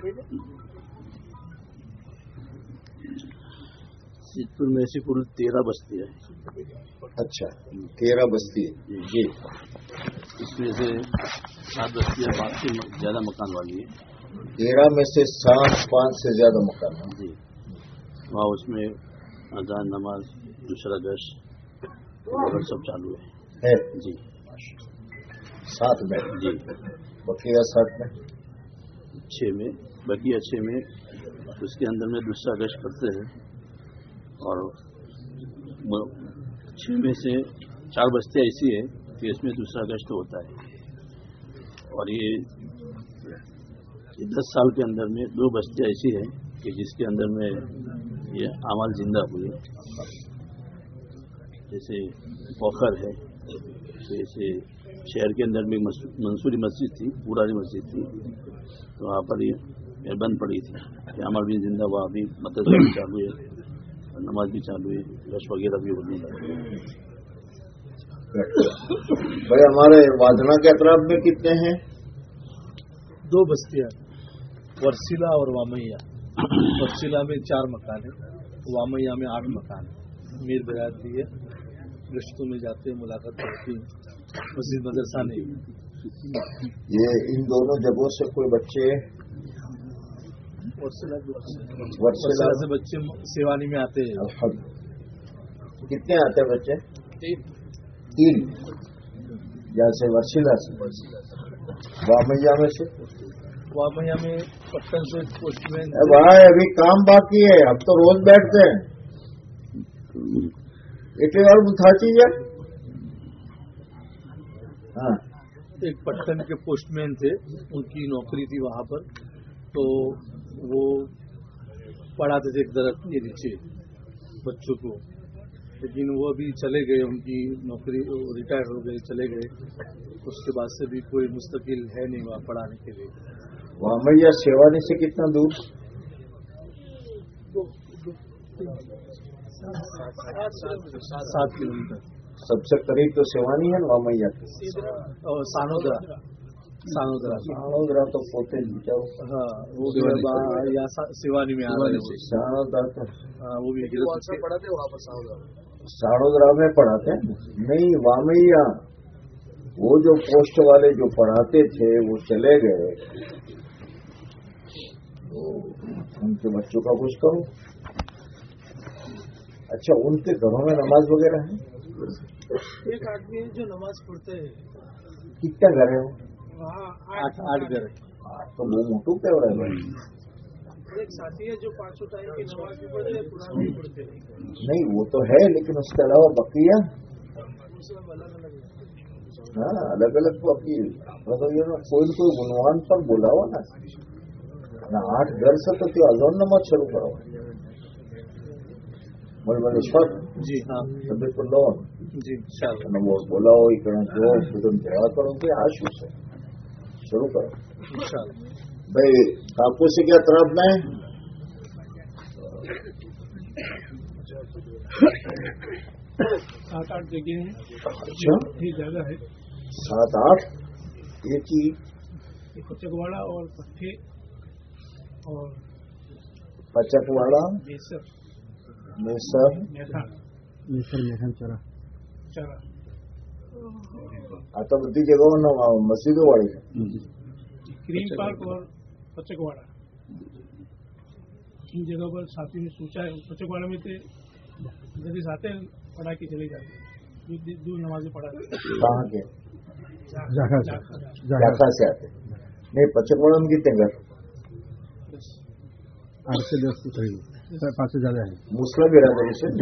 सिद्धपुर में ऐसी कुल तेरह बस्ती है। अच्छा तेरह बस्ती जी इसमें से सात बस्तियाँ पाँच से ज्यादा मकान वाली है। तेरह में से सात पाँच से ज्यादा मकान जी वहाँ उसमें अजान नमाज दूसरा गश वगैरह सब चालू है, है जी सात में जी बकिया सात में छः में बकिया छः में उसके अंदर में दूसरा गश करते हैं और छः में से चार बस्तियाँ ऐसी है कि इसमें दूसरा गश्त होता है और ये दस साल के अंदर में दो बस्तियाँ ऐसी है कि जिसके अंदर में ये अमाल जिंदा हुए, जैसे पोखर है, जैसे शहर के अंदर में मंसूरी मस्जिद थी, पुरानी मस्जिद थी, तो वहाँ पर ये बंद पड़ी थी कि अमल भी जिंदा हुआ, अभी मदरसा भी चालू है और नमाज भी चालू है, रश वगैरह भी होने लगे। भाई हमारे वादना के अतराफ में कितने हैं? दो बस्तियां, वर्सिला और वामैया। वर्सिला में चार मकान है, वामैया में आठ मकान है। मीर बिरादरी है, रिश्तों में जाते हैं, मुलाकात होती है, मस्जिद मदरसा नहीं। ये इन दोनों जगहों से कोई बच्चे वर्सिला वर्सिला से बच्चे सेवानी में आते हैं। कितने आते हैं बच्चे? तीन यहाँ से वर्सिला से, वामैया में से वामैया में पट्टन से पोस्टमैन। भाई अभी काम बाकी है, अब तो रोज बैठते हैं एक बार बुझा चीज। हाँ एक पट्टन के पोस्टमैन थे, उनकी नौकरी थी वहाँ पर, तो वो पढ़ाते थे एक दरख्त के नीचे बच्चों को, लेकिन वो अभी चले गए, उनकी नौकरी रिटायर हो गए, चले गए। उसके बाद से भी कोई मुस्तकिल है नहीं वहाँ पढ़ाने के लिए। वामैया सेवानी से कितना दूर? सात किलोमीटर। सबसे करीब तो सेवानी है वामैया के। और सानोदरा सानोदरा सानोदरा तो पोते जाओ। हाँ वो भी यहाँ सेवानी में आ रहे हैं। सानोदरा तो हाँ वो भी पढ़ाते वहाँ पर सानोदरा सानोदरा में पढ़ाते हैं नहीं, वामैया वो जो पोस्ट वाले जो पढ़ाते थे वो चले गए, तो उनके बच्चों का कुछ करो। अच्छा उनके घरों में नमाज वगैरह है? एक आदमी है जो नमाज पढ़ते हैं। कितना घर है वो? वहाँ आठ आठ घर है। तो वो मोटू क्या हो रहा है भाई? एक साथी है जो पांचों टाइम की नमाज भी पढ़ते हैं, कुरान भी पढ़ते हैं। नहीं वो तो है, लेकिन उसके अलावा बकिया अलग अलग है। हाँ अलग अलग तो अपनी मतलब ये ना कोई न कोई गुणवान पर बोलावा ना ना आठ घर से तो क्यों अजान नमाज शुरू करो मलमलेश्वर जी हाँ तभी तो लोन जी અને वो બોલાવો એ કણ જો બધું જવા કરો કે આ શું છે શરૂ કરો ભાઈ કાપુસી क्या तरफ में सात आठ जगह है। अच्छा ये ज्यादा है, सात आठ एक ही पचकवाड़ा और पट्टे और पचकवाड़ा बेसर मेसर मेहता मेसर मेहन चरा चरा આ તો બધી જગ્યાઓ મસ્જિદો વાળી છે क्रीम पार्क और पचकवाड़ा इन जगह पर साथी ने सोचा है बच्चों वाले में थे जब इस आते हैं पढ़ा के चले जाते दूर नमाज पढ़ा कहाँ के जाखा से आते नहीं पचकवाड़ा में कितने घर आठ से दस तो सही पाँच से ज्यादा है मुस्लिम बिरादरी से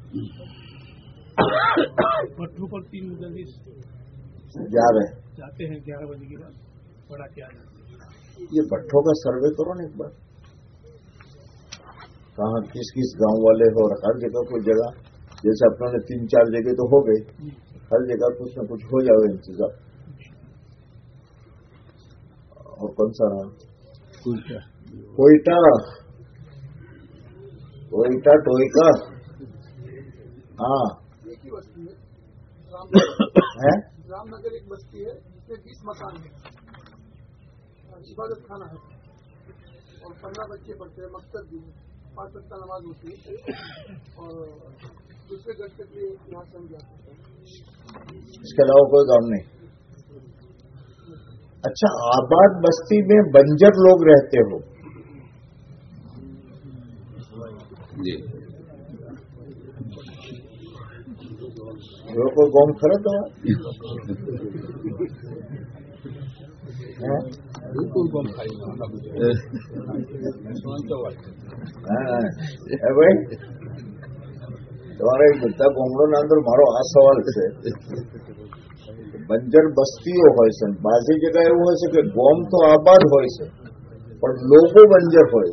भट्टू पर तीन जल्दी जा रहे जाते हैं ग्यारह बजे के बाद पढ़ा के आ जाते हैं। ये भट्टों का सर्वे करो ना एक बार कहाँ किस किस गांव वाले हो और हर जगह कोई जगह जैसे अपना ने तीन चार जगह तो हो गए हर जगह कुछ न कुछ हो जाए इंतजाम। और कौन सा रहा कोयटा कोयटा टोयका हाँ है रामनगर एक बस्ती है जिसमें बीस मकान है इबादत खाना है और पंद्रह बच्चे पढ़ते हैं मकसद भी है पाँच वक्त नमाज होती है और दूसरे घर के लिए यहाँ से हम जाते हैं। इसके अलावा कोई काम नहीं। अच्छा आबाद बस्ती में बंजर लोग रहते हो जी जो कोई गौम खड़ा तो बिल्कुल गौम खाई ભાઈ તમારે બધા ગોમડોના અંદર મારો આ સવાલ છે બંજર બસ્તીઓ હોય છે બાજી જગ્યા એવું હોય છે કે ગોમ તો આબાદ હોય છે પણ લોકો બંજર હોય।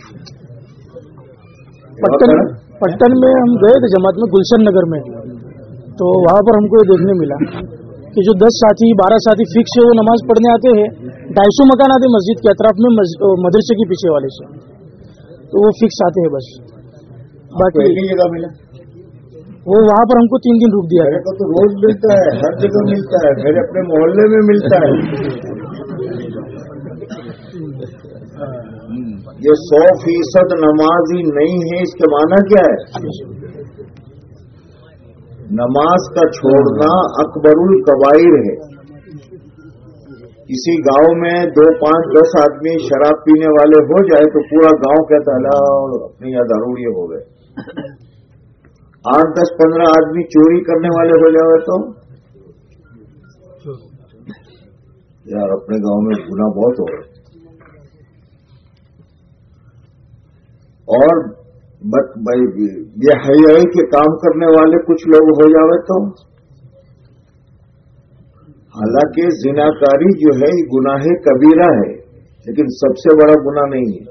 पट्टन पट्टन में हम गए थे जमात में गुलशन नगर में तो वहाँ पर हमको ये देखने मिला कि जो दस साथी बारह साथी फिक्स है वो नमाज पढ़ने आते हैं ढाई सौ मकान आते मस्जिद के अतराफ में मदरसे के पीछे वाले से तो वो फिक्स आते हैं बस बाकी जगह मिला वो वहाँ पर हमको तीन दिन रुक दिया मेरे को तो रोज मिलता है हर जगह मिलता है मेरे अपने मोहल्ले में मिलता है। ये सौ फीसद नमाजी नहीं है इसके माना क्या है? नमाज का छोड़ना अकबरुल कबाइर है। किसी गांव में दो पांच दस आदमी शराब पीने वाले हो जाए तो पूरा गांव कहता है अपने यहाँ दारूड़िए हो गए। आठ दस पंद्रह आदमी चोरी करने वाले हो जाए तो यार अपने गांव में गुनाह बहुत हो गए। और ये हयाई के काम करने वाले कुछ लोग हो जावे तो हालांकि जिनाकारी जो है ये गुनाह कबीरा है लेकिन सबसे बड़ा गुनाह नहीं है।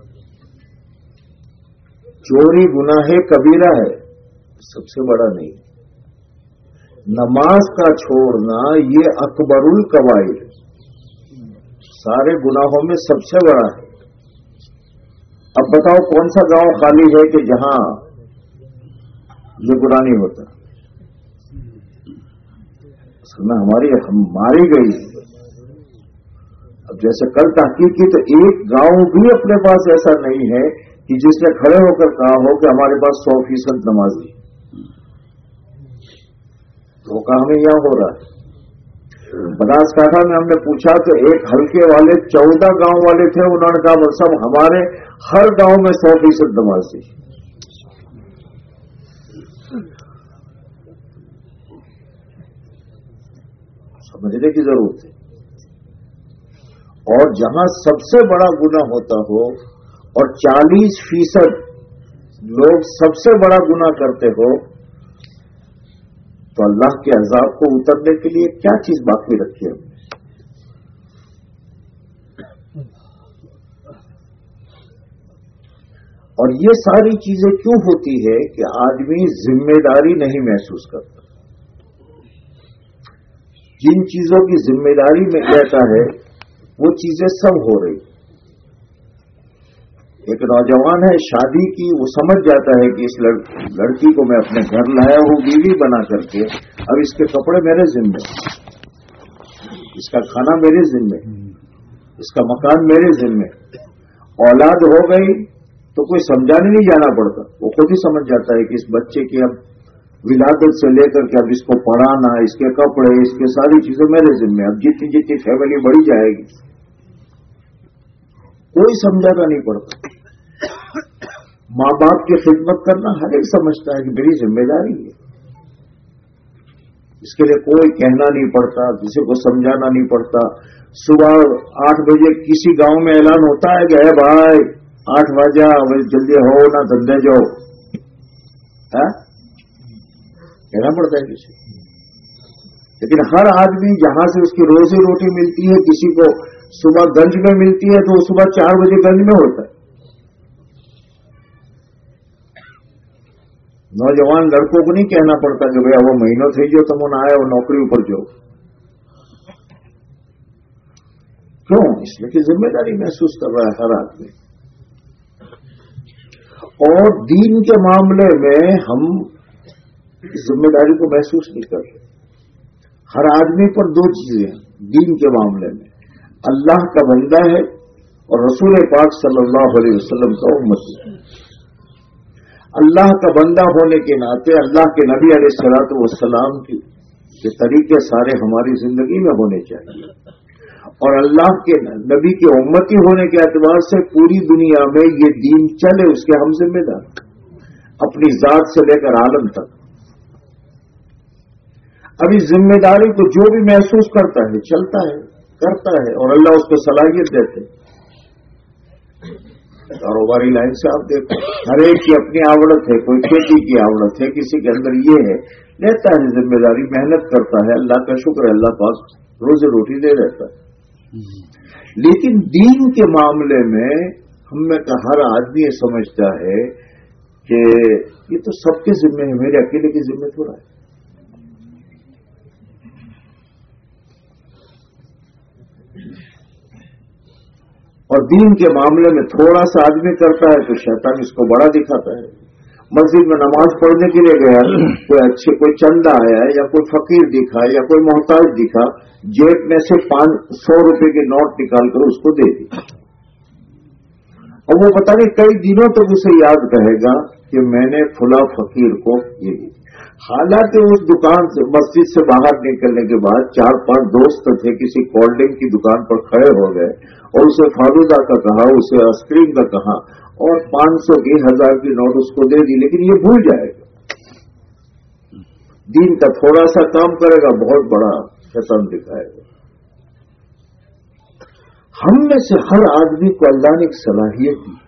चोरी गुनाह कबीरा है सबसे बड़ा नहीं। नमाज का छोड़ना ये अकबरुल कबाइर सारे गुनाहों में सबसे बड़ा है। अब बताओ कौन सा गांव खाली है कि जहां ये गुनाह नहीं होता? सुना हमारी हम मारी गई। अब जैसे कल तहकीक की तो एक गांव भी अपने पास ऐसा नहीं है कि जिसने खड़े होकर कहा हो कि हमारे पास सौ फीसद नमाजी। तो काम यहां हो रहा है। बनासकांठा में हमने पूछा तो एक हल्के वाले चौदह गांव वाले थे, उन्होंने कहा सब हमारे हर गांव में सौ फीसद नमाजी। समझने की जरूरत है। और जहां सबसे बड़ा गुनाह होता हो और चालीस फीसद लोग सबसे बड़ा गुनाह करते हो तो अल्लाह के अजाब को उतरने के लिए क्या चीज बाकी रखी है? और ये सारी चीजें क्यों होती है कि आदमी जिम्मेदारी नहीं महसूस करता। जिन चीजों की जिम्मेदारी में रहता है वो चीजें सब हो रही। एक नौजवान है शादी की, वो समझ जाता है कि इस लड़, लड़की को मैं अपने घर लाया हूं बीवी बना करके, अब इसके कपड़े मेरे जिम्मे, इसका खाना मेरे जिम्मे, इसका मकान मेरे जिम्मे। औलाद हो गई तो कोई समझाने नहीं जाना पड़ता, वो खुद ही समझ जाता है कि इस बच्चे की अब विलादत से लेकर के अब इसको पढ़ाना, इसके कपड़े, इसके सारी चीजें मेरे जिम्मे। अब जितनी जितनी फैमिली बढ़ी जाएगी कोई समझाना नहीं पड़ता। माँ बाप की खिदमत करना हर एक समझता है कि मेरी जिम्मेदारी है। इसके लिए कोई कहना नहीं पड़ता, किसी को समझाना नहीं पड़ता। सुबह आठ बजे किसी गांव में ऐलान होता है कि है भाई आठ बजा जल्दी हो ना धंधे जाओ, है कहना पड़ता है किसी। लेकिन हर आदमी जहां से उसकी रोजी रोटी मिलती है, किसी को सुबह गंज में मिलती है तो सुबह चार बजे गंज में होता है। नौजवान लड़कों को नहीं कहना पड़ता कि भाई वो महीनों थी जो तुम आए और नौकरी ऊपर जाओ। क्यों? इसलिए कि जिम्मेदारी महसूस कर रहा है हर आदमी। और दीन के मामले में हम जिम्मेदारी को महसूस नहीं कर रहे। हर आदमी पर दो चीजें हैं दीन के मामले में, अल्लाह का बंदा है और रसूल पाक सल्लल्लाहु अलैहि वसल्लम का उम्मती है। अल्लाह का बंदा होने के नाते अल्लाह के नबी अलैहिस्सलातु वस्सलाम की ये तरीके सारे हमारी जिंदगी में होने चाहिए, और अल्लाह के नबी के उम्मती होने के एतबार से पूरी दुनिया में ये दीन चले उसके हम जिम्मेदार, अपनी जात से लेकर आलम तक। अब इस जिम्मेदारी को जो भी महसूस करता है चलता है, करता है, और अल्लाह उसको सलाहियत देते। कारोबारी लाइन से आप देखो, हर एक की अपनी आवड़त है, कोई खेती की आवड़त है, किसी के अंदर ये है, लेता है जिम्मेदारी, मेहनत करता है, अल्लाह का शुक्र है, अल्लाह पास रोजी रोटी दे देता है। लेकिन दीन के मामले में हम में का हर आदमी ये समझता है कि ये तो सबके जिम्मे है, मेरे अकेले की जिम्मे थोड़ा है। और दीन के मामले में थोड़ा सा आदमी करता है तो शैतान इसको बड़ा दिखाता है। मस्जिद में नमाज पढ़ने के लिए गया, कोई अच्छे कोई चंदा आया या कोई फकीर दिखा या कोई मोहताज दिखा, जेब में से पांच सौ रुपए के नोट निकाल कर उसको दे दी। और वो पता नहीं कई दिनों तक तो उसे याद रहेगा कि मैंने फुला फकीर को ये दी। हालांकि उस दुकान से मस्जिद से बाहर निकलने के बाद चार पांच दोस्त थे किसी कोल्ड ड्रिंक की दुकान पर खड़े हो गए और उसे फालूदा का कहा, उसे आइसक्रीम का कहा और पांच सौ की हजार की नोट उसको दे दी, लेकिन ये भूल जाएगा। दीन का थोड़ा सा काम करेगा, बहुत बड़ा शैतान दिखाएगा। हम में से हर आदमी को अल्लाह ने एक सलाहियत दी,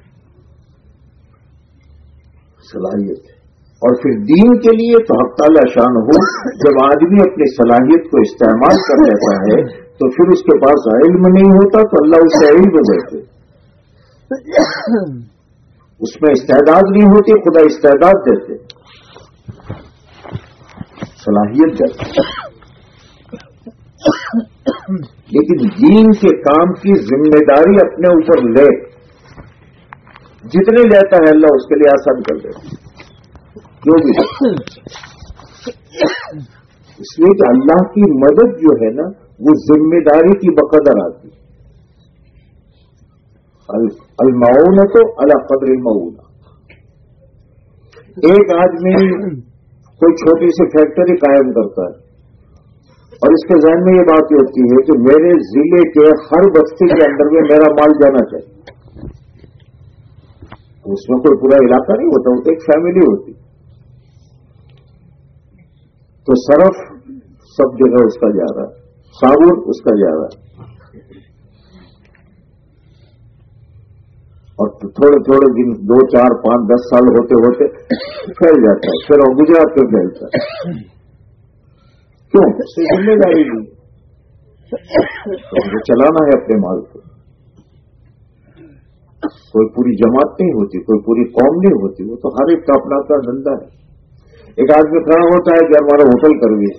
सलाहियत है। और फिर दीन के लिए तो हक ताला शान हो, जब आदमी अपनी सलाहियत को इस्तेमाल कर लेता है तो फिर उसके पास इल्म नहीं होता तो अल्लाह उसे इल्म देते, उसमें इस्तेदाद नहीं होती, खुदा इस्तेदाद देते, सलाहियत देते। लेकिन दीन के काम की जिम्मेदारी अपने ऊपर ले, जितने लेता है अल्लाह उसके लिए आसान कर देता, जो भी। इसलिए कि अल्लाह की मदद जो है ना वो जिम्मेदारी की बकदर आती है। अल-मऊन तो अला क़द्र मऊना। एक आदमी कोई छोटी सी फैक्ट्री कायम करता है और इसके ज़हन में ये बात होती है कि मेरे जिले के हर बस्ती के अंदर में मेरा माल जाना चाहिए। उसमें कोई पूरा इलाका नहीं होता, वो तो एक फैमिली होती। तो सरफ सब जगह उसका जा रहा है, साबुन उसका जा रहा है, और थोड़े थोड़े दिन दो चार पांच दस साल होते होते फैल जाता है, फिर और गुजरात में फैलता है। क्यों? उससे जिम्मेदारी ली, तो मुझे चलाना है अपने माल को। कोई पूरी जमात नहीं होती, कोई पूरी कौम नहीं होती, वो तो हर एक का अपना अपना धंधा है। एक आदमी खड़ा होता है कि हमारा होटल कर भी है,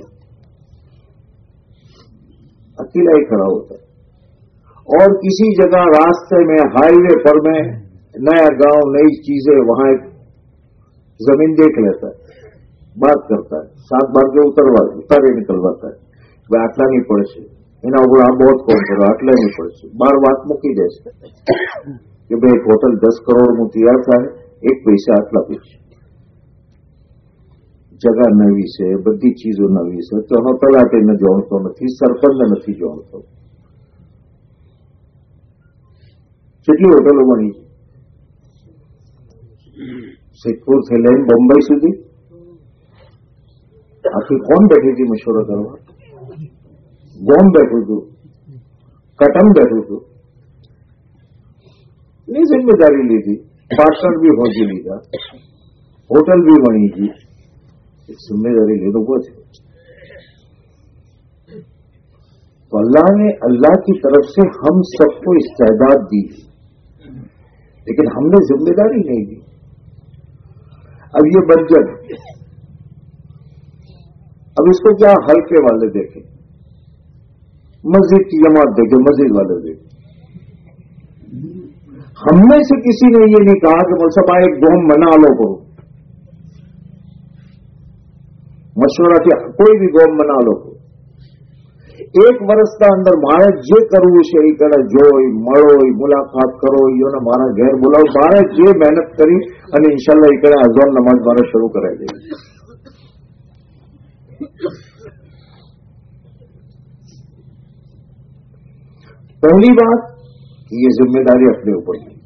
अकेला ही खड़ा होता है, और किसी जगह रास्ते में हाईवे पर में नया गांव नई चीजें, वहां एक जमीन देख लेता है, बात करता है, सात बार के उतरवा उतारे निकलवाता है, वह आटला नहीं पड़े से एना गुण बहुत कौन करो, आटला नहीं पड़े से बार बात मुकी जैसे कि भाई एक होटल दस करोड़ में तैयार था, एक पैसा आटला पीछे, जगह नवी से बधी चीजों नवी से, तो हम तलाटे न जोड़तो नहीं, सरपंच नहीं जोड़तो। કેટલી હોટલો બની, સિદ્ધપુરથી લઈને બોમ્બે સુધી આખી કોણ બેઠી હતી મશવરો કરવા? ગોમ બેઠું હતું, કટમ બેઠું હતું. ની જિમ્મેદારી લીધી, પાર્ટનર भी હોજી લીધા, होटल भी वहीं की, जिम्मेदारी ले लोगों से. तो अल्लाह ने अल्लाह की तरफ से हम सबको इस्तेदाद दी, लेकिन हमने जिम्मेदारी नहीं दी. अब ये बंजर, अब इसको क्या हल्के वाले देखें, मस्जिद की जमात देखें, मस्जिद वाले देखें. हमने से किसी ने ये नहीं कहा कि मुसलमान एक गोम बना लो करो, मशवरा किया कोई भी गोम बना लो. एक વર્ષના અંદર મારે જે કરવું છે એ કરે, જોઈ મળો, મુલાકાત કરો, એને મારા ઘેર બોલાવો, મારે જે મહેનત કરી અને ઇન્શાલ્લાહ એ કરે અઝાન નમાઝ મારે શરૂ કરાવી દે. पहली बात ये जिम्मेदारी अपने ऊपर ली.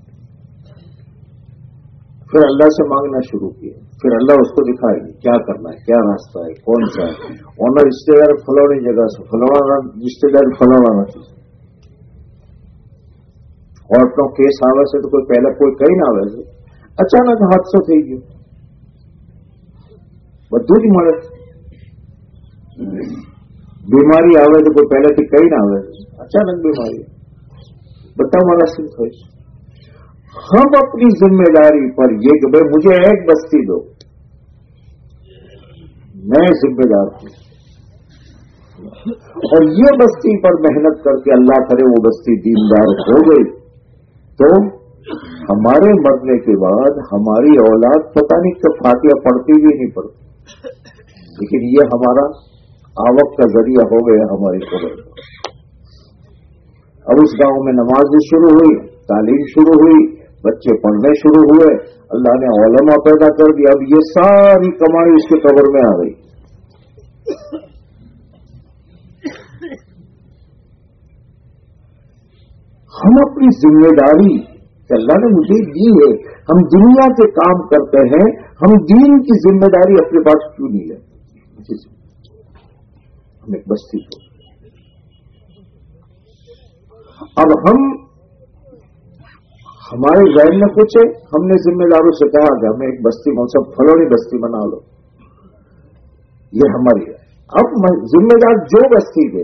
फिर अल्लाह से मांगना शुरू किया, फिर अल्लाह उसको दिखाएगी क्या करना है, क्या रास्ता है, कौन सा है. ઓનો रिश्तेदार फलानी जगह से, फलाना रिश्तेदार फलाना નથી. કોર્ટનો કેસ આવે છે તો કોઈ પહેલા કોઈ કહીને આવે છે, અચાનક હાદસો થઈ ગયો, બધું જ મળે. બીમારી આવે તો કોઈ પહેલાથી કહીને આવે છે, अचानक बीमारी, बता वाला सिद्ध हो. हम अपनी जिम्मेदारी पर ये कि भाई मुझे एक बस्ती दो, मैं जिम्मेदार हूं, और ये बस्ती पर मेहनत करके अल्लाह करे वो बस्ती दीनदार हो गई तो हमारे मरने के बाद हमारी औलाद पता नहीं कब फातिहा पढ़ती भी नहीं पड़ती, लेकिन ये हमारा आवक का जरिया हो गया हमारी कब्र का. अब उस गांव में नमाज भी शुरू हुई, तालीम शुरू हुई, बच्चे पढ़ने शुरू हुए, अल्लाह ने औलमा पैदा कर दिया. अब ये सारी कमाई उसके कब्र में आ गई. हम अपनी जिम्मेदारी अल्लाह ने मुझे दी है, हम दुनिया के काम करते हैं, हम दीन की जिम्मेदारी अपने पास क्यों नहीं है? हम एक बस्ती को, अब हम हमारे गैर में कुछ है, हमने जिम्मेदारों से कहा कि हमें एक बस्ती सब फलोनी बस्ती बना लो, ये हमारी है. अब जिम्मेदार जो बस्ती दे,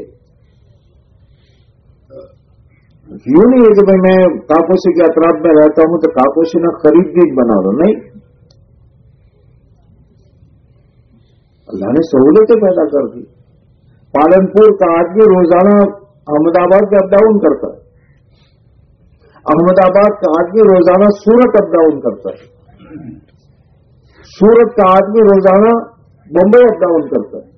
यूं नहीं है कि भाई मैं काकोशी के अतराफ में रहता हूं तो काकोशी ना खरीदनी बना लो, नहीं. अल्लाह ने सहूलतें पैदा कर दी. पालनपुर का आदमी रोजाना अहमदाबाद में अप डाउन करता है, अहमदाबाद का आदमी रोजाना सूरत अप डाउन करता है, सूरत का आदमी रोजाना बम्बई अप डाउन करता है.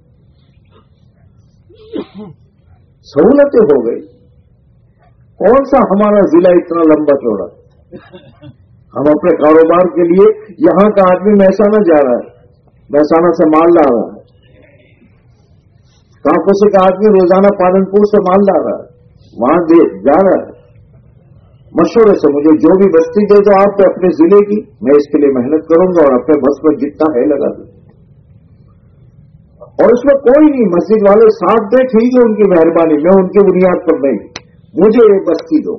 सहूलतें हो गई. कौन सा हमारा जिला इतना लंबा चौड़ा है? हम अपने कारोबार के लिए यहां का आदमी महसाना जा रहा है, महसाना से माल ला रहा है, काकोशी का आदमी रोजाना पालनपुर से माल ला रहा है, वहां दे जा रहा है. मशवरे से मुझे जो भी बस्ती दे दो आप तो अपने जिले की, मैं इसके लिए मेहनत करूंगा और अपने बस पर जितना है लगा दूं. और उसमें कोई नहीं, मस्जिद वाले साथ दे ठीक है, उनकी मेहरबानी, मैं उनकी बुनियाद पर नहीं, मुझे ये बस्ती दो.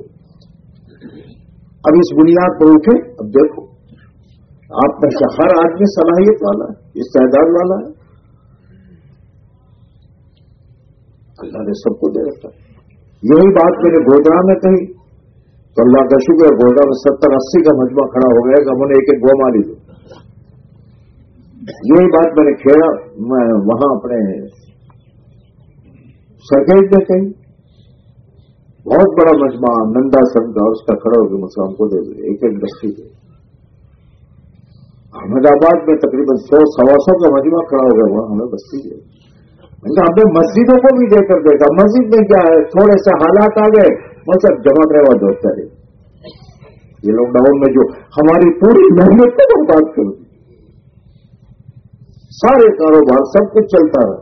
अब इस बुनियाद पर उठे. अब देखो आप में से हर आदमी सलाहियत वाला है, इस्तेदाद वाला है, अल्लाह ने सबको दे रखा है. यही बात मैंने गोदरा में कही तो अल्लाह का शुक्र, गोदरा में सत्तर अस्सी का मजमा खड़ा हो गया कि हमने एक एक गौ मारी दो. यही बात मैंने खेड़ा मैं वहां अपने सरकेज में कही, बहुत बड़ा मजमा नंदा संघ का, उसका खड़ा होकर मुझे हमको दे दे, एक एक बस्ती दे. अहमदाबाद में तकरीबन सौ सवा सौ का मजमा खड़ा हो गया, वहां हमें बस्ती दे. हमने मस्जिदों को भी देकर देखा, मस्जिद में क्या है, थोड़े से हालात आ गए, मतलब जमा करवा दो है. ये लॉकडाउन में जो हमारी पूरी मेहनत को बर्बाद कर दी, सारे कारोबार सब कुछ चलता रहा.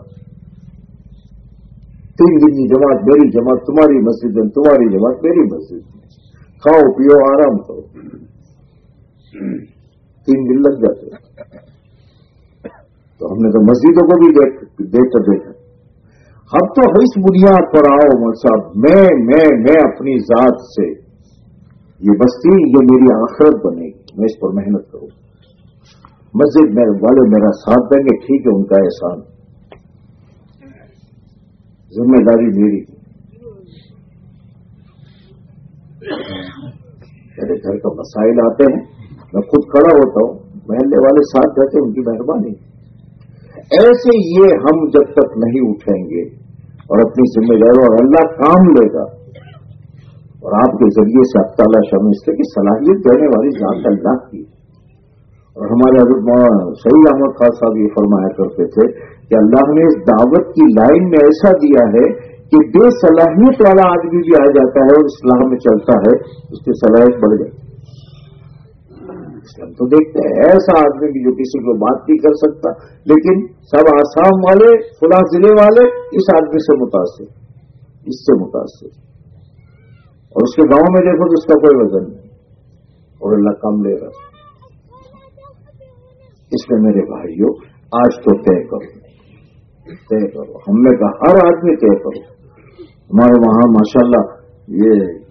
तीन दिन की जमात मेरी जमात तुम्हारी मस्जिद में, तुम्हारी जमात मेरी मस्जिद में, खाओ पियो आराम करो. तीन दिन लग जाते। तो हमने तो मस्जिदों को भी देख देख कर देखा। अब तो इस बुनियाद पर आओ मौलवी साहब, मैं मैं मैं अपनी जात से ये बस्ती ये मेरी आखिरत बनेगी, मैं इस पर मेहनत करूं। मस्जिद मेरे वाले मेरा साथ देंगे, ठीक है, उनका एहसान, जिम्मेदारी मेरी। मेरे घर का मसाइल आते हैं, मैं खुद खड़ा होता हूं, महल्ले वाले साथ रहते हैं, उनकी मेहरबानी। ऐसे ये हम जब तक नहीं उठेंगे और अपनी जिम्मेदारी, और अल्लाह काम लेगा, और आपके जरिए से अब ताला शर्मिस्ते की सलाहियत देने वाली जात अल्लाह की। और हमारे हज़रत सईद अहमद खान साहब ये फरमाया करते थे कि अल्लाह ने इस दावत की लाइन में ऐसा दिया है कि बेसलाहियत वाला आदमी भी आ जाता है और इस्लाम में चलता है, उसकी सलाहियत बढ़ जाती है। इसलिए हम तो देखते हैं ऐसा आदमी भी जो किसी को बात नहीं कर सकता, लेकिन सब आसाम वाले, फुला जिले वाले इस आदमी से मुतासिर, इससे मुतासिर, और उसके गांव में देखो तो उसका कोई वजन नहीं, और अल्लाह कम ले रहा। इसलिए मेरे भाइयों, आज तो तय करो, तय करो, हमने कहा हर आदमी तय करो। हमारे वहां माशाल्लाह ये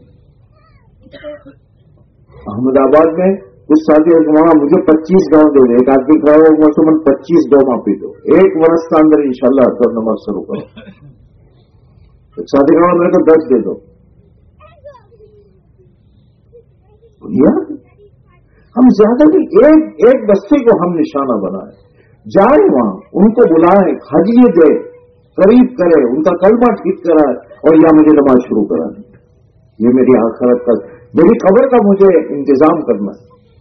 अहमदाबाद में कुछ साथियों के वहां मुझे पच्चीस गांव दे दो, एक आदमी खड़ा हो मुसलमान पच्चीस गांव मापी दो, एक वर्ष के अंदर इंशाल्लाह हर नंबर शुरू करो। एक साथी कहा मेरे को दस दे दो। हम ज्यादा नहीं, एक एक बस्ती को हम निशाना बनाए, जाए वहां, उनको बुलाए, हदिये दे, करीब करे, उनका कलमा ठीक कराए, और या मुझे नमाज शुरू कराए। ये मेरी आखिरत का, मेरी खबर का मुझे इंतजाम करना है।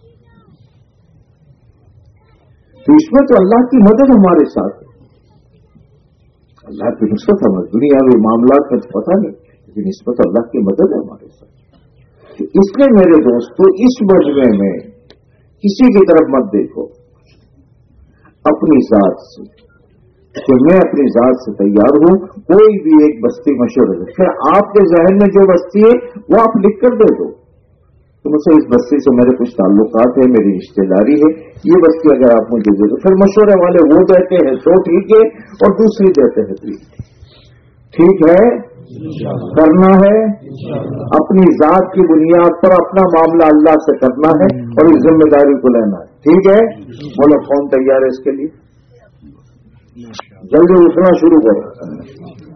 तो इसमें तो अल्लाह की मदद हमारे साथ है, अल्लाह की नुसरत हमारे दुनियावी मामलात में तो पता नहीं, लेकिन इसमें तो अल्लाह की मदद है हमारे साथ। इसलिए मेरे दोस्तों, इस मजमे में किसी की तरफ मत देखो, अपनी जात से, कि मैं अपनी जात से तैयार हूं, कोई भी एक बस्ती मशहूर है, फिर आपके जहन में जो बस्ती है वो आप लिख कर दे दो, तो मुझसे इस बस्ती से मेरे कुछ ताल्लुकात है, मेरी रिश्तेदारी है, ये बस्ती अगर आप मुझे दे दो, फिर मशवरे वाले वो देते हैं तो ठीक है, और दूसरी देते हैं ठीक ठीक है, करना है, अपनी जात की बुनियाद पर अपना मामला अल्लाह से करना है, और इस जिम्मेदारी को लेना है, ठीक है। बोलो कौन तैयार है इसके लिए? जल्दी उठना शुरू करो।